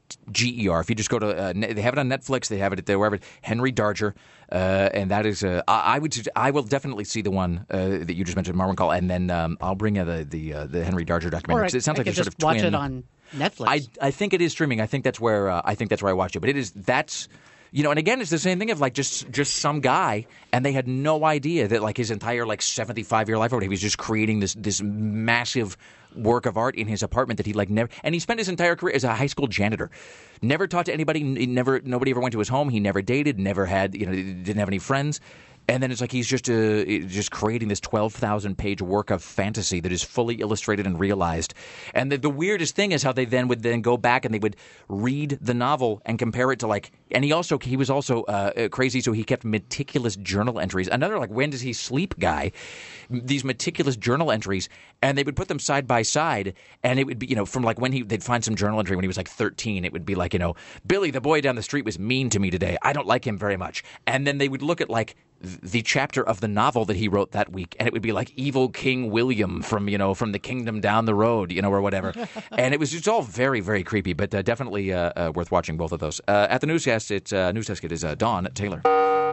G E R. If you just go to, uh, they have it on Netflix, they have it there, wherever, Henry Darger. Uh, and that is, uh, I, I would, I will definitely see the one uh, that you just mentioned, Marwen Call, and then um, I'll bring uh, the the, uh, the Henry Darger documentary. Or I, It sounds I like could a sort just of watch twin. it on Netflix. I I think it is streaming. I think that's where uh, I think that's where I watched it. But it is that's you know, and again, it's the same thing of like just just some guy, and they had no idea that like his entire like seventy-five year life or whatever, he was just creating this this massive work of art in his apartment that he like never, and he spent his entire career as a high school janitor. Never talked to anybody. Never nobody ever went to his home. He never dated. Never had you know didn't have any friends. And then it's like he's just uh, just creating this twelve thousand page work of fantasy that is fully illustrated and realized. And the, the weirdest thing is how they then would then go back and they would read the novel and compare it to like. And he also he was also uh, crazy, so he kept meticulous journal entries. Another like when does he sleep guy? These meticulous journal entries, and they would put them side by side, and it would be you know from like when he they'd find some journal entry when he was like thirteen. It would be like you know Billy the boy down the street was mean to me today. I don't like him very much. And then they would look at like the chapter of the novel that he wrote that week, and it would be like evil King William from you know from the kingdom down the road, you know, or whatever. And it was just all very, very creepy, but uh, definitely uh, uh, worth watching both of those. Uh, at the newscast, it's uh, news desk. It is uh, Dawn Taylor.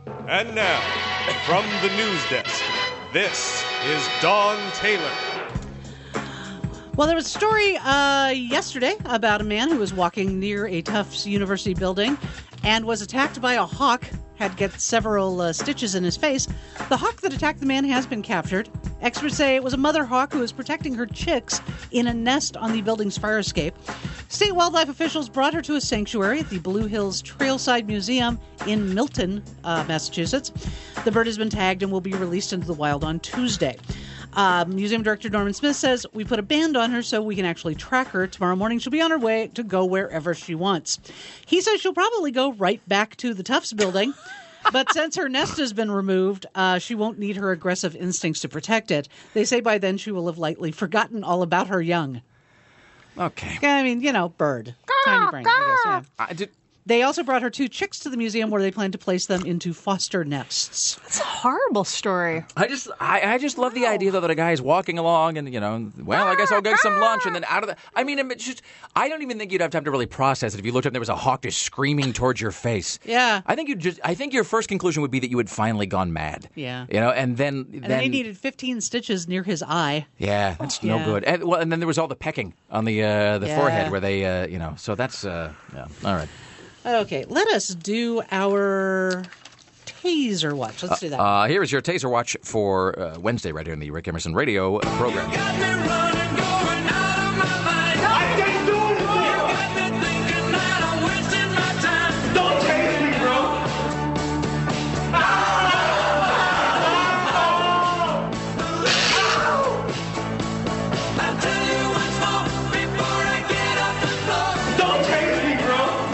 And now, from the news desk, this is Dawn Taylor. Well, there was a story uh, yesterday about a man who was walking near a Tufts University building and was attacked by a hawk, had get several uh, stitches in his face. The hawk that attacked the man has been captured. Experts say it was a mother hawk who was protecting her chicks in a nest on the building's fire escape. State wildlife officials brought her to a sanctuary at the Blue Hills Trailside Museum in Milton, uh, Massachusetts. The bird has been tagged and will be released into the wild on Tuesday. Uh, Museum Director Norman Smith says, we put a band on her so we can actually track her. Tomorrow morning she'll be on her way to go wherever she wants. He says she'll probably go right back to the Tufts building. But since her nest has been removed, uh, she won't need her aggressive instincts to protect it. They say by then she will have likely forgotten all about her young. Okay. I mean, you know, bird. Tiny brain, I guess, yeah. I did, They also brought her two chicks to the museum where they plan to place them into foster nests. It's a horrible story. I just, I, I just love the idea though that a guy is walking along and you know, well, I guess I'll get some lunch and then out of the. I mean, it's just, I don't even think you'd have time to really process it if you looked up and there was a hawk just screaming towards your face. Yeah. I think you just, I think your first conclusion would be that you had finally gone mad. Yeah. You know, and then, And then then he needed fifteen stitches near his eye. Yeah, that's Yeah. no good. And, well, and then there was all the pecking on the uh, the Yeah. forehead where they, uh, you know, so that's, uh, yeah, all right. Okay, let us do our taser watch. Let's do that. Uh, here is your Taser Watch for uh, Wednesday right here in the Rick Emerson Radio program. Got me running, going out of my mind. I can't do it, bro. You got me thinking that I'm wasting my time. Don't chase me, bro. I'll tell you once more before I get off the floor. Don't chase me,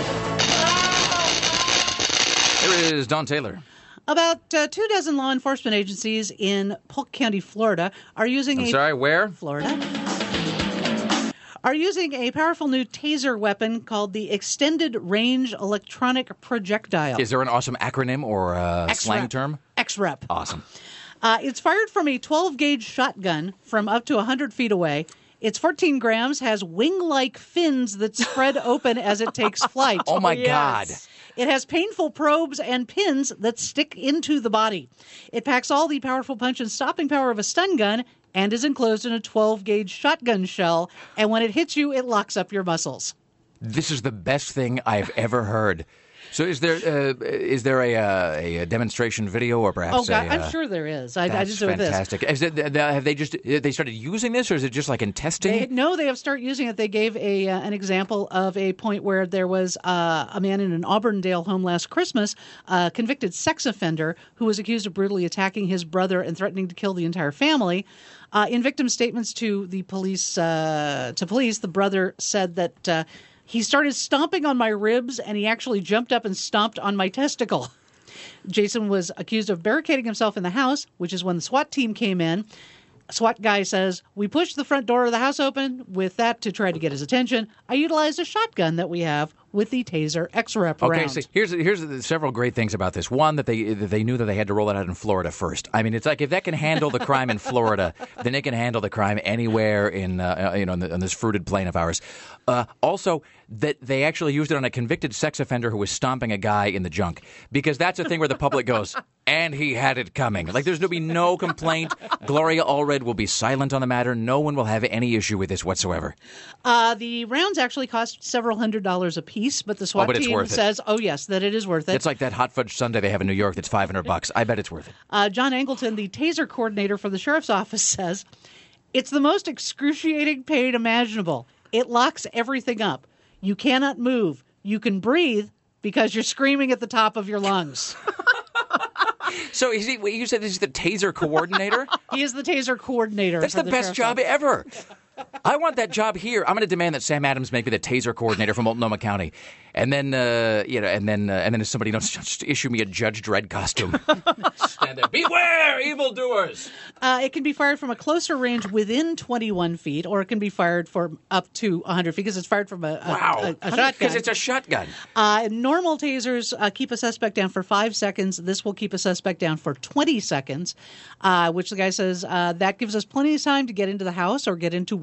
bro. Here is Don Taylor. About uh, two dozen law enforcement agencies in Polk County, Florida, are using I'm a sorry, where? Florida are using a powerful new taser weapon called the Extended Range Electronic Projectile. Is there an awesome acronym or uh, X slang REP. term? X REP. Awesome. Uh, it's fired from a twelve gauge shotgun from up to one hundred feet away. It's fourteen grams, has wing-like fins that spread open as it takes flight. Oh, my yes. God. It has painful probes and pins that stick into the body. It packs all the powerful punch and stopping power of a stun gun and is enclosed in a twelve gauge shotgun shell. And when it hits you, it locks up your muscles. This is the best thing I've ever heard. So is there uh, is there a, uh, a demonstration video or perhaps Oh, God, a, uh, I'm sure there is. I, I that's just know this. fantastic. Is it, th- th- have they just they started using this or is it just like in testing? They, no, they have started using it. They gave a uh, an example of a point where there was uh, a man in an Auburndale home last Christmas, a convicted sex offender who was accused of brutally attacking his brother and threatening to kill the entire family. Uh, in victim statements to the police, uh, to police, the brother said that uh, he started stomping on my ribs and he actually jumped up and stomped on my testicle. Jason was accused of barricading himself in the house, which is when the SWAT team came in. SWAT guy says, we pushed the front door of the house open with that to try to get his attention. I utilized a shotgun that we have with the Taser X REP Okay, round. so here's here's the several great things about this. One, that they that they knew that they had to roll it out in Florida first. I mean, it's like if that can handle the crime in Florida, then it can handle the crime anywhere in uh, you know in, the, in this fruited plain of ours. Uh, also, that they actually used it on a convicted sex offender who was stomping a guy in the junk, because that's a thing where the public goes, and he had it coming. Like there's going to be no complaint. Gloria Allred will be silent on the matter. No one will have any issue with this whatsoever. Uh, the rounds actually cost several hundred dollars a piece, but the SWAT Oh, but it's team worth it. says, oh, yes, that it is worth it. It's like that hot fudge sundae they have in New York that's five hundred bucks. I bet it's worth it. Uh, John Angleton, the Taser coordinator for the sheriff's office, says, it's the most excruciating pain imaginable. It locks everything up. You cannot move. You can breathe because you're screaming at the top of your lungs. So is he, you said he's the Taser coordinator? He is the Taser coordinator. That's for the best sheriff's job office. ever. I want that job here. I'm going to demand that Sam Adams make me the Taser coordinator for Multnomah County, and then uh, you know, and then uh, and then if somebody knows, just issue me a Judge Dredd costume. Stand there, beware, evildoers. Uh, it can be fired from a closer range within twenty-one feet, or it can be fired from up to one hundred feet because it's fired from a, a, Wow, a, a shotgun. because it's a shotgun. Uh, normal tasers uh, keep a suspect down for five seconds. This will keep a suspect down for twenty seconds, uh, which the guy says uh, that gives us plenty of time to get into the house or get into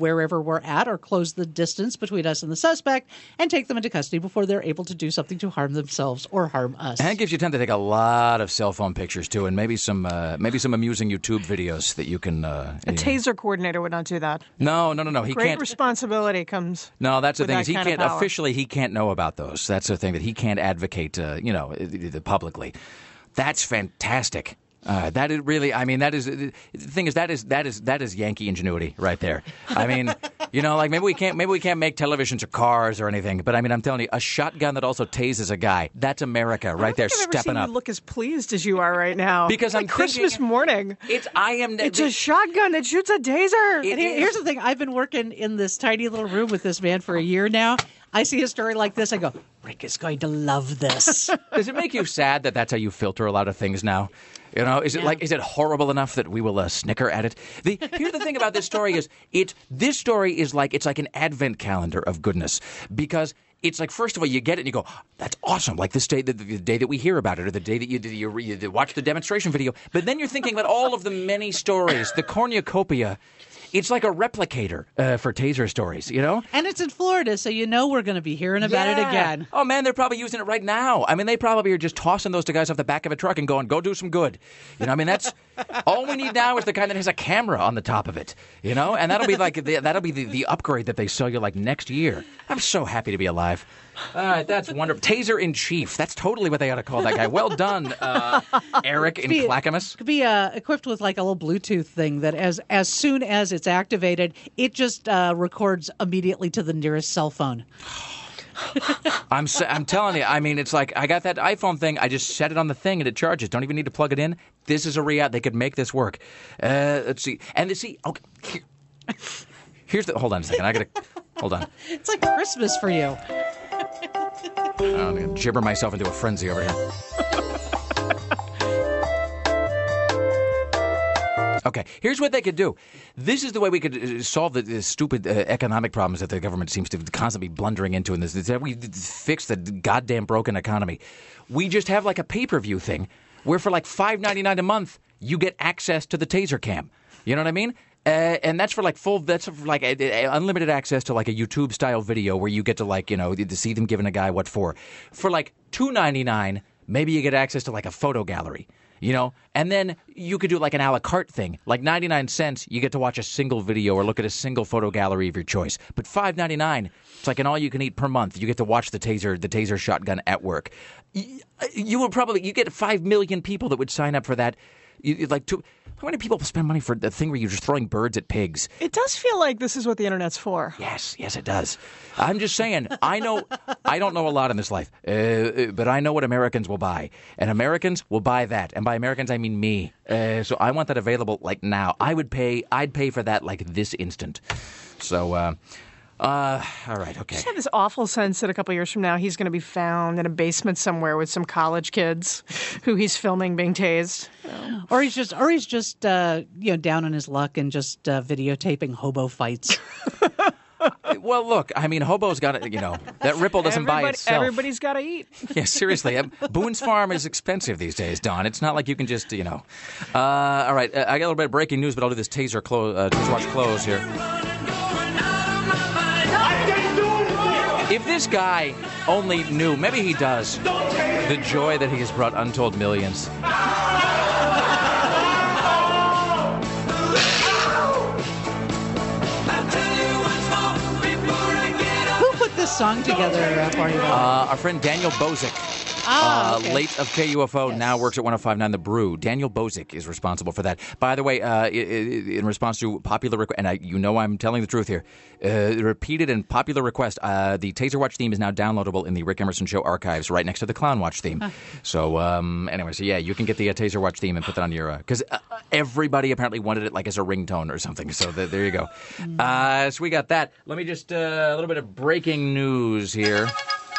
wherever we're at or close the distance between us and the suspect and take them into custody before they're able to do something to harm themselves or harm us. And it gives you time to take a lot of cell phone pictures, too, and maybe some uh, maybe some amusing YouTube videos that you can... Uh, A taser coordinator would not do that. No, no, no, no. He Great can't... responsibility comes No, that's the with thing. that Is he kind of can't power. officially he can't know about those. That's the thing that he can't advocate, uh, you know, uh, publicly. That's fantastic. Uh, that is really, I mean, that is the thing is that is that is that is Yankee ingenuity right there. I mean, you know, like maybe we can't maybe we can't make televisions or cars or anything, but I mean, I'm telling you, a shotgun that also tases a guy, that's America right there, I've never stepping seen up. you look as pleased as you are right now. Because It's I'm like Christmas thinking- morning. It's I am. It's a shotgun that shoots a taser. It And here- is. here's the thing. I've been working in this tiny little room with this man for a year now. I see a story like this. I go, Rick is going to love this. Does it make you sad that that's how you filter a lot of things now? You know, is it Yeah. like is it horrible enough that we will uh, snicker at it? The, here's the thing about this story is it. This story is like it's like an advent calendar of goodness because it's like first of all you get it and you go that's awesome like this day the, the day that we hear about it or the day that you you, you, you watch the demonstration video. But then you're thinking about all of the many stories, the cornucopia. It's like a replicator uh, for taser stories, you know? And it's in Florida, so you know we're going to be hearing about it Yeah. again. Oh, man, they're probably using it right now. I mean, they probably are just tossing those to guys off the back of a truck and going, go do some good. You know, I mean, that's all we need now is the kind that has a camera on the top of it, you know? And that'll be like, the, that'll be the, the upgrade that they sell you like next year. I'm so happy to be alive. All right, that's wonderful. Taser in chief. That's totally what they ought to call that guy. Well done, uh, Eric in Be- Clackamas. Could be uh, equipped with like a little Bluetooth thing that as as soon as it's activated, it just uh, records immediately to the nearest cell phone. I'm s- I'm telling you. I mean, it's like I got that iPhone thing. I just set it on the thing and it charges. Don't even need to plug it in. This is a reality. They could make this work. Uh, let's see. And see. Okay. Here, here's the. Hold on a second. I gotta. Hold on. It's like Christmas for you. I'm gonna gibber myself into a frenzy over here. Okay, here's what they could do. This is the way we could uh, solve the, the stupid uh, economic problems that the government seems to constantly be blundering into in this. Is that we fix the goddamn broken economy. We just have like a pay-per-view thing where for like five ninety-nine a month, you get access to the taser cam. You know what I mean? Uh, and that's for like full, that's for like a, a, unlimited access to like a YouTube style video where you get to like, you know, to see them giving a guy what for. For like two ninety-nine, maybe you get access to like a photo gallery, you know, and then you could do like an a la carte thing. Like ninety-nine cents, you get to watch a single video or look at a single photo gallery of your choice. But five ninety-nine, it's like an all you can eat per month. You get to watch the taser, the taser shotgun at work. You, you would probably, you get five million people that would sign up for that. You, like two, how many people spend money for the thing where you're just throwing birds at pigs? It does feel like this is what the internet's for. Yes, yes, it does. I'm just saying, I know, I don't know a lot in this life, uh, but I know what Americans will buy. And Americans will buy that. And by Americans, I mean me. Uh, so I want that available like now. I would pay, I'd pay for that like this instant. So, uh, uh, all right, okay. I just have this awful sense that a couple years from now he's going to be found in a basement somewhere with some college kids who he's filming being tased. Or he's just, or he's just, uh, you know, down on his luck and just uh, videotaping hobo fights. Well, look, I mean, hobo's got it, you know, that ripple doesn't buy Everybody- itself. Everybody's got to eat. Yeah, seriously. Um, Boone's Farm is expensive these days, Don. It's not like you can just, you know. Uh, all right, uh, I got a little bit of breaking news, but I'll do this taser, clo- uh, taser watch close here. If this guy only knew, maybe he does, the joy that he has brought untold millions. Who put this song together uh, for you? Uh, our friend Daniel Bozick. Ah, Uh, okay. late of K U F O, now works at one oh five point nine The Brew. Daniel Bozick is responsible for that. By the way, uh, i- i- in response to popular request, and I, you know I'm telling the truth here, uh, repeated and popular request, uh, the Taser Watch theme is now downloadable in the Rick Emerson Show archives right next to the Clown Watch theme. So um, anyway, so yeah, you can get the uh, Taser Watch theme and put that on your, because uh, everybody apparently wanted it like as a ringtone or something. So th- there you go. Uh, so we got that. Let me just, uh, a little bit of breaking news here.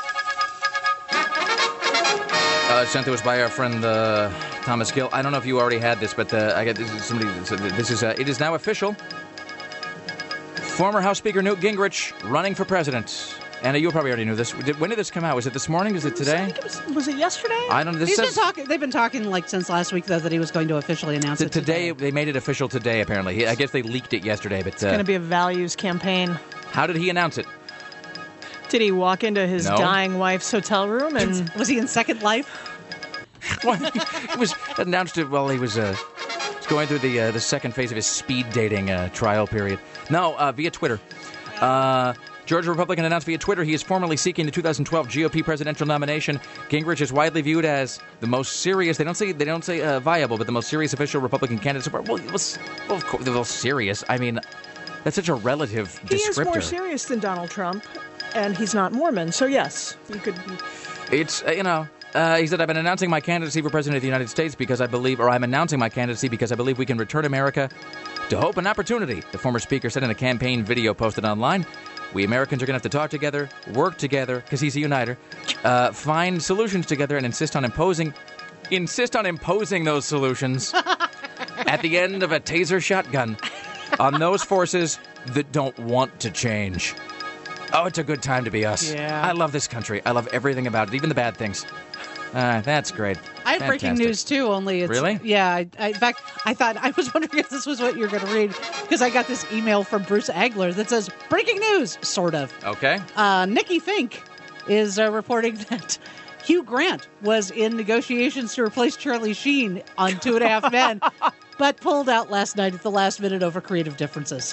Uh, sent to us by our friend uh, Thomas Gill. I don't know if you already had this, but uh, I got this is somebody. This is uh, it is now official. Former House Speaker Newt Gingrich running for president. Anna, you probably already knew this. Did, when did this come out? Was it this morning? Is it I today? think it was, was it yesterday? I don't know. This He's been says talking. They've been talking like since last week, though, that he was going to officially announce that it today. today. They made it official today. Apparently, I guess they leaked it yesterday. But It's going to uh, be a values campaign. how did he announce it? Did he walk into his No. dying wife's hotel room and Was he in Second Life? Well, it was announced it while he was uh, was going through the uh, the second phase of his speed dating uh, trial period. No, uh, via Twitter. Uh, Georgia Republican announced via Twitter he is formally seeking the two thousand twelve G O P presidential nomination. Gingrich is widely viewed as the most serious. They don't say they don't say uh, viable, but the most serious official Republican candidate so far. Well, it was, well, of course, the most serious. I mean, that's such a relative he descriptor. is more serious than Donald Trump, and he's not Mormon. So yes, you could. It's, uh, you know, uh, he said, I've been announcing my candidacy for president of the United States because I believe, or I'm announcing my candidacy because I believe we can return America to hope and opportunity, the former speaker said in a campaign video posted online. We Americans are going to have to talk together, work together, because he's a uniter, uh, find solutions together and insist on imposing, insist on imposing those solutions at the end of a taser shotgun on those forces that don't want to change. Oh, it's a good time to be us. Yeah. I love this country. I love everything about it, even the bad things. Uh, that's great. I have breaking Fantastic. news too. Only it's Really? Yeah. I, I, in fact, I thought I was wondering if this was what you were going to read because I got this email from Bruce Agler that says breaking news, sort of. Okay. Uh, Nikki Fink is uh, reporting that Hugh Grant was in negotiations to replace Charlie Sheen on Two and a Half Men, but pulled out last night at the last minute over creative differences.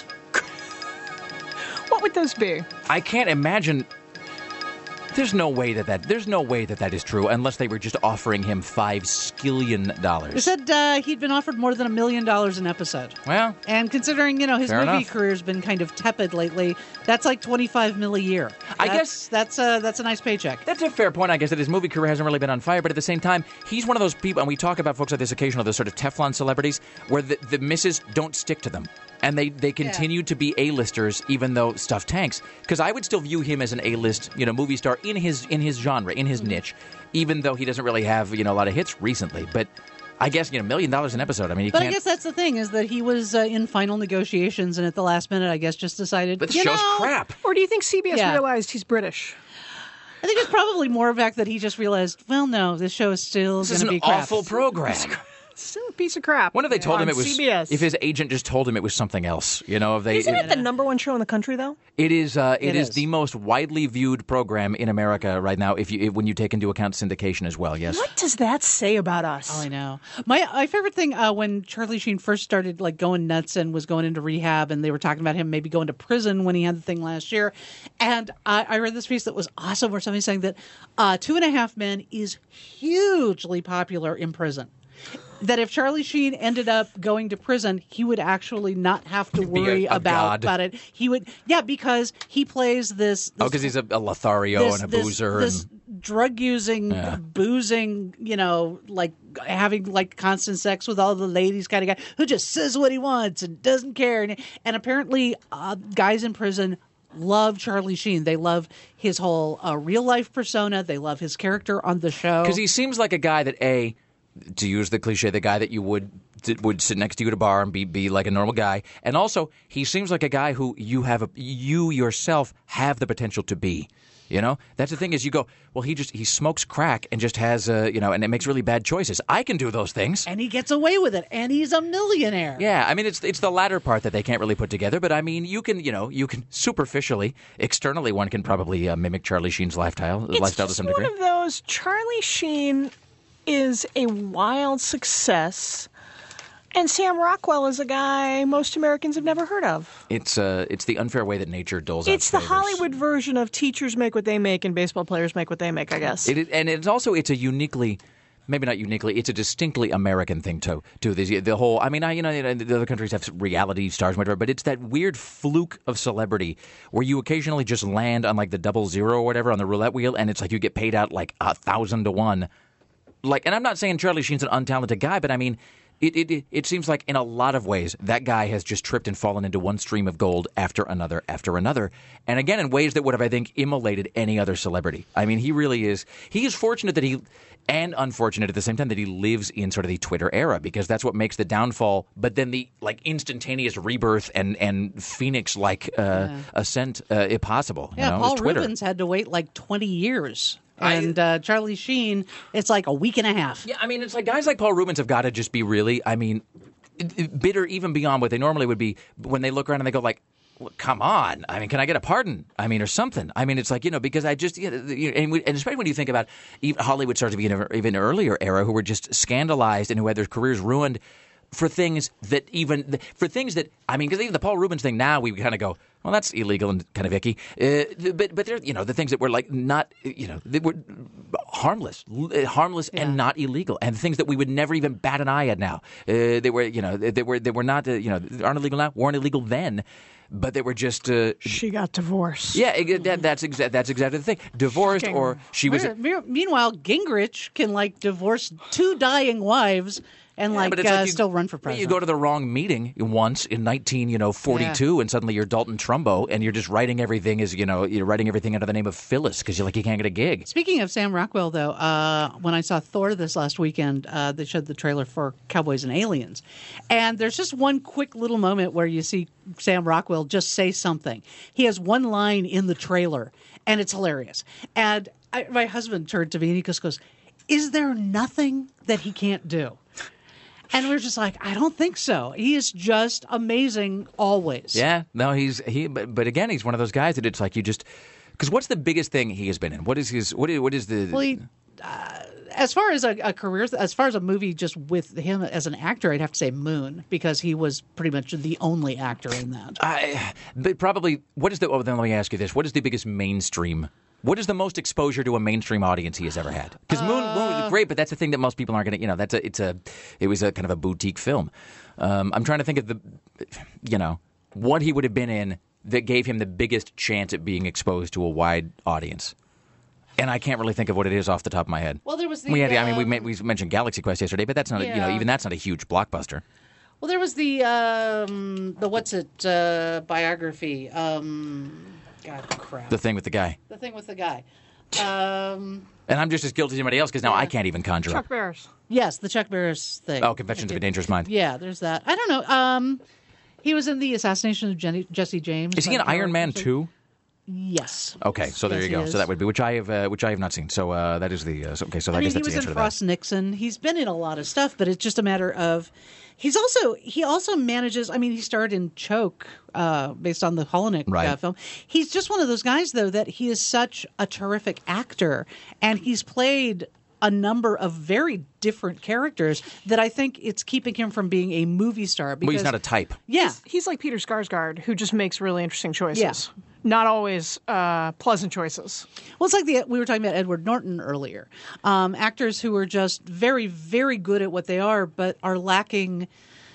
What would those be? I can't imagine. There's no way that that there's no way that that is true unless they were just offering him five skillion They dollars. said uh, he'd been offered more than a million dollars an episode. Well, And considering, you know, his Fair movie enough. career's been kind of tepid lately, that's like twenty-five mil a year. I That's- guess- that's a, that's a nice paycheck. that's a fair point. I guess that his movie career hasn't really been on fire, but at the same time, he's one of those people, and we talk about folks like this occasionally, those sort of Teflon celebrities, where the, the misses don't stick to them. And they, they continue to be A-listers even though stuff tanks. Because I would still view him as an A-list, you know, movie star in his in his genre, in his niche, even though he doesn't really have, you know, a lot of hits recently. But I guess, you know, a million dollars an episode. I mean, you But can't. I guess that's the thing, is that he was uh, in final negotiations and at the last minute, I guess, just decided, but the you show's know, crap. Or do you think C B S Yeah. realized he's British? I think it's probably more a fact that he just realized, well, no, this show is still This going is to an be crap. awful program. Still a piece of crap. When if they told on him it was C B S? if his agent just told him it was something else, you know, if they Isn't it, it the number one show in the country, though? it is uh, it It is is. the most widely viewed program in America right now if you if, when you take into account syndication as well. Yes. What does that say about us? Oh, I know. My my favorite thing uh, when Charlie Sheen first started like going nuts and was going into rehab, and they were talking about him maybe going to prison when he had the thing last year, and I, I read this piece that was awesome, where somebody saying that uh, Two and a Half Men is hugely popular in prison. That if Charlie Sheen ended up going to prison, he would actually not have to He'd be a- worry a about, god. about it. He would, yeah, because he plays this. this Oh, because he's a, a Lothario this, and a this, boozer. this and drug using, Yeah. boozing, you know, like having like constant sex with all the ladies kind of guy who just says what he wants and doesn't care. And, and apparently, uh, guys in prison love Charlie Sheen. They love his whole uh, real life persona. They love his character on the show. Because he seems like a guy that, A, to use the cliche, the guy that you would that would sit next to you at a bar and be, be like a normal guy. And also, he seems like a guy who you have a, you yourself have the potential to be. You know, that's the thing is you go, well, he just he smokes crack and just has a, you know, and it makes really bad choices. I can do those things. And he gets away with it. And he's a millionaire. Yeah, I mean, it's it's the latter part that they can't really put together. But I mean, you can, you know, you can superficially, externally, one can probably uh, mimic Charlie Sheen's lifestyle, It's lifestyle to just some one degree. of those. Charlie Sheen is a wild success, and Sam Rockwell is a guy most Americans have never heard of. It's uh, it's the unfair way that nature doles out It's the favors. Hollywood version of teachers make what they make and baseball players make what they make, I guess. It is, and it's also it's a uniquely, maybe not uniquely, it's a distinctly American thing to do. The, the whole, I mean, I, you know, the other countries have reality stars, whatever, but it's that weird fluke of celebrity where you occasionally just land on like the double zero or whatever on the roulette wheel, and it's like you get paid out like a thousand to one. Like, and I'm not saying Charlie Sheen's an untalented guy, but I mean, It, it it seems like in a lot of ways that guy has just tripped and fallen into one stream of gold after another after another, and again in ways that would have, I think, immolated any other celebrity. I mean, he really is. He is fortunate that he, and unfortunate at the same time, that he lives in sort of the Twitter era, because that's what makes the downfall. But then the like instantaneous rebirth and and phoenix-like uh, yeah. ascent uh, possible. Yeah, you know, Paul Twitter. Rubens had to wait like twenty years. And uh, Charlie Sheen, it's like a week and a half. Yeah, I mean, it's like guys like Paul Rubens have got to just be really, I mean, bitter even beyond what they normally would be when they look around and they go like, well, come on. I mean, can I get a pardon? I mean, or something. I mean, it's like, you know, because I just, you know, and, we, and especially when you think about even Hollywood stars to be in an even earlier era who were just scandalized and who had their careers ruined for things that even, for things that, I mean, because even the Paul Rubens thing now, we kind of go, well, that's illegal and kind of icky. Uh, but but they're, you know, the things that were like not, you know, they were harmless, harmless yeah. and not illegal, and things that we would never even bat an eye at now. Uh, they were, you know, they were they were not, uh, you know, aren't illegal now, weren't illegal then. But they were just. Uh, she got divorced. Yeah, that, that's exa- that's exactly the thing. Divorced, Shocking. Or she was. Meanwhile, Gingrich can like divorce two dying wives. And yeah, like, but it's uh, like you, still run for president. You go to the wrong meeting once in nineteen, you know, forty-two, yeah. and suddenly you're Dalton Trumbo, and you're just writing everything as you know, you're writing everything under the name of Phyllis because you're like you can't get a gig. Speaking of Sam Rockwell, though, uh, when I saw Thor this last weekend, uh, they showed the trailer for Cowboys and Aliens, and there's just one quick little moment where you see Sam Rockwell just say something. He has one line in the trailer, and it's hilarious. And I, my husband turned to me and he just goes, "Is there nothing that he can't do?" And we're just like, I don't think so. He is just amazing always. Yeah, no, he's he. But, but again, he's one of those guys that it's like you just because what's the biggest thing he has been in? What is his? What is what is the? Well, he, uh, as far as a, a career, as far as a movie, just with him as an actor, I'd have to say Moon because he was pretty much the only actor in that. I, but probably what is the? Oh, then let me ask you this: what is the biggest mainstream? What is the most exposure to a mainstream audience he has ever had? Because Moon, uh, Moon was great, but that's the thing that most people aren't going to. You know, that's a. It's a. It was a kind of a boutique film. Um, I'm trying to think of the, you know, what he would have been in that gave him the biggest chance at being exposed to a wide audience. And I can't really think of what it is off the top of my head. Well, there was the. We had, um, I mean, we, made, we mentioned Galaxy Quest yesterday, but that's not. Yeah. A, you know, even that's not a huge blockbuster. Well, there was the um, the what's it uh, biography. Um, God, crap. The thing with the guy. The thing with the guy. Um, and I'm just as guilty as anybody else because now yeah. I can't even conjure Chuck up. Barris. Yes, the Chuck Barris thing. Oh, Confessions of a Dangerous Mind. Yeah, there's that. I don't know. Um, he was in the assassination of Jenny, Jesse James. Is he in Iron Man two? Yes. Okay, so there yes, you go. Is. So that would be which I have, uh, which I have not seen. So uh, that is the uh, so, okay. So I, I mean, guess that's he was the answer in to Frost that. Nixon. He's been in a lot of stuff, but it's just a matter of. He's also he also manages. I mean, he starred in Choke, uh, based on the Holonik right. uh, film. He's just one of those guys, though, that he is such a terrific actor, and he's played a number of very different characters that I think it's keeping him from being a movie star. Because, well, he's not a type. Yeah, he's, he's like Peter Skarsgård, who just makes really interesting choices. Yeah. Not always uh, pleasant choices. Well, it's like the we were talking about Edward Norton earlier. Um, actors who are just very, very good at what they are, but are lacking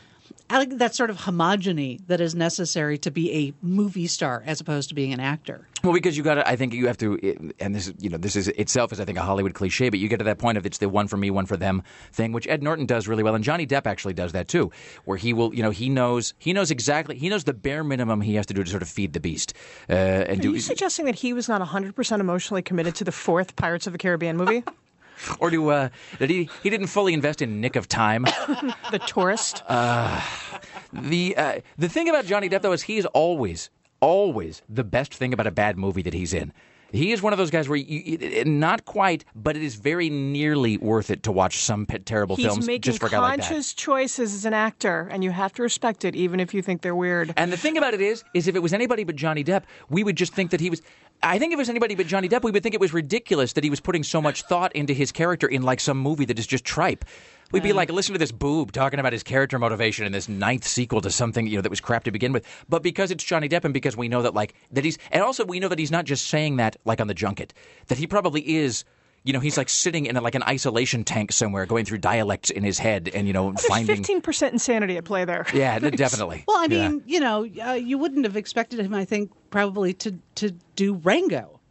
that sort of homogeny that is necessary to be a movie star as opposed to being an actor. Well, because you got to, I think you have to, and this, you know, this is itself is, I think, a Hollywood cliche, but you get to that point of it's the one for me, one for them thing, which Ed Norton does really well, and Johnny Depp actually does that too, where he will, you know, he knows, he knows exactly, he knows the bare minimum he has to do to sort of feed the beast. Uh, and Are do, you suggesting that he was not one hundred percent emotionally committed to the fourth Pirates of the Caribbean movie? Or do uh, did he? He didn't fully invest in Nick of Time. The Tourist. Uh, the uh, the thing about Johnny Depp though is he's always, always the best thing about a bad movie that he's in. He is one of those guys where you, not quite, but it is very nearly worth it to watch some p- terrible He's films just for a guy like that. He's making conscious choices as an actor, and you have to respect it, even if you think they're weird. And the thing about it is, is if it was anybody but Johnny Depp, we would just think that he was. I think if it was anybody but Johnny Depp, we would think it was ridiculous that he was putting so much thought into his character in like some movie that is just tripe. We'd be like, listen to this boob talking about his character motivation in this ninth sequel to something, you know, that was crap to begin with. But because it's Johnny Depp and because we know that, like, that he's, and also we know that he's not just saying that, like, on the junket, that he probably is, you know, he's like sitting in a, like an isolation tank somewhere, going through dialects in his head and, you know, There's finding. fifteen percent insanity at play there. Yeah, definitely. Well, I mean, yeah. you know, uh, you wouldn't have expected him, I think, probably to, to do Rango.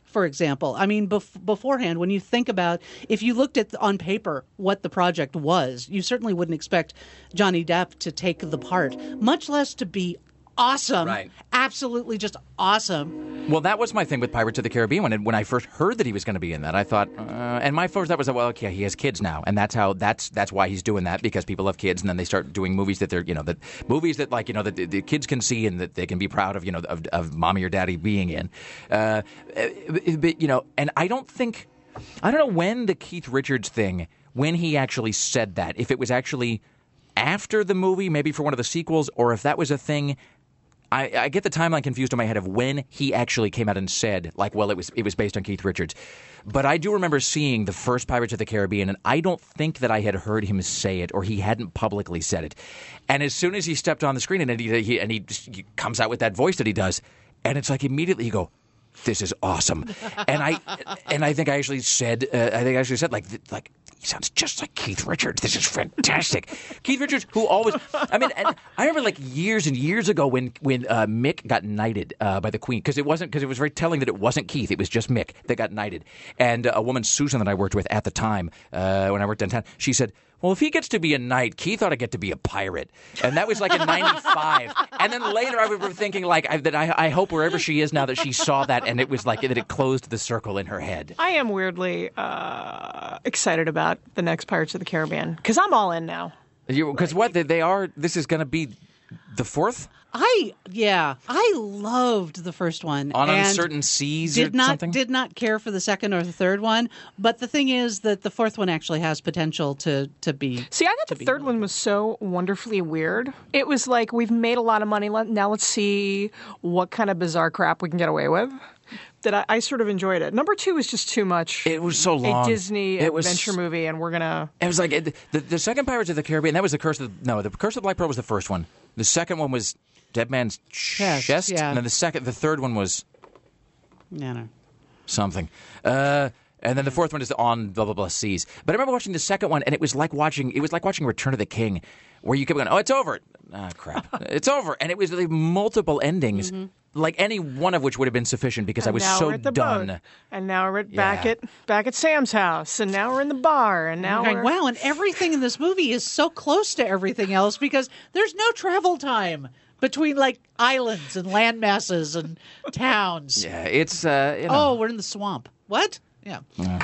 for example. I mean, bef- beforehand, when you think about, if you looked at on paper what the project was, you certainly wouldn't expect Johnny Depp to take the part, much less to be awesome. Right. Absolutely just awesome. Well, that was my thing with Pirates of the Caribbean. When when I first heard that he was going to be in that, I thought, uh, and my first thought was, well, okay, he has kids now, and that's how that's that's why he's doing that, because people have kids, and then they start doing movies that they're you know that movies that like you know that the, the kids can see and that they can be proud of you know of, of mommy or daddy being in. Uh, but you know, and I don't think I don't know when the Keith Richards thing, when he actually said that, if it was actually after the movie, maybe for one of the sequels, or if that was a thing. I, I get the timeline confused in my head of when he actually came out and said, like, well, it was it was based on Keith Richards. But I do remember seeing the first Pirates of the Caribbean, and I don't think that I had heard him say it, or he hadn't publicly said it. And as soon as he stepped on the screen, and he, he and he, just, he comes out with that voice that he does, and it's like immediately you go, this is awesome. And I and I think I actually said, uh, I think I actually said, like, like. He sounds just like Keith Richards. This is fantastic. Keith Richards, who always, I mean, and I remember like years and years ago when when uh, Mick got knighted uh, by the Queen, because it wasn't, because it was very telling that it wasn't Keith, it was just Mick that got knighted. And uh, a woman, Susan, that I worked with at the time, uh, when I worked downtown, she said, well, if he gets to be a knight, Keith ought to get to be a pirate. And that was like in ninety-five. And then later I remember thinking like I, that I, I hope wherever she is now that she saw that and it was like that it closed the circle in her head. I am weirdly uh, excited about the next Pirates of the Caribbean because I'm all in now. Because what they, they are, this is going to be the fourth? I yeah, I loved the first one. On and Uncertain Seas did or not, something? Did not care for the second or the third one. But the thing is that the fourth one actually has potential to, to be. See, I thought the third really one was so wonderfully weird. It was like, we've made a lot of money. let- Now let's see what kind of bizarre crap we can get away with. That I, I sort of enjoyed it. Number two was just too much. It was so long. A Disney It was- adventure movie, and we're gonna. It was like it, the the second Pirates of the Caribbean. That was the Curse of the, no, the Curse of the Black Pearl was the first one. The second one was Dead Man's Chest, Chest, yeah. and then the second, the third one was Yeah, no. something. Uh, and then the fourth one is on blah blah blah seas. But I remember watching the second one, and it was like watching it was like watching Return of the King, where you kept going, oh, it's over. Ah, crap, it's over, and it was like multiple endings. Mm-hmm. Like any one of which would have been sufficient because I And was now so we're at the done. boat. And now we're at back Yeah. at back at Sam's house, and now we're in the bar, and now Going, we're wow, and everything in this movie is so close to everything else because there's no travel time between like islands and land masses and towns. Yeah, it's uh, you know. Oh, we're in the swamp. What? Yeah.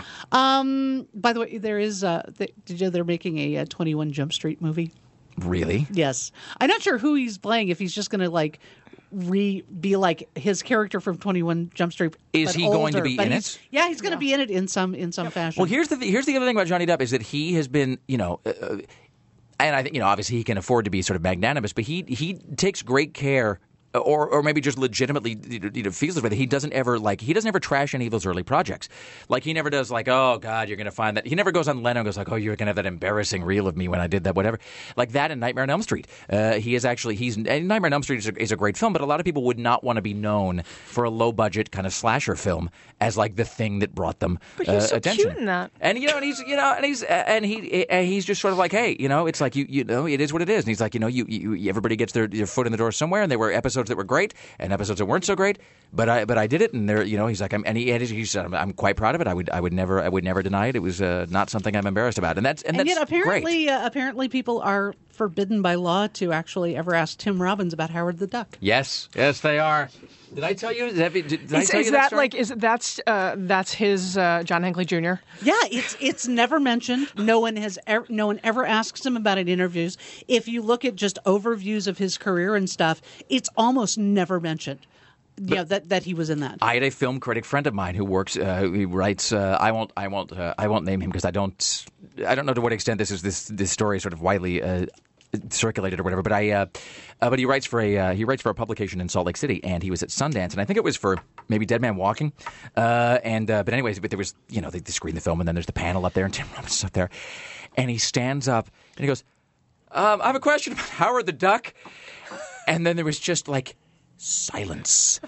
Um. By the way, there is. Uh, th- did you know they're making a uh, twenty-one Jump Street movie? Really? Yes. I'm not sure who he's playing. If he's just going to like re be like his character from twenty-one Jump Street. Is but he going to older. be But in he's- it? Yeah, he's going to be in it in some in some fashion. Well, here's the th- here's the other thing about Johnny Depp is that he has been, you know, uh, and I think you know, obviously he can afford to be sort of magnanimous, but he he takes great care. Or, or maybe just legitimately, you know, feels this way that he doesn't ever like he doesn't ever trash any of those early projects. Like he never does like, oh God, you're going to find that. He never goes on Leno and goes like, oh, you're going to have that embarrassing reel of me when I did that, whatever. Like that in Nightmare on Elm Street. Uh, he is actually he's and Nightmare on Elm Street is a, is a great film, but a lot of people would not want to be known for a low budget kind of slasher film as like the thing that brought them But he's uh, so attention. cute in that. And you know, and he's you know, and he's uh, and he uh, he's just sort of like, hey, you know, it's like you you know, it is what it is. And he's like, you know, you, you everybody gets their, their foot in the door somewhere, and there were episodes that were great. And episodes that weren't so great, but I but I did it, and there, you know, he's like, I'm, and he, and he said, I'm, I'm quite proud of it. I would I would never I would never deny it. It was uh, not something I'm embarrassed about, and that's and, and that's yet apparently great. uh, apparently people are forbidden by law to actually ever ask Tim Robbins about Howard the Duck. Yes, yes, they are. Did I tell you? Did, I- did, did I Is, tell is you that, that story? like is that's uh, that's his uh, John Hinckley Junior? Yeah, it's it's never mentioned. No one has ever, no one ever asks him about it in interviews. If you look at just overviews of his career and stuff, it's almost never mentioned. Yeah, that that he was in that. I had a film critic friend of mine who works, uh, who writes. Uh, I won't, I won't, uh, I won't name him because I don't, I don't know to what extent this is this this story is sort of widely uh, circulated or whatever. But I, uh, uh, but he writes for a uh, he writes for a publication in Salt Lake City, and he was at Sundance, and I think it was for maybe Dead Man Walking. Uh, and uh, but anyways, but there was you know they, they screen the film, and then there's the panel up there, and Tim Robbins is up there, and he stands up and he goes, um, "I have a question about Howard the Duck," and then there was just like. Silence.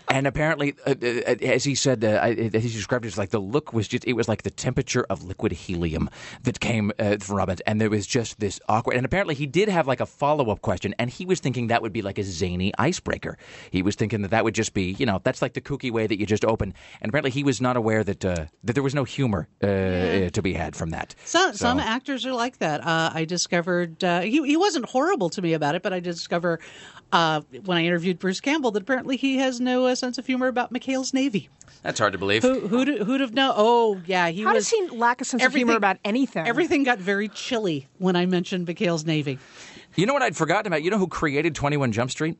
And apparently, uh, uh, as he said, uh, as he described it, it's like the look was just, it was like the temperature of liquid helium that came uh, from it. And there was just this awkward, and apparently he did have like a follow-up question, and he was thinking that would be like a zany icebreaker. He was thinking that that would just be, you know, that's like the kooky way that you just open. And apparently he was not aware that uh, that there was no humor uh, yeah. to be had from that. Some, so. some actors are like that. Uh, I discovered, uh, he, he wasn't horrible to me about it, but I did discover uh, when I interviewed Bruce Campbell that apparently he has no uh, sense of humor about McHale's Navy. That's hard to believe. Who, who'd, who'd have known? Oh, yeah. He How was, does he lack a sense of humor about anything? Everything got very chilly when I mentioned McHale's Navy. You know what I'd forgotten about? You know who created twenty-one Jump Street?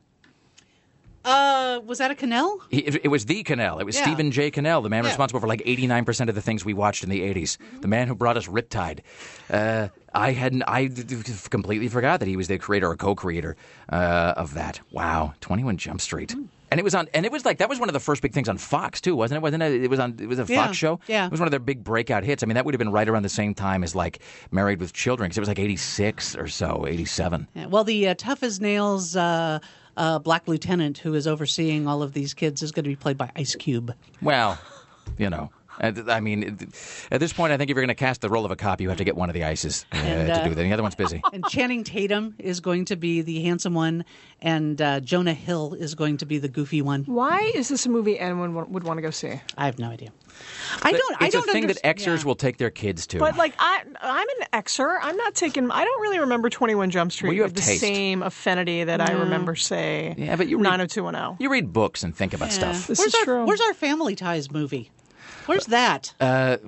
Uh, was that a Cannell? He, it, it was the Cannell. It was yeah. Stephen J. Cannell, the man yeah. responsible for like eighty-nine percent of the things we watched in the eighties. Mm-hmm. The man who brought us Riptide. Uh, I hadn't. I completely forgot that he was the creator or co-creator uh, of that. Wow, twenty-one Jump Street. Mm. And it was on, and it was like that was one of the first big things on Fox too, wasn't it? Wasn't it? It was on. It was a Fox yeah, show. Yeah, it was one of their big breakout hits. I mean, that would have been right around the same time as like Married with Children, because it was like eighty-six or so, eighty-seven. Yeah, well, the uh, Tough as Nails uh, uh, Black Lieutenant who is overseeing all of these kids is going to be played by Ice Cube. Well, you know. I mean, at this point, I think if you're going to cast the role of a cop, you have to get one of the Ices uh, and, uh, to do that. The other one's busy. And Channing Tatum is going to be the handsome one, and uh, Jonah Hill is going to be the goofy one. Why is this a movie anyone would want to go see? I have no idea. I but don't. It's I don't a thing under- that Xers yeah. will take their kids to. But like, I, I'm an Xer. I'm not taking. I don't really remember twenty-one Jump Street well, you have with the taste. same affinity that I remember, say, yeah, but you read, nine oh two one oh. You read books and think about Yeah. stuff. This where's is our, true. Where's our Family Ties movie? Where's that? Uh,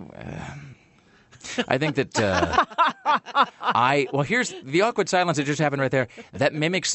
I think that uh, I well here's the awkward silence that just happened right there. That mimics.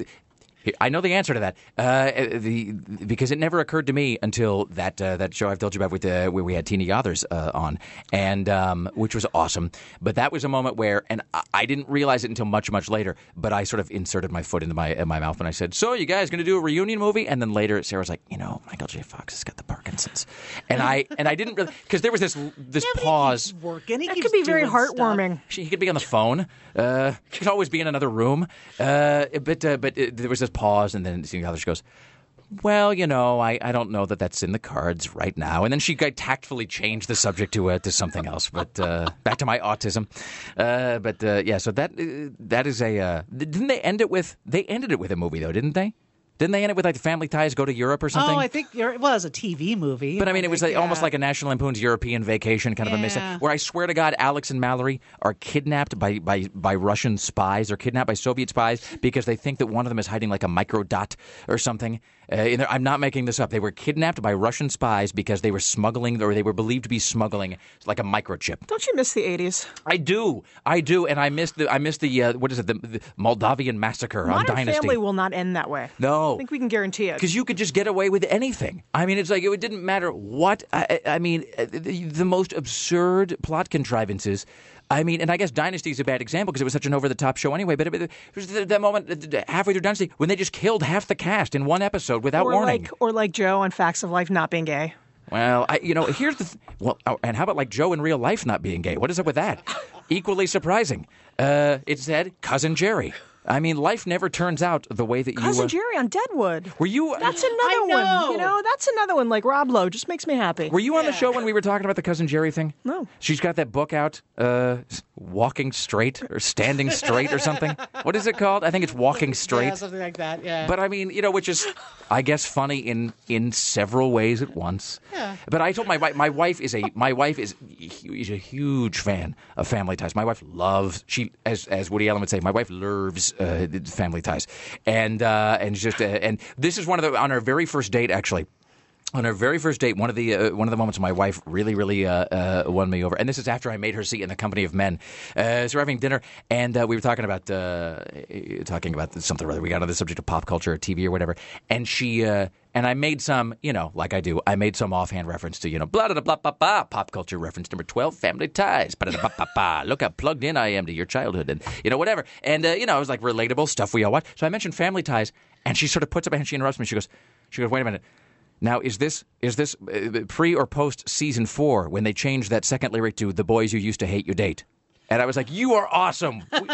I know the answer to that uh, the because it never occurred to me until that uh, that show I've told you about with uh, where we had Tina Yothers uh, on, and um, which was awesome. But that was a moment where, and I, I didn't realize it until much much later. But I sort of inserted my foot into my in my mouth and I said, "So you guys going to do a reunion movie?" And then later Sarah was like, "You know, Michael J. Fox has got the Parkinson's," and I and I didn't really because there was this this Yeah, but pause. He keeps working. He That keeps could be very doing heartwarming. stuff. She, he could be on the phone. Uh, he could always be in another room. Uh, but uh, but uh, there was this pause, and then the other she goes, "Well, you know, I, I don't know that that's in the cards right now." And then she got tactfully changed the subject to uh, to something else. But uh, back to my autism. Uh, but uh, yeah, so that uh, that is a. Uh, didn't they end it with? They ended it with a movie though, didn't they? Didn't they end it with like the Family Ties go to Europe or something? Oh, I think you're, well, it was a T V movie. But I mean, it was think, like, almost yeah. like a National Lampoon's European Vacation kind of a miss. Yeah. Where I swear to God, Alex and Mallory are kidnapped by, by, by Russian spies. They're kidnapped by Soviet spies because they think that one of them is hiding like a microdot or something. Uh, in there, I'm not making this up. They were kidnapped by Russian spies because they were smuggling, or they were believed to be smuggling, like a microchip. Don't you miss the eighties? I do, I do, and I missed the I missed the uh, what is it, the, the Moldavian massacre on Modern Dynasty. Family will not end that way. No, I think we can guarantee it. because you could just get away with anything. I mean, it's like it didn't matter what. I, I mean, the, the most absurd plot contrivances. I mean, and I guess Dynasty is a bad example because it was such an over-the-top show anyway. But it, it was that moment halfway through Dynasty when they just killed half the cast in one episode without or warning. Like, or like Joe on Facts of Life not being gay. Well, I, you know, here's the th- well, oh, and how about like Joe in real life not being gay? What is up with that? Equally surprising. Uh, it said Cousin Jerry. I mean, life never turns out the way that you. Cousin uh, Jerry on Deadwood. Were you? That's another I know. one. You know, that's another one. Like Rob Lowe, just makes me happy. Were you on the show when we were talking about the Cousin Jerry thing? No. She's got that book out, uh, Walking Straight or Standing Straight or something. What is it called? I think it's Walking Straight. Yeah, something like that. Yeah. But I mean, you know, which is, I guess, funny in in several ways at once. Yeah. But I told my wife, my wife is a my wife is is a huge fan of Family Ties. My wife loves she as as Woody Allen would say, my wife loves uh, Family Ties, and uh, and just uh, and this is one of the on our very first date actually. On our very first date, one of the uh, one of the moments my wife really, really uh, uh, won me over, and this is after I made her see it in the company of men. Uh, so we're having dinner, and uh, we were talking about uh, talking about something or other. We got on the subject of pop culture, or T V, or whatever, and she uh, and I made some, you know, like I do, I made some offhand reference to, you know, blah blah blah blah blah, pop culture reference number twelve, Family Ties, blah blah blah blah. Look how plugged in I am to your childhood, and you know whatever, and uh, you know it was like relatable stuff we all watch. So I mentioned Family Ties, and she sort of puts up a hand, she interrupts me, she goes, she goes, wait a minute. Now, is this is this uh, pre or post season four when they changed that second lyric to "The boys you used to hate, you date"? And I was like, "You are awesome!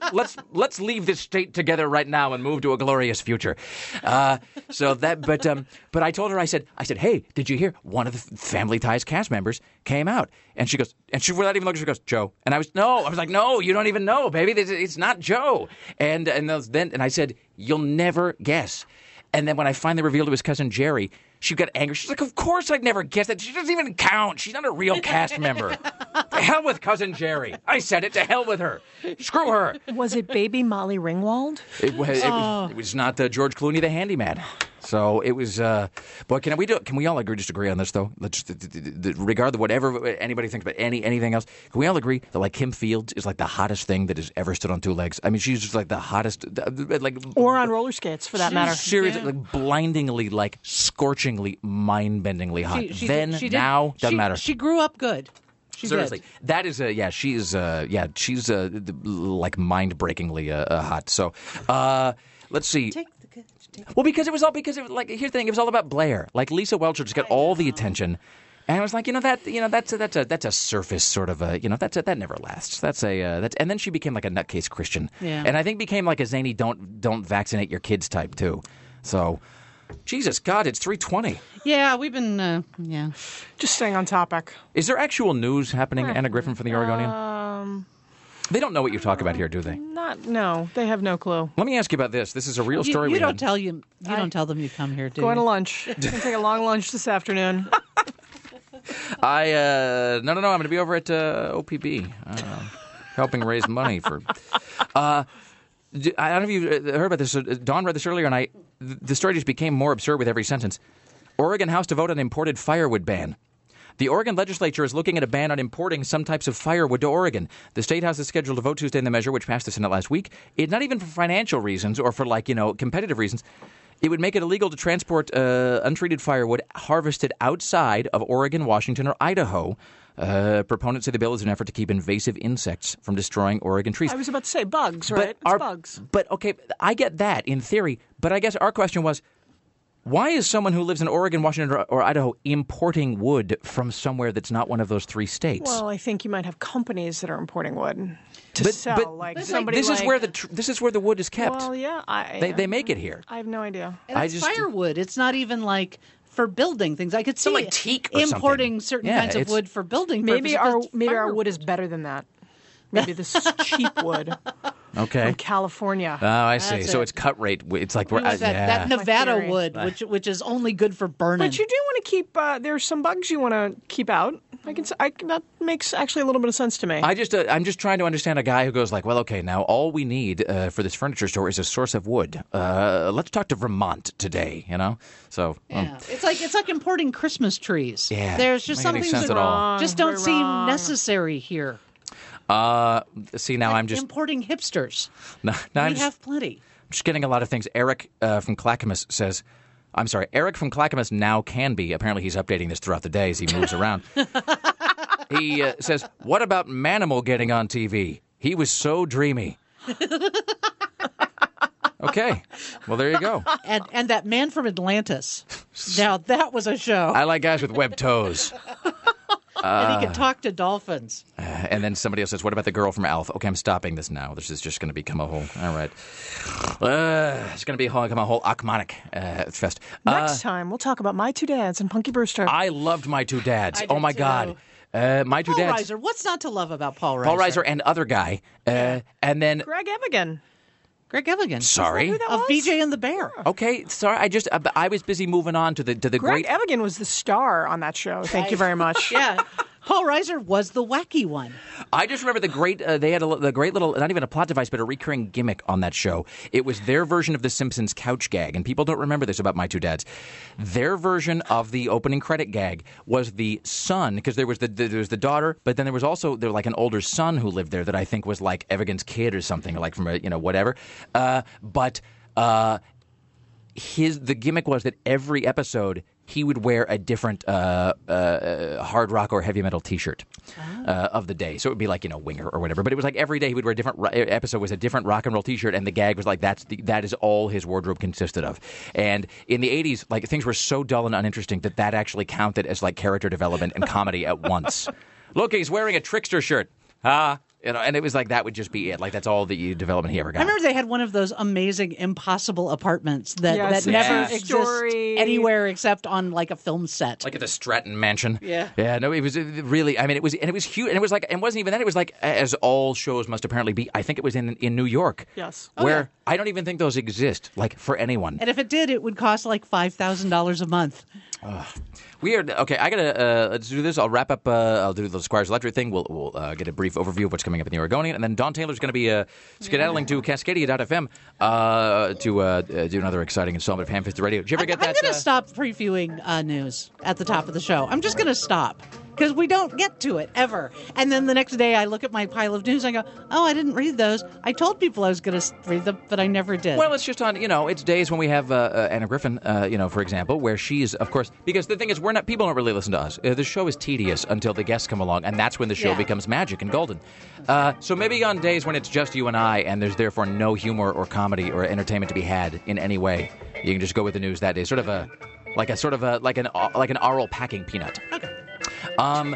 let's let's leave this state together right now and move to a glorious future. Uh, so that, but um, but I told her, I said, I said, hey, did you hear? One of the Family Ties cast members came out, and she goes, and she without even looking, she goes, Joe, and I was no, I was like, no, you don't even know, baby, this, it's not Joe, and and those, then and I said, you'll never guess, and then when I finally revealed it was cousin Jerry. She got angry. She's like, of course I'd never guess that. She doesn't even count. She's not a real cast member. To hell with cousin Jerry. I said it. To hell with her. Screw her. Was it baby Molly Ringwald? It, was, it, was, it was not uh, George Clooney, the handyman. So it was. Uh, but can we do? Can we all agree? Just agree on this, though. Let's just, regardless of whatever anybody thinks about any anything else. Can we all agree that like Kim Fields is like the hottest thing that has ever stood on two legs? I mean, she's just like the hottest, like or on roller skates for that matter. Seriously, Yeah. like blindingly, like scorchingly, mind-bendingly hot. She- she then did- she did- now doesn't she- matter. She grew up good. She Seriously, did. that is a yeah. She's uh yeah. She's uh th- like mind-breakingly uh, uh, hot. So, uh, let's see. Take the good. Take Well, because it was all because it was like here's the thing. It was all about Blair. Like Lisa Welcher just got all the attention, and I was like, you know that you know that's a, that's a that's a surface sort of a you know that's a, that never lasts. That's a uh, that's and then she became like a nutcase Christian. Yeah. And I think became like a zany don't don't vaccinate your kids type too. So, Jesus God, it's three twenty. Yeah, we've been. Uh, yeah. Just staying on topic. Is there actual news happening, Anna Griffin from the Oregonian? Um, They don't know what you talk about here, do they? not. No, they have no clue. Let me ask you about this. This is a real You, story you we don't had. tell you. You don't tell them you come here, do Going you? to lunch. Gonna take a long lunch this afternoon. I uh, no no no. I'm going to be over at uh, O P B, uh, helping raise money for. Uh, d- I don't know if you heard about this. Uh, Dawn read this earlier, and I the story just became more absurd with every sentence. Oregon House to vote on imported firewood ban. The Oregon legislature is looking at a ban on importing some types of firewood to Oregon. The State House is scheduled to vote Tuesday in the measure, which passed the Senate last week. It's not even for financial reasons or for, like, you know, competitive reasons. It would make it illegal to transport uh, untreated firewood harvested outside of Oregon, Washington, or Idaho. Uh, proponents say the bill is an effort to keep invasive insects from destroying Oregon trees. I was about to say bugs, right? It's our- bugs. But, okay, I get that in theory. But I guess our question was, why is someone who lives in Oregon, Washington, or, or Idaho importing wood from somewhere that's not one of those three states? Well, I think you might have companies that are importing wood to But- sell. but like this somebody is like, where the tr- this is where the wood is kept. Well, yeah, I, They they make it here. I have no idea. And I it's just- firewood. It's not even like for building things. I could see So like teak or importing something. certain Yeah, kinds of it's- wood for building Maybe purposes, our but it's maybe our firewood. wood is better than that. Maybe this is cheap wood Okay. from California. Oh, I see. That's So it. it's cut rate. It's like we're Like uh, that, yeah. that Nevada theory. wood, which which is only good for burning. But you do want to keep. Uh, there's some bugs you want to keep out. I can. s- I, can- that makes actually a little bit of sense to me. I just uh, I'm just trying to understand a guy who goes like, well, okay, now all we need uh, for this furniture store is a source of wood. Uh, let's talk to Vermont today, you know. So um, Yeah, it's like it's like importing Christmas trees. Yeah, There's just doesn't some make any things sense that at all. just don't Very seem wrong. necessary here. uh, see now I'm just Importing hipsters. now, now I'm we just, have plenty. just getting a lot of things. Eric uh, from Clackamas says. I'm sorry, Eric from Clackamas now can be. Apparently, he's updating this throughout the day as he moves around. He uh, says, "What about Manimal getting on T V? He was so dreamy." Okay, well there you go. And and that man from Atlantis. Now that was a show. I like guys with webbed toes. and he could talk to dolphins. Uh, and then somebody else says, "What about the girl from Alf?" Okay, I'm stopping this now. This is just going to become a whole. All right, uh, it's going to be a whole, become a whole Achmonic uh, fest. Next Uh, time we'll talk about My Two Dads and Punky Brewster. I loved My Two Dads. I Oh did my too. God, uh, My Two Paul Dads. Reiser. What's not to love about Paul Reiser? Paul Reiser and other guy, uh, and then Greg Evigan. Greg Evigan. sorry. Who that Of was? B J and the Bear. Okay, sorry. I just uh, I was busy moving on to the to the Greg great. Evigan was the star on that show. Thank you very much. Yeah. Paul Reiser was the wacky one. I just remember the great. Uh, they had a, the great little, not even a plot device, but a recurring gimmick on that show. It was their version of the Simpsons couch gag, and people don't remember this about My Two Dads. Their version of the opening credit gag was the son, because there was the, the there was the daughter, but then there was also there was like an older son who lived there that I think was like Evigan's kid or something, like from a you know whatever. Uh, but uh, his the gimmick was that every episode he would wear a different uh, uh, hard rock or heavy metal T-shirt uh, of the day. So it would be like, you know, Winger or whatever. But it was like every day he would wear a different ro- episode was a different rock and roll T-shirt, and the gag was like that's the, that is all his wardrobe consisted of. And in the eighties, like things were so dull and uninteresting that that actually counted as like character development and comedy at once. Look, he's wearing a trickster shirt. Ah, You know, and it was like that would just be it. Like that's all the development he ever got. I remember they had one of those amazing impossible apartments that, Yes, that never yeah. exist Story. anywhere except on like a film set. Like at the Stratton Mansion. Yeah. Yeah, no, it was uh, really, I mean, it was, and it was huge, and it was like, and it wasn't even that, it was like, as all shows must apparently be, I think it was in, in New York. Yes. Where yeah. I don't even think those exist, like, for anyone. And if it did, it would cost like five thousand dollars a month. Weird. Okay, I gotta uh, let's do this. I'll wrap up. Uh, I'll do the Squires Electric thing. We'll, we'll uh, get a brief overview of what's coming up in the Oregonian, and then Don Taylor's going to be uh, skedaddling to Cascadia dot f m uh, to uh, uh, do another exciting installment of Ham Fisted Radio. Did you ever I'm, get I'm that? going to uh, stop previewing uh, news at the top of the show. I'm just going to stop because we don't get to it ever. And then the next day I look at my pile of news and I go, oh, I didn't read those. I told people I was going to read them, but I never did. Well, it's just on, you know, it's days when we have uh, uh, Anna Griffin, uh, you know, for example, where she's, of course, because the thing is, we're not, people don't really listen to us. Uh, the show is tedious until the guests come along, and that's when the show Yeah. becomes magic and golden. Uh, so maybe on days when it's just you and I, and there's therefore no humor or comedy or entertainment to be had in any way, you can just go with the news that day. Sort of a, like a sort of a, like an, like an oral packing peanut. Okay. Um...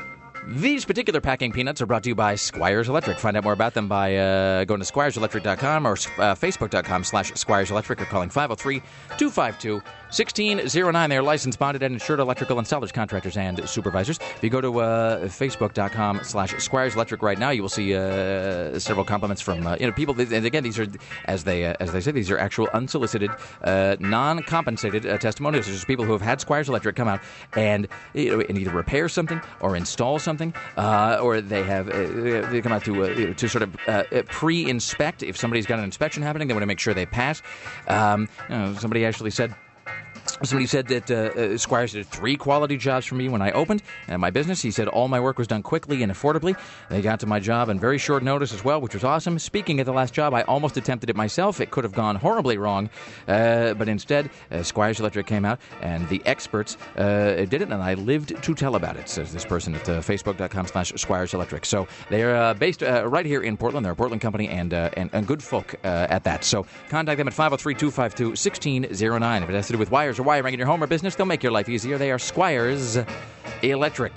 These particular packing peanuts are brought to you by Squires Electric. Find out more about them by uh, going to squires electric dot com or uh, facebook dot com slash squires electric or calling five oh three, two five two, one six oh nine. They are licensed, bonded, and insured electrical installers, contractors, and supervisors. If you go to uh, facebook dot com slash squires electric right now, you will see uh, several compliments from uh, you know people. And again, these are, as they uh, as they say, these are actual unsolicited, uh, non-compensated uh, testimonials. There's just people who have had Squires Electric come out and, you know, and either repair something or install something. Uh, or they have uh, they come out to uh, to sort of uh, pre-inspect. If somebody's got an inspection happening, they want to make sure they pass. Um, you know, somebody actually said. Somebody said that uh, uh, Squires did three quality jobs for me when I opened uh, my business. He said all my work was done quickly and affordably. They got to my job in very short notice as well, which was awesome. Speaking of the last job, I almost attempted it myself. It could have gone horribly wrong, uh, but instead, uh, Squires Electric came out, and the experts uh, did it, and I lived to tell about it, says this person at uh, facebook dot com slash Squires Electric. So they're uh, based uh, right here in Portland. They're a Portland company, and, uh, and, and good folk uh, at that. So contact them at five oh three, two five two, one six oh nine. If it has to do with wires or wiring in your home or business, they'll make your life easier. They are Squires Electric.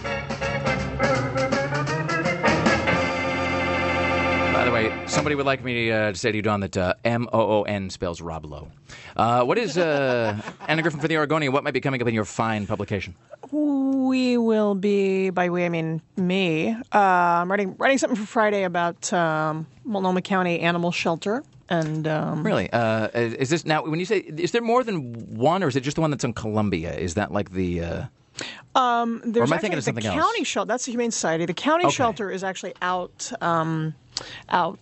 By the way, somebody would like me uh, to say to you, Don, that uh, M O O N spells Rob Lowe. Uh, what is uh, Anna Griffin for the Oregonian? What might be coming up in your fine publication? We will be, by we I mean me, uh, I'm writing, writing something for Friday about um, Multnomah County Animal Shelter. And um, Really? Uh, is, is this now, when you say, is there more than one, or is it just the one that's in Columbia? Is that like the... Uh... um, there's Or am I actually thinking of something the else? county shelter. That's the Humane Society. The county Okay. shelter is actually out, um, out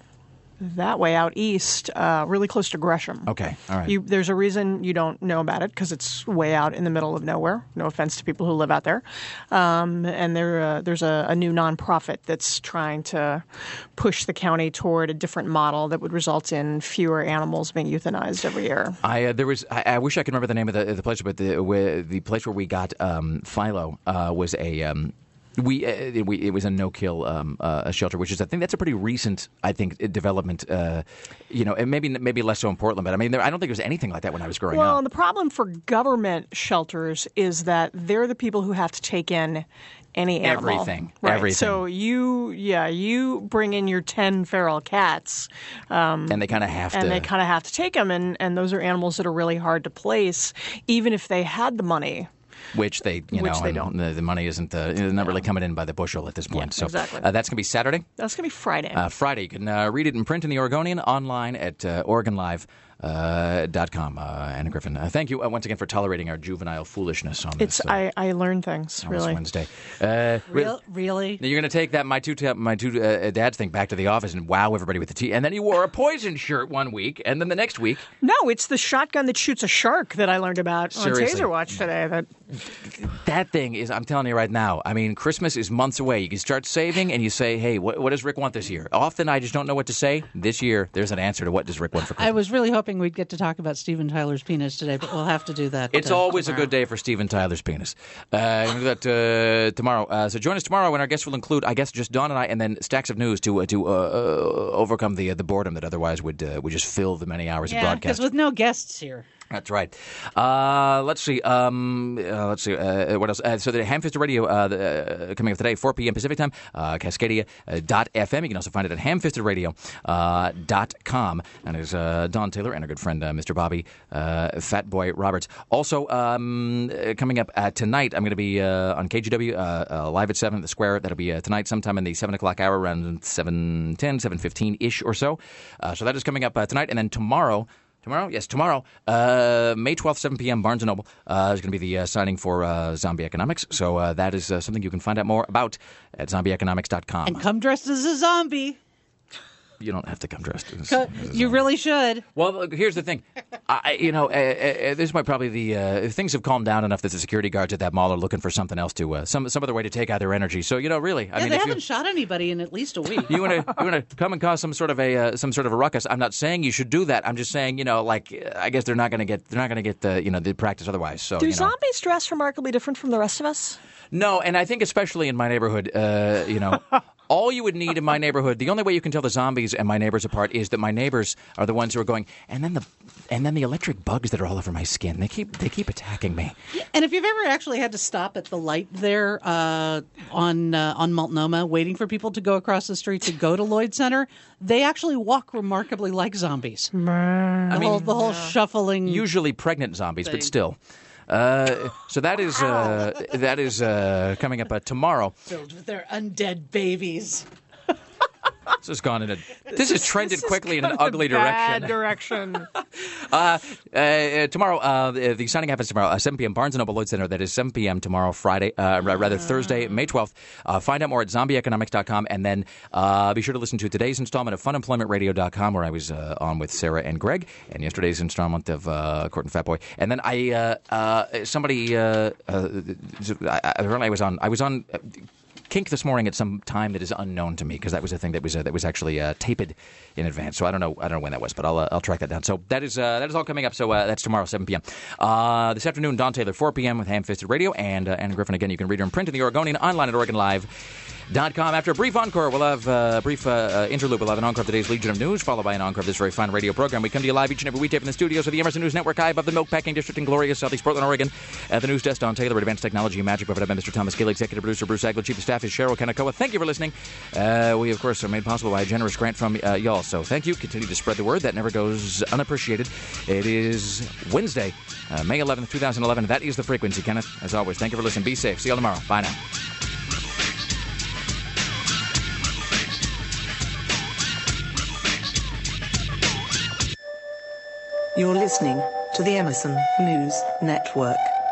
that way, out east, uh, really close to Gresham. Okay, all right. You, there's a reason you don't know about it because it's way out in the middle of nowhere. No offense to people who live out there. Um, and there, uh, there's a, a new nonprofit that's trying to push the county toward a different model that would result in fewer animals being euthanized every year. I uh, there was I, I wish I could remember the name of the the place, but the where, the place where we got um, Philo uh, was a. Um, We, uh, we it was a no-kill um, uh, shelter, which is I think that's a pretty recent I think development. Uh, you know, and maybe maybe less so in Portland, but I mean there, I don't think there was anything like that when I was growing Well, up. the problem for government shelters is that they're the people who have to take in any animal. Everything, Right. everything. So you, yeah, you bring in your ten feral cats, um, And they kind of have and to. they kind of have to take them, and, and those are animals that are really hard to place, even if they had the money. Which they, you Which know, they and don't. The, the money isn't uh, it's not really coming in by the bushel at this point. Yeah, so exactly. uh, that's going to be Saturday. That's going to be Friday. Uh, Friday. You can uh, read it in print in the Oregonian, online at uh, Oregon Live. Uh, dot com, uh, Anna Griffin. Uh, thank you uh, once again for tolerating our juvenile foolishness on it's this. Uh, I, I learn things on really. this Wednesday. Uh, Real, really? Now you're going to take that my two ta- my two uh, dads thing back to the office and wow everybody with the tea, and then he wore a poison shirt one week, and then the next week. No, it's the shotgun that shoots a shark that I learned about Seriously. on Taser Watch today. That That thing is, I'm telling you right now. I mean, Christmas is months away. You can start saving, and you say, "Hey, what, what does Rick want this year?" Often, I just don't know what to say. This year, there's an answer to what does Rick want for Christmas. I was really hoping we'd get to talk about Steven Tyler's penis today, but we'll have to do that. It's uh, always tomorrow. a good day for Steven Tyler's penis. Uh, we'll do that uh, tomorrow. Uh, so join us tomorrow when our guests will include, I guess, just Dawn and I, and then stacks of news to uh, to uh, uh, overcome the uh, the boredom that otherwise would uh, would just fill the many hours of Yeah, broadcast. because with no guests here. That's right. Uh, let's see. Um, uh, let's see. Uh, what else? Uh, so the Ham-Fisted Radio uh, the, uh, coming up today, four p.m. Pacific time, uh, Cascadia dot f m. You can also find it at ham fisted radio dot com. And there's uh, Don Taylor and our good friend uh, Mister Bobby uh, Fat Boy Roberts. Also um, uh, coming up uh, tonight, I'm going to be uh, on K G W uh, uh, live at seven at the Square. That'll be uh, tonight sometime in the seven o'clock hour, around seven ten, seven fifteen-ish or so. Uh, so that is coming up uh, tonight. And then tomorrow... Tomorrow? Yes, tomorrow, uh, May twelfth, seven p.m., Barnes and Noble uh, is going to be the uh, signing for uh, Zombie Economics. So uh, that is uh, something you can find out more about at zombie economics dot com. And come dressed as a zombie. You don't have to come dressed as, Co- as a zombie. You really should. Well, look, here's the thing. I, you know, uh, uh, this might probably the uh, things have calmed down enough that the security guards at that mall are looking for something else to uh, some some other way to take out their energy. So you know, really, I Yeah, mean, they if haven't you, shot anybody in at least a week. you want to you want to come and cause some sort of a uh, some sort of a ruckus. I'm not saying you should do that. I'm just saying, you know, like I guess they're not going to get they're not going to get the you know the practice otherwise. So Do you know. zombies dress remarkably different from the rest of us? No, and I think especially in my neighborhood, uh, you know, all you would need in my neighborhood, the only way you can tell the zombies and my neighbors apart is that my neighbors are the ones who are going, and then the and then the electric bugs that are all over my skin, they keep they keep attacking me. And if you've ever actually had to stop at the light there uh, on uh, on Multnomah, waiting for people to go across the street to go to Lloyd Center, they actually walk remarkably like zombies. The I mean, whole, the whole shuffling. Usually pregnant zombies, Thing. but still. Uh, so that is uh, that is uh, coming up uh, tomorrow. filled with their undead babies. This has gone in a. This has trended quickly in an ugly Bad direction. direction. Uh, uh, tomorrow, uh, the, the signing happens tomorrow, uh, seven p.m. Barnes and Noble Lloyd Center. That is seven p.m. tomorrow, Friday, uh, rather Thursday, May twelfth. Uh, find out more at zombie economics dot com, and then uh, be sure to listen to today's installment of fun employment radio dot com, where I was uh, on with Sarah and Greg, and yesterday's installment of uh, Court and Fat Boy. And then I, uh, uh, somebody, uh, uh, I, I was on, I was on. Uh, Kink this morning at some time that is unknown to me, because that was a thing that was uh, that was actually uh, taped in advance. So I don't know I don't know when that was, but I'll uh, I'll track that down. So that is uh, that is all coming up. So uh, that's tomorrow, seven p.m. Uh, this afternoon, Don Taylor, four p.m. with Ham-Fisted Radio, and uh, Anna Griffin again. You can read her in print in the Oregonian, online at Oregon Live dot com. After a brief encore, we'll have uh, a brief uh, uh, interlude. We'll have an encore of today's Legion of News, followed by an encore of this very fine radio program. We come to you live each and every weekday from the studios of the Emerson News Network, high above the Milkpacking District in glorious Southeast Portland, Oregon. At the news desk, Don Taylor, Advanced Technology and Magic, provided by Mister Thomas Gill, Executive Producer Bruce Agler, Chief of Staff is Cheryl Kanakoa. Thank you for listening. Uh, we, of course, are made possible by a generous grant from uh, y'all. So thank you. Continue to spread the word. That never goes unappreciated. It is Wednesday, uh, May eleventh, twenty eleven. That is The Frequency, Kenneth. As always, thank you for listening. Be safe. See you all tomorrow. Bye now. You're listening to the Emerson News Network.